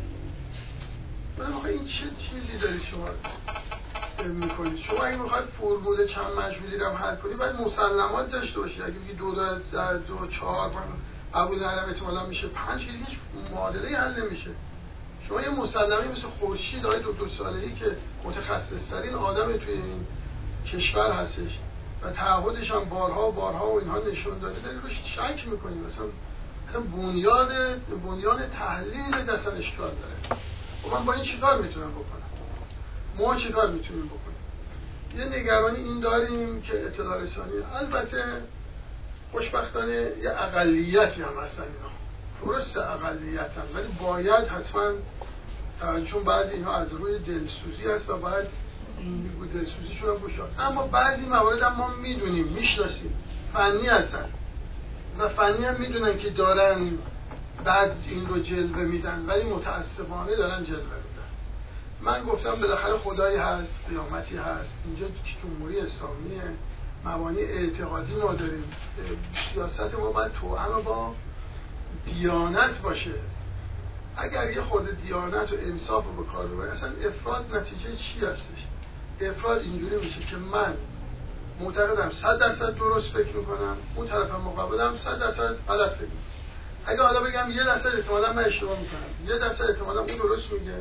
من آقا این چه چیزی دارید شما میکنید؟ شما اگه میخواید فرمول چند مجهولی رو حل کنید باید مسلمات داشته باشید. اگه بگید دو در دو چهار قبول ندارم احتمالاً میشه پنج، هیچ معادله حل نمیشه. شما یه مسلمه مثل خورشید آقای دکتر صالحی که متخصص‌ترین آدم توی این کشور هستش و تعهدش هم بارها و بارها و اینها نشون داده، دارید روش شک میکنید. مثلا مثلا بنیاد بنیان تحلیل دستن اشکال داره. و من با این چیکار میتونم بکنم؟ ما چیکار میتونیم بکنیم؟ یه نگرانی این داریم که اطلاع رسانی، البته خوشبختانه یه اقلیتی هم هستن اینا، درست اقلیت هم، ولی باید حتما چون بعضی اینا از روی دلسوزی هست و باید این دلسوزیشون هم بشن. اما بعضی موارد هم ما میدونیم، میشناسیم، فنی هستن و فنی هم میدونن که دارن بعد این رو جلوه میدن، ولی متاسفانه دارن جلوه میدن. من گفتم بالاخره خدایی هست، قیامتی هست، اینجا جمهوری اسلامیه، مبانی اعتقادی ما داریم، سیاست ما باید توأم با دیانت باشه. اگر یه خورده دیانت و انصاف رو به کار ببریم، اصلا افراد نتیجه چی هستش؟ افراد اینجوری میشه که من معتقدم صد درصد درست فکر میکنم، اون طرف مقابلم صد درصد غلط فکر میکنم. اگه حالا بگم یه درصد احتمالاً من اشتباه میکنم، یه درصد احتمالاً اون درست میگه،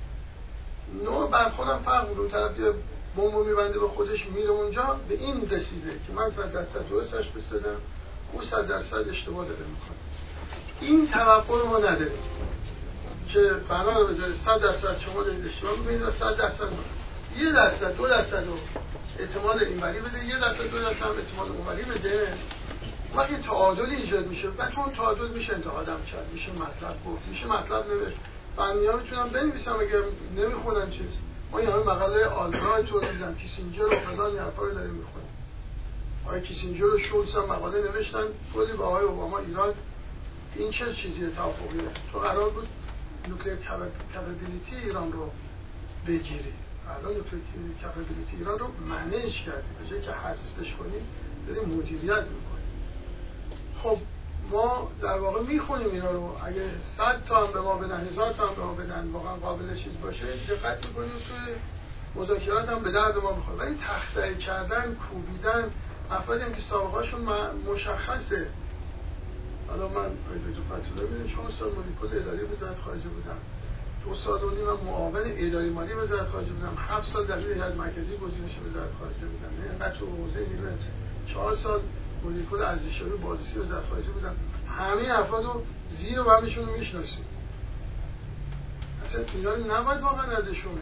نوع برخوردم فرق میکنه. اون طرف یه بمب میبنده به خودش میره اونجا، به این رسیده که من صد درصد درستش بستدم، اون صد درصد اشتباه داره میکنه. این توقع رو ما نداریم که بنا رو بذاره صد درصد شما دارید اشتباه میکنید و صد درصد یه درصد دو درصد رو احتمال اینوری بده، یه درصد دو درصد هم احتمال اونوری بده. وقتی تعادلی ایجاد میشه و تو اون تعادل میشه انتقاد هم کرد، میشه مطلب گفت، میشه مطلب نوشت. فنی‌ها میتونن بنویسن اگه نمیخونن چیز. ما یه همه مقاله آلبرایت رو دیدم، کیسینجر و فلان این حرفا رو داریم میخونیم. آقای کیسینجر و شولز هم مقاله نوشتن کلی به آقای اوباما ایران این چه چیزیه توافقیه؟ تو قرار بود نوکلیر کپابیلیتی ایران رو بگیری، الان نوکلیر کپابیلیتی ایران رو منیج کردی، به جای که حذفش کنی داری مدیریت میکنی. خب ما در واقع میخونیم اینا رو، اگه صد تا هم به ما بدن، هزار تا هم به ما بدن، واقعا قابل چیز باشه دقت میکنیم توی مذاکرات هم به درد ما میخوره. ولی تخته کردن، کوبیدن، افرادی هم که سابقه‌شون مشخصه. حالا من آیدو فتوله میدونم چهار سال مدیر اداری وزارت خارجه بودم، دو سال و نیم معاون اداری مالی وزارت خارجه بودم، هفت سال دبیر هیئت مرکزی گزینش وزارت خارجه بودم، نه اینقدر تو حوزه نیروی انسانی، چهار سال مدیر کل ارزشیابی بازرسی وزارت خارجه بودم. همه افرادو زیر و بمشون رو میشناسیم. اصلا اینا رو نباید واقعا ازشون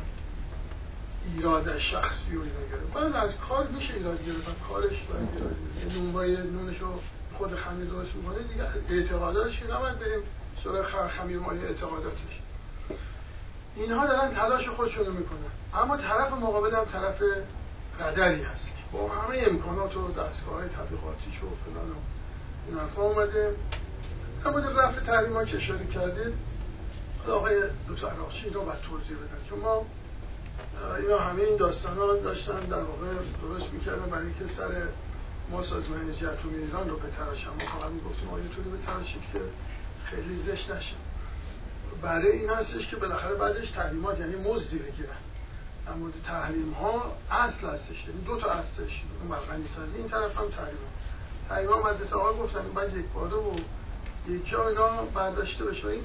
ایراد شخصی و اینا گرفت. بعد از کار میشه ایراد گرفت، کارش باید ایراد گرفت. نونبای نونشو خود خمیر درست میکنه دیگه، اعتقاداتش نباید بریم سراغ خمیر مایه اعتقاداتش. اینها دارن تلاش خودشون رو میکنن، اما طرف مقابل هم طرف قدری هست که با همه امکانات و دستگاه تبلیغاتیش و فلان و این حرفا اومده. اما در رفع تحریم ها که اشاره کردید، آقای دکتر عراقچی اینو باید توضیح بدن، چون ما اینا همه این داستان ها داشتن در واقع درست میکردن برای اینکه سر ما سازمان انرژی اتمی ایران رو بتراشن. ما فقط میگفتیم آیا طوری بتراشید که خیلی زشت نشه. برای این هستش که بالاخره بعدش تحریمات یعنی مزدی بگیرن. در مورد تحریم ها اصل هستش، یعنی دو تا اصلش، اون بلغنی سازی، این طرف هم تحریم ها. تحریم ها حضرت آقا گفتن باید یک باره و یک جا اینا برداشته بشه. این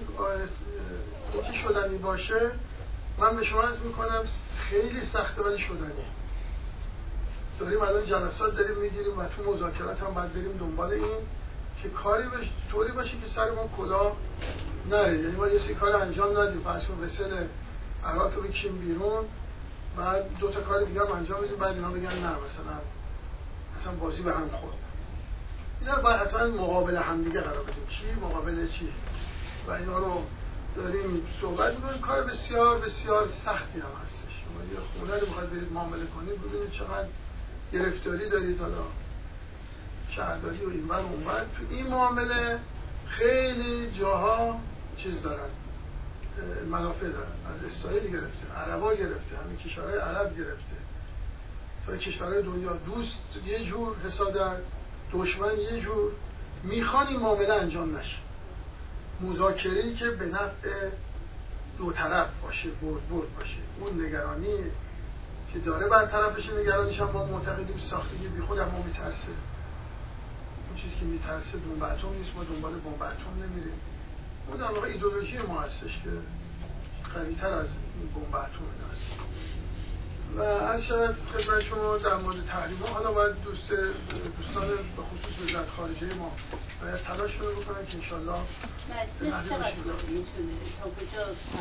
یکی شدنی باشه، من به شما عرض میکنم خیلی سخته ولی شدنیه. داریم الان جلسات داریم میگیریم و تو مذاکرات هم باید بریم دنبال این که کاری بشه طوری باشه که سر ما کلا نره. یعنی ما یه سری کار انجام ندیم، فرض کن وسل عراق رو بکشیم بیرون، بعد دو تا کار دیگه هم انجام بدیم، بعد اینا بگن نه مثلا مثلا بازی به هم خورد. اینا رو باید حتما مقابل همدیگه قرار بدیم، چی مقابل چی، و اینا رو داریم صحبت می‌کنیم. کار بسیار بسیار سختی هم هستش. شما یه خونه رو می‌خواید برید معامله کنید، ببینید چقدر گرفتاری دارید، حالا شهرداری و اینور و اونور. تو این معامله خیلی جاها چیز دارن، منافع دارن. از اسرائیل گرفته، عربا گرفته، همین کشورهای عرب گرفته، تا کشورهای دنیا. دوست یه جور حسادت، دشمن یه جور. میخوان این معامله انجام نشه، مذاکره‌ای که به نفع دو طرف باشه، برد برد باشه. اون نگرانی که داره برطرفش، نگرانیش هم ما معتقدیم ساختگی بی خود اما میترسه. اون چیزی که میترسه بمب اتم نیست، ما دنبال بمب اتم نمیریم. اون در واقع ایدئولوژی ما هستش که قوی‌تر از بمب اتم هست. و از شاید خدمت شما در مورد تحریم ها، حالا باید دوست دوستان به خصوص وزارت خارجه ما باید تلاش رو بکنن که انشالله مجلس چقدر میتونه تا کجا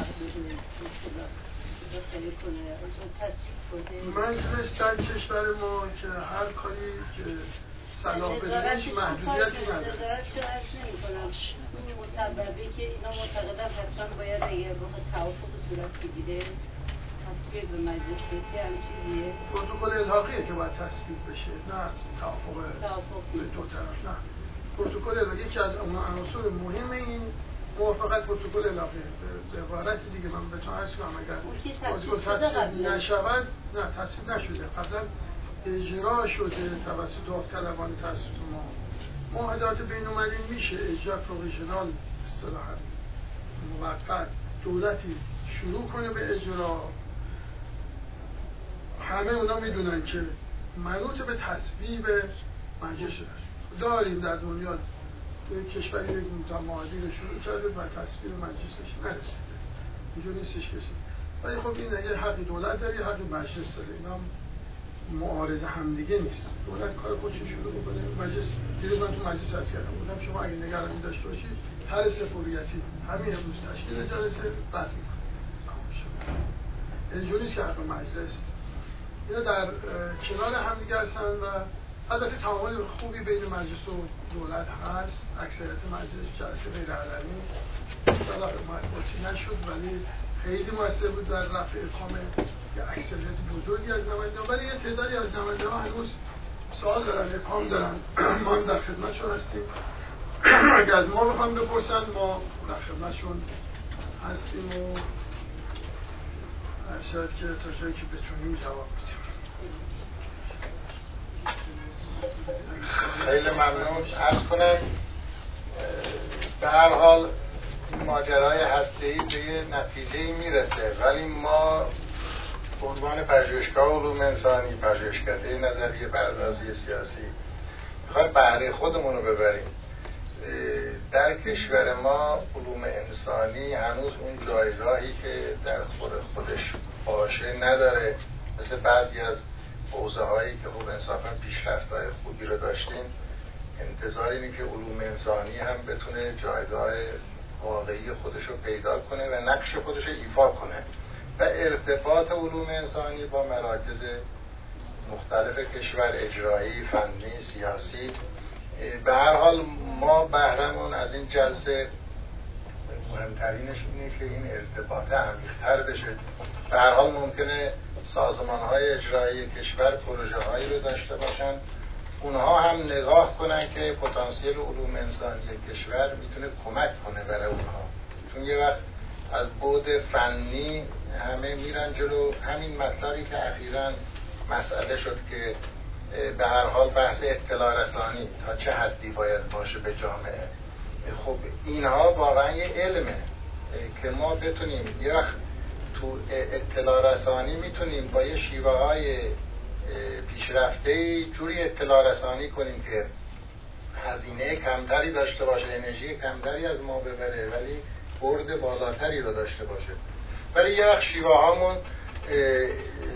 داخلی کنه، تصدیق کنه. مجلس در کشور ما که هر کاری که صلاح بدهش محدودیتی نداره. نظارت که عرض نمی کنم این مسببه که اینا معتقدن حتما باید اگر بخواد توافق صورت بگیره تصویب به مجلس بسیه هم چیزیه. پروتکل الحاقیه که باید تصویب بشه، نه توافق به دو طرف. نه، پروتکل الحاقی یکی از عناصر مهم این موافقت پروتکل الحاقیه. به عبارت دیگه من به تو عرض کنم اگر پروتکل تصویب نشود، نه تصویب نشده، قبلا اجرا شده توسط داوطلبان توسط ما. معاهدات بین‌المللی میشه اجرا پروویژنال اصطلاحاً موقت دولتی شروع کنه به اجرا. همه اونا میدونن که منوط به تصویب مجلس داریم در دنیا. کشوری یک معاهده رو شروع کرده و تصویب مجلسش نرسیده، اینجوری نیستش کسی. ولی خب این اگه حقی دولت داره حقی مجلس داره، اینا معارض همدیگه نیست. دولت کار خودش شروع بکنه، مجلس دیروز من تو مجلس عرض کردم بودم شما اگه نگرانی داشته باشید هر سفوریتی همین امروز تشکیل جلسه رد میکنه. اینجوری نیست که حق مجلس. اینا در کنار همدیگه هستن و البته تعامل خوبی بین مجلس و دولت هست. اکثریت مجلس جلسه غیر علنی اصطلاح مطبوعاتی نشد ولی خیلی موثر بود در رفع اقامه یه اکثریت بزرگی از نمایندگان. ولی یه تعدادی از نمایندگان هنوز سوال دارن، اقام دارن. ما هم در خدمتشون هستیم. اگه از ما بخوام بپرسن ما در خدمتشون هستیم و شاید که تا جایی که بتونیم جواب بدیم. خیلی ممنون. عرض کنم به هر حال ماجرای هسته‌ای به یه نتیجه‌ای میرسه، ولی ما به عنوان پژوهشگاه علوم انسانی، پژوهشکده نظریه پردازی سیاسی میخوایم بهره خودمون رو ببریم. در کشور ما علوم انسانی هنوز اون جایگاهی که در خود خودش باشه نداره. مثل بعضی از حوزه هایی که خوب انصافا پیشرفت‌های خوبی رو داشتیم، انتظار اینه که علوم انسانی هم بتونه جایگاه واقعی خودش رو پیدا کنه و نقش خودش رو ایفا کنه و ارتباط علوم انسانی با مراکز مختلف کشور، اجرایی، فنی، سیاسی. به هر حال ما بهرمون از این جلسه مهمترینش اینه که این ارتباط عمیق‌تر بشه. به هر حال ممکنه سازمان‌های اجرایی کشور پروژه هایی رو داشته باشن، اونها هم نگاه کنن که پتانسیل علوم انسانی کشور میتونه کمک کنه برای اونها. چون یه وقت از بعد فنی همه میرن جلو. همین مطلبی که اخیراً مسئله شد که به هر حال بحث اطلاع رسانی تا چه حدی باید باشه به جامعه. خب اینها واقعا یه علمه که ما بتونیم یه وقت تو اطلاع رسانی میتونیم با یه شیوه های پیشرفته جوری اطلاع رسانی کنیم که هزینه کمتری داشته باشه، انرژی کمتری از ما ببره ولی برد بالاتری رو داشته باشه. ولی یه وقت شیوه هامون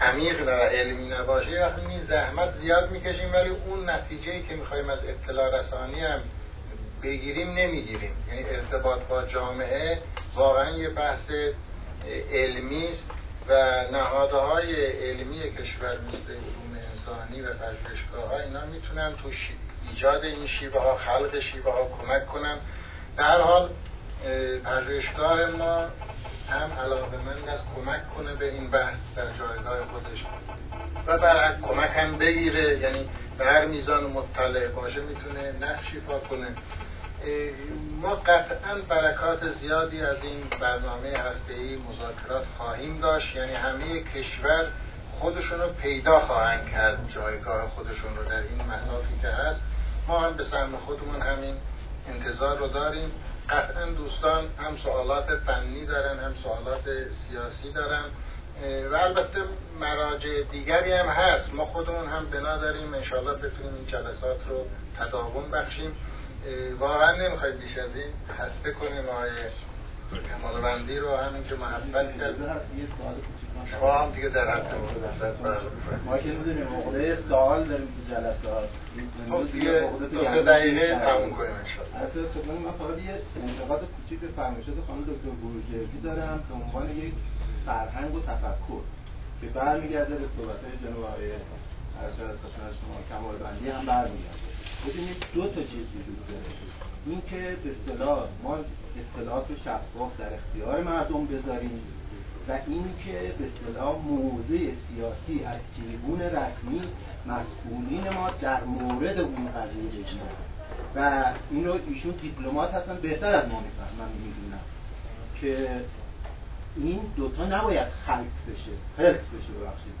عمیق و علمی نباشه، وقتی می زحمت زیاد میکشیم ولی اون نتیجه‌ای که میخوایم از اطلاع رسانی هم بگیریم نمیگیریم. یعنی ارتباط با جامعه واقعا یه بحث علمی است و نهادهای علمی کشور مثل علوم انسانی و پژوهشگاه‌ها اینا میتونن تو ایجاد این شیوه ها، خلق شیوه ها کمک کنن. در هر حال پژوهشگاه ما هم علاقه‌مند است کمک کنه به این بحث در جایگاه خودش و برعکس کمک هم بگیره، یعنی به هر میزان مطلع باشه میتونه نقش ایفا کنه. ما قطعا برکات زیادی از این برنامه هسته‌ای مذاکرات خواهیم داشت، یعنی همه کشور خودشون رو پیدا خواهند کرد، جایگاه خودشون رو در این مسافی که هست. ما هم به سهم خودمون همین انتظار رو داریم. قطعا دوستان هم سوالات فنی دارن هم سوالات سیاسی دارن و البته مراجع دیگری هم هست. ما خودمون هم بنا داریم انشاءالله بتونیم این جلسات رو تداوم بخشیم. واقعا نمیخواید بیش از این خسته کنیم آقای کمالوندی رو، همین که محبت کرد. شما هم دیگه در حد ما که میدونیم موقع سوال داریم تو جلسات خب دیگه دو سه دقیقه تموم کنیم انشاءالله. اصلا خدمت من فقط یه انتقاد کوچیک به فرمایشات خانم دکتر بروجردی دارم به عنوان یک فرهنگ و تفکر که برمیگرده به صحبت‌های جناب آقای ارشد خدمت شما کمالوندی هم برمیگرده. ببینید دو تا چیز وجود داره. این که به اصطلاح ما اطلاعات شفاف در اختیار مردم بذاریم و این که به اصطلاح موضع سیاسی از تریبون رسمی مسئولین ما در مورد اون قضیه بگیرن و این رو ایشون دیپلمات هستن بهتر از ما میفهمن. من میدونم که این دوتا نباید خلط بشه خلط بشه ببخشید.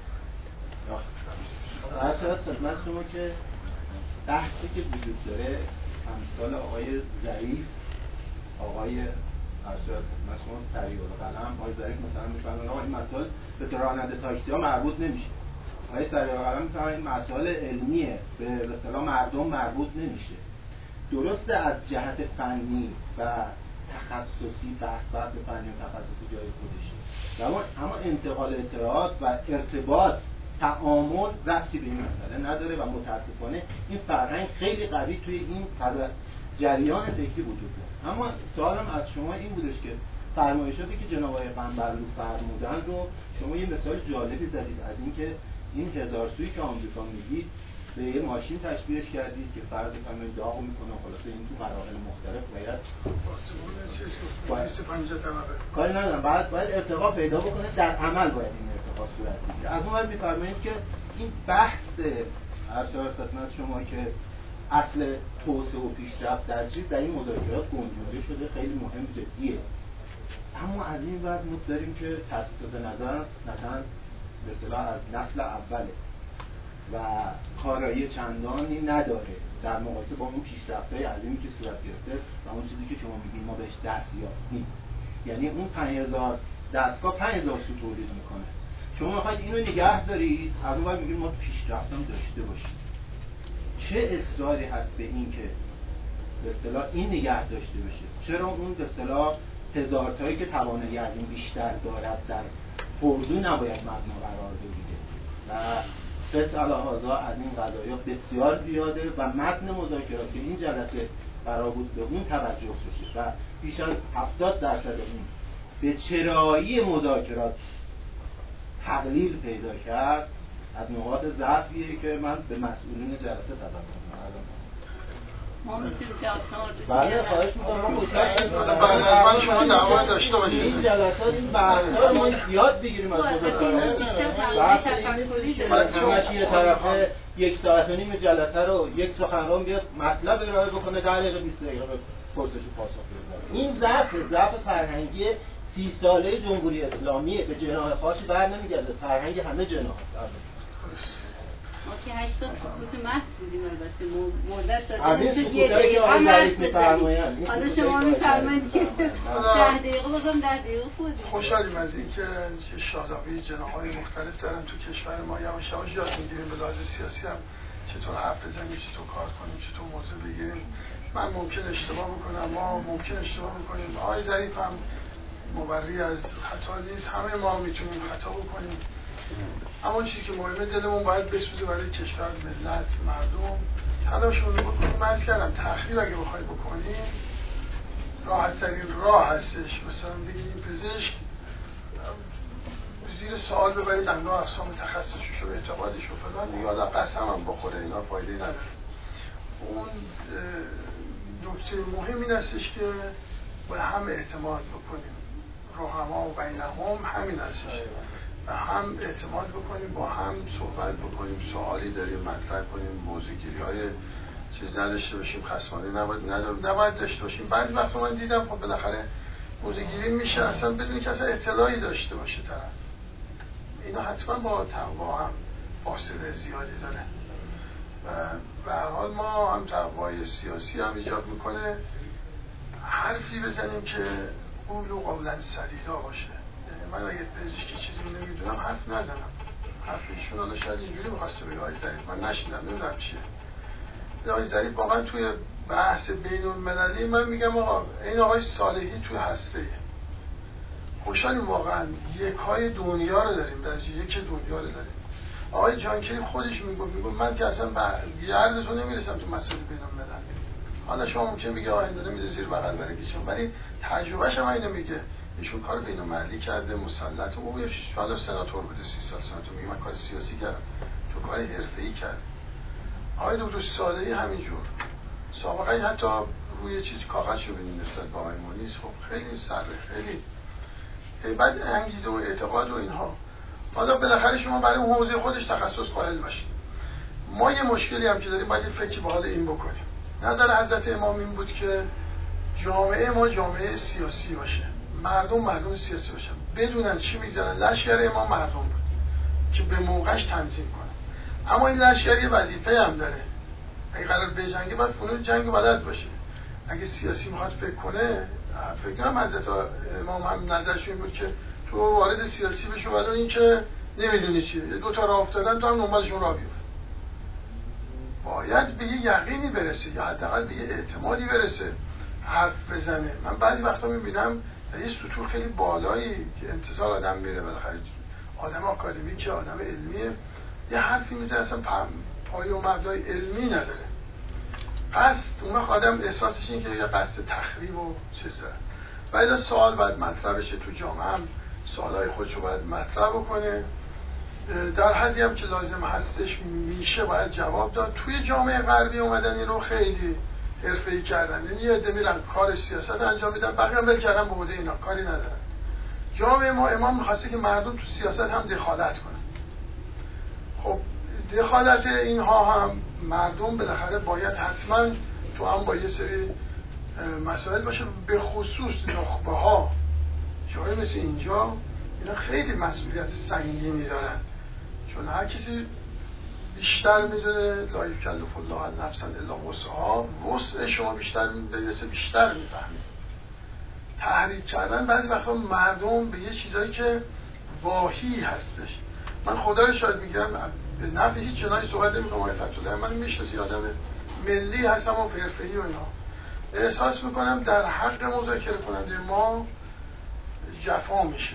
اصلا خدمت شما که بحثی که وجود داره امثال آقای ظریف، آقای ارشد مسئول طریق القلم، آقای ظریف مثلا میفهمن آقا این مسائل به راننده تاکسی ها مربوط نمیشه. آقای طریق القلم میفهمن این مسائل علمیه به اصطلاح مردم مربوط نمیشه. درسته از جهت فنی و تخصصی بحث بحث فنی و تخصصی جای خودشه، اما اما انتقال اطلاعات و ارتباط تعامل ربطی به این مسئله نداره و متاسفانه این فرهنگ خیلی قوی توی این جریان فکری وجود داره. اما سوالم از شما این بودش که فرمایشاتی که جناب آقای قنبرلو فرمودن رو شما یه مثال جالبی زدید از اینکه این هزار سویی که آمریکا میگید به یه ماشین تشبیهش کردید که فرض کنید داغ میکنه، خلاصه این تو مراحل مختلف باید کاری ندارم بعد باید ارتقا پیدا بکنه، در عمل باید این ارتقا صورت بگیره. از اون ور میفرمایید که این بحث ارشد خدمت شما که اصل توسعه و پیشرفت در چیز در این مذاکرات گنجونده شده خیلی مهم جدیه. اما از این ور ما داریم که تاسیسات نظر مثلا به اصطلاح از نسل اوله و کارایی چندانی نداره در مقایسه با اون پیشرفت‌های عظیمی که صورت گرفته و اون چیزی که شما میگین ما بهش دست یافتیم. یعنی اون پنج هزار دستگاه پنج هزار سو تولید میکنه. شما میخواید اینو نگه دارید، از اون ور میگین ما پیشرفت هم داشته باشیم. چه اصراری هست به این که به اصطلاح این نگه داشته بشه؟ چرا اون به اصطلاح هزار تایی که توانایی از این بیشتر دارد در پردو نباید مبنا قرار بگیره؟ و فقه الهازا از این قضایا بسیار زیاده و متن مذاکرات که این جلسه قرار بود به اون توجه بشه و بیش از هفتاد درصد اون به چرایی مذاکرات تقلیل پیدا کرد، از نقاط ضعفیه که من به مسئولین جلسه تذکر می‌کنم. ما میتونیم جواب بله خواهش می‌کنم من شما دعوا داشته باشید این جلسات این بحث‌ها ما یاد بگیریم از مذاکرات. همش یه طرفه یک ساعت و نیم جلسه رو یک سخنران بیاد مطلب ارائه بکنه ده دقیقه بیست دقیقه پرسش و پاسخ بده. این ضعف ضعف فرهنگی سی ساله جمهوری اسلامی به جناح خاصی بر نمیگرده، فرهنگ همه جناح است. ما که هشت سال سکوت محض بودیم، البته مدت دادیم از این سکوتایی که آقای ظریف می‌فرمایند حالا شما می‌فرمایید که ده دقیقه بازم ده دقیقه خودیم. خوشحالیم از این که شادابی جناح‌های مختلف دارن تو کشور ما، یواش یواش یاد می‌گیریم به لحاظ سیاسی هم چطور حرف بزنیم، چطور کار کنیم، چطور موضوع بگیریم. من ممکن اشتباه بکنم، ما ممکن اشتباه بکنیم. آقای ظریف هم مبری از خطا نیست، همه ما میتونیم خطا بکنیم. اما چیزی که مهمه دلمون باید بسوزه برای کشور، ملت، مردم، تلاشمون رو بکنیم. من عرض کردم تخریب اگه بخوای بکنیم راحت ترین راه هستش مثلا بگیم پزشک زیر سوال ببرید انواع اقسام تخصصش و اعتقادش و فلان دیگه، حالا قسم هم بخوره اینا فایده نداره. اون نکته مهم این هستش که باید هم اعتماد بکنیم، رحما و بینهم همین هستش، و هم اعتماد بکنیم، با هم صحبت بکنیم، سوالی داریم مطرح کنیم، موضوعگیری های چیز نداشته باشیم، خصمانه نباید نباید داشته باشیم. بعضی وقتا من دیدم خب بالاخره موضوعگیری میشه اصلا بدون که اصلا اطلاعی داشته باشه طرف. اینا حتما با تقوا هم فاصله زیادی داره و به هر حال ما هم تقوای سیاسی هم ایجاد میکنه حرفی بزنیم که قولو قولا سدیدا باشه. یعنی من اگه پزشکی چیزی نمیدونم حرف نزنم. حرف ایشون حالا شاید اینجوری میخواسته بگه آقای ظریف، من نشیدم نمیدونم چیه. آقای ظریف واقعا توی بحث بین المللی من میگم آقا این آقای صالحی توی هسته خوشحالیم واقعا یک های دنیا رو داریم، درجه یک دنیا رو داریم. آقای جانکری خودش میگه میگه من که اصلا به گردتون نمیرسم تو مسئله بین المللی. حالا شما ممکن میگه آقا این داره میده زیر بغل برای کشون، ولی تجربهش هم اینو میگه ایشون کار بین المللی کرده، مسلط او یه حالا سناتور بوده سی سال سناتور، میگه من کار سیاسی کردم تو کار حرفه‌ای کرد. آقای دکتر صالحی همینجور سابقه حتی روی چیز کاغذ شو ببینید نسبت با آقای مونیز خب خیلی سره خیلی بعد انگیزه و اعتقاد و اینها. حالا بالاخره شما برای اون حوزه خودش تخصص قائل باشید. ما یه مشکلی هم که داریم باید فکری به حال این بکنیم. نظر حضرت امام این بود که جامعه ما جامعه سیاسی باشه، مردم مردم سیاسی باشن، بدونن چی میگذرن. لشکر امام مردم بود که به موقعش تنظیم کنه، اما این لشکر یه وظیفه هم داره. اگه قرار بجنگه باید فنون جنگ بلد باشه. اگه سیاسی میخواد فکر کنه، فکر کنم حضرت امام هم نظرش این بود که تو وارد سیاسی بشو، ولی این که نمیدونی چیه، دو تا راه افتادن تو هم دنبالشون راه بیفت. باید به یه یقینی برسه یا حداقل به یه اعتمادی برسه حرف بزنه. من بعضی وقتا میبینم یه سطوح خیلی بالایی که انتظار آدم میره، بالاخره آدم آکادمیکه، آدم علمیه، یه حرفی میزنه اصلا پای و مبنای علمی نداره. قصد اون وقت آدم احساسش این که یه قصد تخریب و چیز داره. ولی سوال باید مطرح بشه تو جامعه، هم سوالای خودش رو باید مطرح بکنه در حدی هم که لازم هستش میشه باید جواب داد. توی جامعه غربی اومدن این رو خیلی حرفه‌ای کردن، یعنی یه عده میرن کار سیاست انجام میدن، بقیه هم ول کردن به عهده اینا، کاری ندارن. جامعه ما امام می‌خواسته که مردم تو سیاست هم دخالت کنن. خب دخالت اینها هم مردم بالاخره باید حتما تو هم با یه سری مسائل باشه، به خصوص نخبه ها جایی مثل اینجا اینا خیلی مسئولیت سنگینی دارن، چون هر کسی بیشتر میدونه لا یکلف الله نفسا الا وسعها، وسع شما بیشتر میدونه بیشتر میفهمید. تحریک کردن بعضی وقتا مردم به یه چیزایی که واهی هستش. من خدا رو شاید میگم به نفع هیچ جنایی صحبت نمی‌کنم. آقای فتح‌الله من میشناسی آدم ملی هستم و حرفه‌ای و اینا، احساس میکنم در حق مذاکره کننده ما جفا میشه.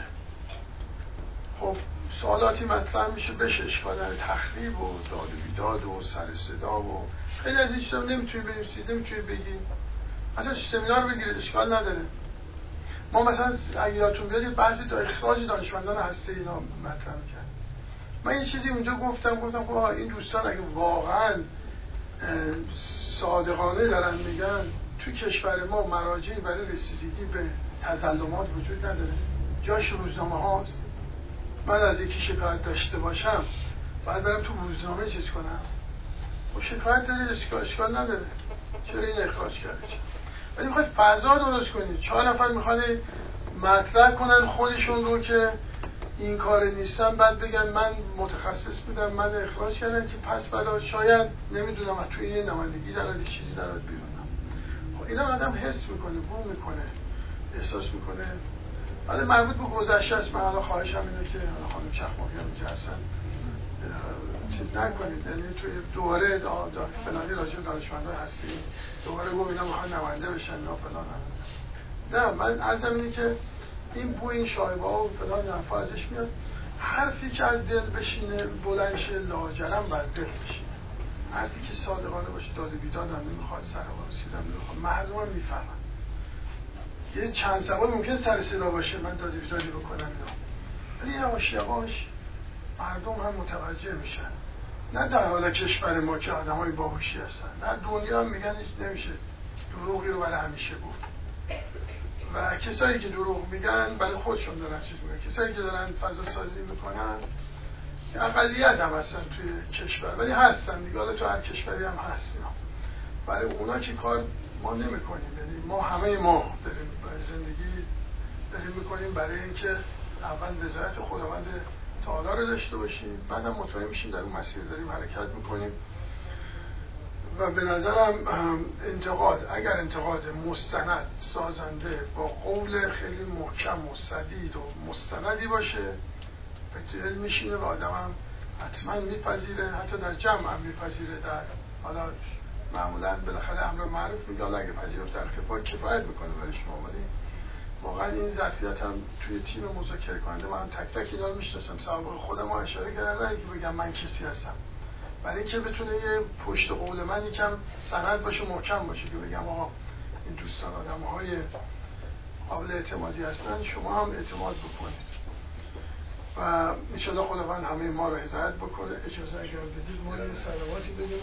خب سوالاتی مطرح میشه بشه اشکال داره، تخریب و داد و بیداد و سر صدا و خیلی از این چیزا نمیتونی بنویسید، نمیتونی بگی، اصلا سمینار بگیرید اشکال نداره. ما مثلا اگه یادتون بیاد بعضی تا اخراج دانشمندان هسته اینا مطرح می‌کرد. من یه چیزی اونجا گفتم گفتم خب این دوستان اگه واقعا صادقانه دارن میگن تو کشور ما مراجعی برای رسیدگی به تظلمات وجود نداره، جاش روزنامه هاست. من از یکی شکایت داشته باشم باید برم تو روزنامه چیز کنم، و شکایت دارید اشکال نداره، چرا این اخراج کرده؟ ولی میخواید فضا درست کنید، چهار نفر میخواد مطرح کنن خودشون رو که این کار نیستن، بعد بگن من متخصص بودم من اخراج کردن که پس بعدا شاید نمیدونم توی یه نمایندگی در حال چیزی در حال بیرونم. خب اینا آدم حس میکنه، بو میکنه، احساس میکنه. ولی مربوط به گذشته است. من حالا خواهشم اینه که خانم چخماقی هم اینجا هستن چیز نکنید، یعنی توی دوره فلانی راجع به دانشمندان هستی دوباره گفت اینا میخوان نماینده بشن نه فلان هم. نه من عرضم اینه که این بو این شایبه ها و فلان حرفا ازش میاد. حرفی که از دل بشینه بلند شه لاجرم بر دل بشینه. حرفی که صادقانه باشه داد و بیداد هم نمیخواد، سربار سیدم نمیخواد، مردم هم میفهمن. یه چند سوال ممکن سر صدا باشه من داد و بیدادی بکنم اینا، ولی یواش یواش مردم هم متوجه میشن. نه در حال کشور ما که آدم های باهوشی هستن، در دنیا هم میگن هیچ نمیشه دروغی رو برای همیشه گفت. و کسایی که دروغ میگن برای خودشون دارن چیز میگن، کسایی که دارن فضا سازی میکنن اقلیت هم هستن توی کشور، ولی هستن دیگه، حالا تو هر کشوری هم هست اینا. برای اونا که کار ما نمیکنیم، یعنی ما همه ما داریم زندگی داریم میکنیم برای اینکه اول رضایت خداوند تعالی رو داشته باشیم، بعدم مطمئن میشیم در اون مسیر داریم حرکت میکنیم. و به نظرم انتقاد، اگر انتقاد مستند سازنده با قول خیلی محکم و سدید و مستندی باشه به دل میشینه و آدم هم حتما میپذیره، حتی در جمع هم میپذیره. در حالا معمولا بالاخره امر معروف میگه حالا اگه پذیرفت در خفا کفایت میکنه برای شما، ولی واقعا این ظرفیت هم توی تیم مذاکره کننده من هم تک تک اینا رو میشناسم. سابقه خودم رو اشاره کردم نه که بگم من کسی هستم، برای اینکه بتونه یه پشت قول من یکم سند باشه، محکم باشه، که بگم آقا این دوستان آدم‌های قابل اعتمادی هستن، شما هم اعتماد بکنید. و ان شاءالله خداوند همه ما رو هدایت بکنه. اجازه اگر بدید ما یه صلواتی بدیم.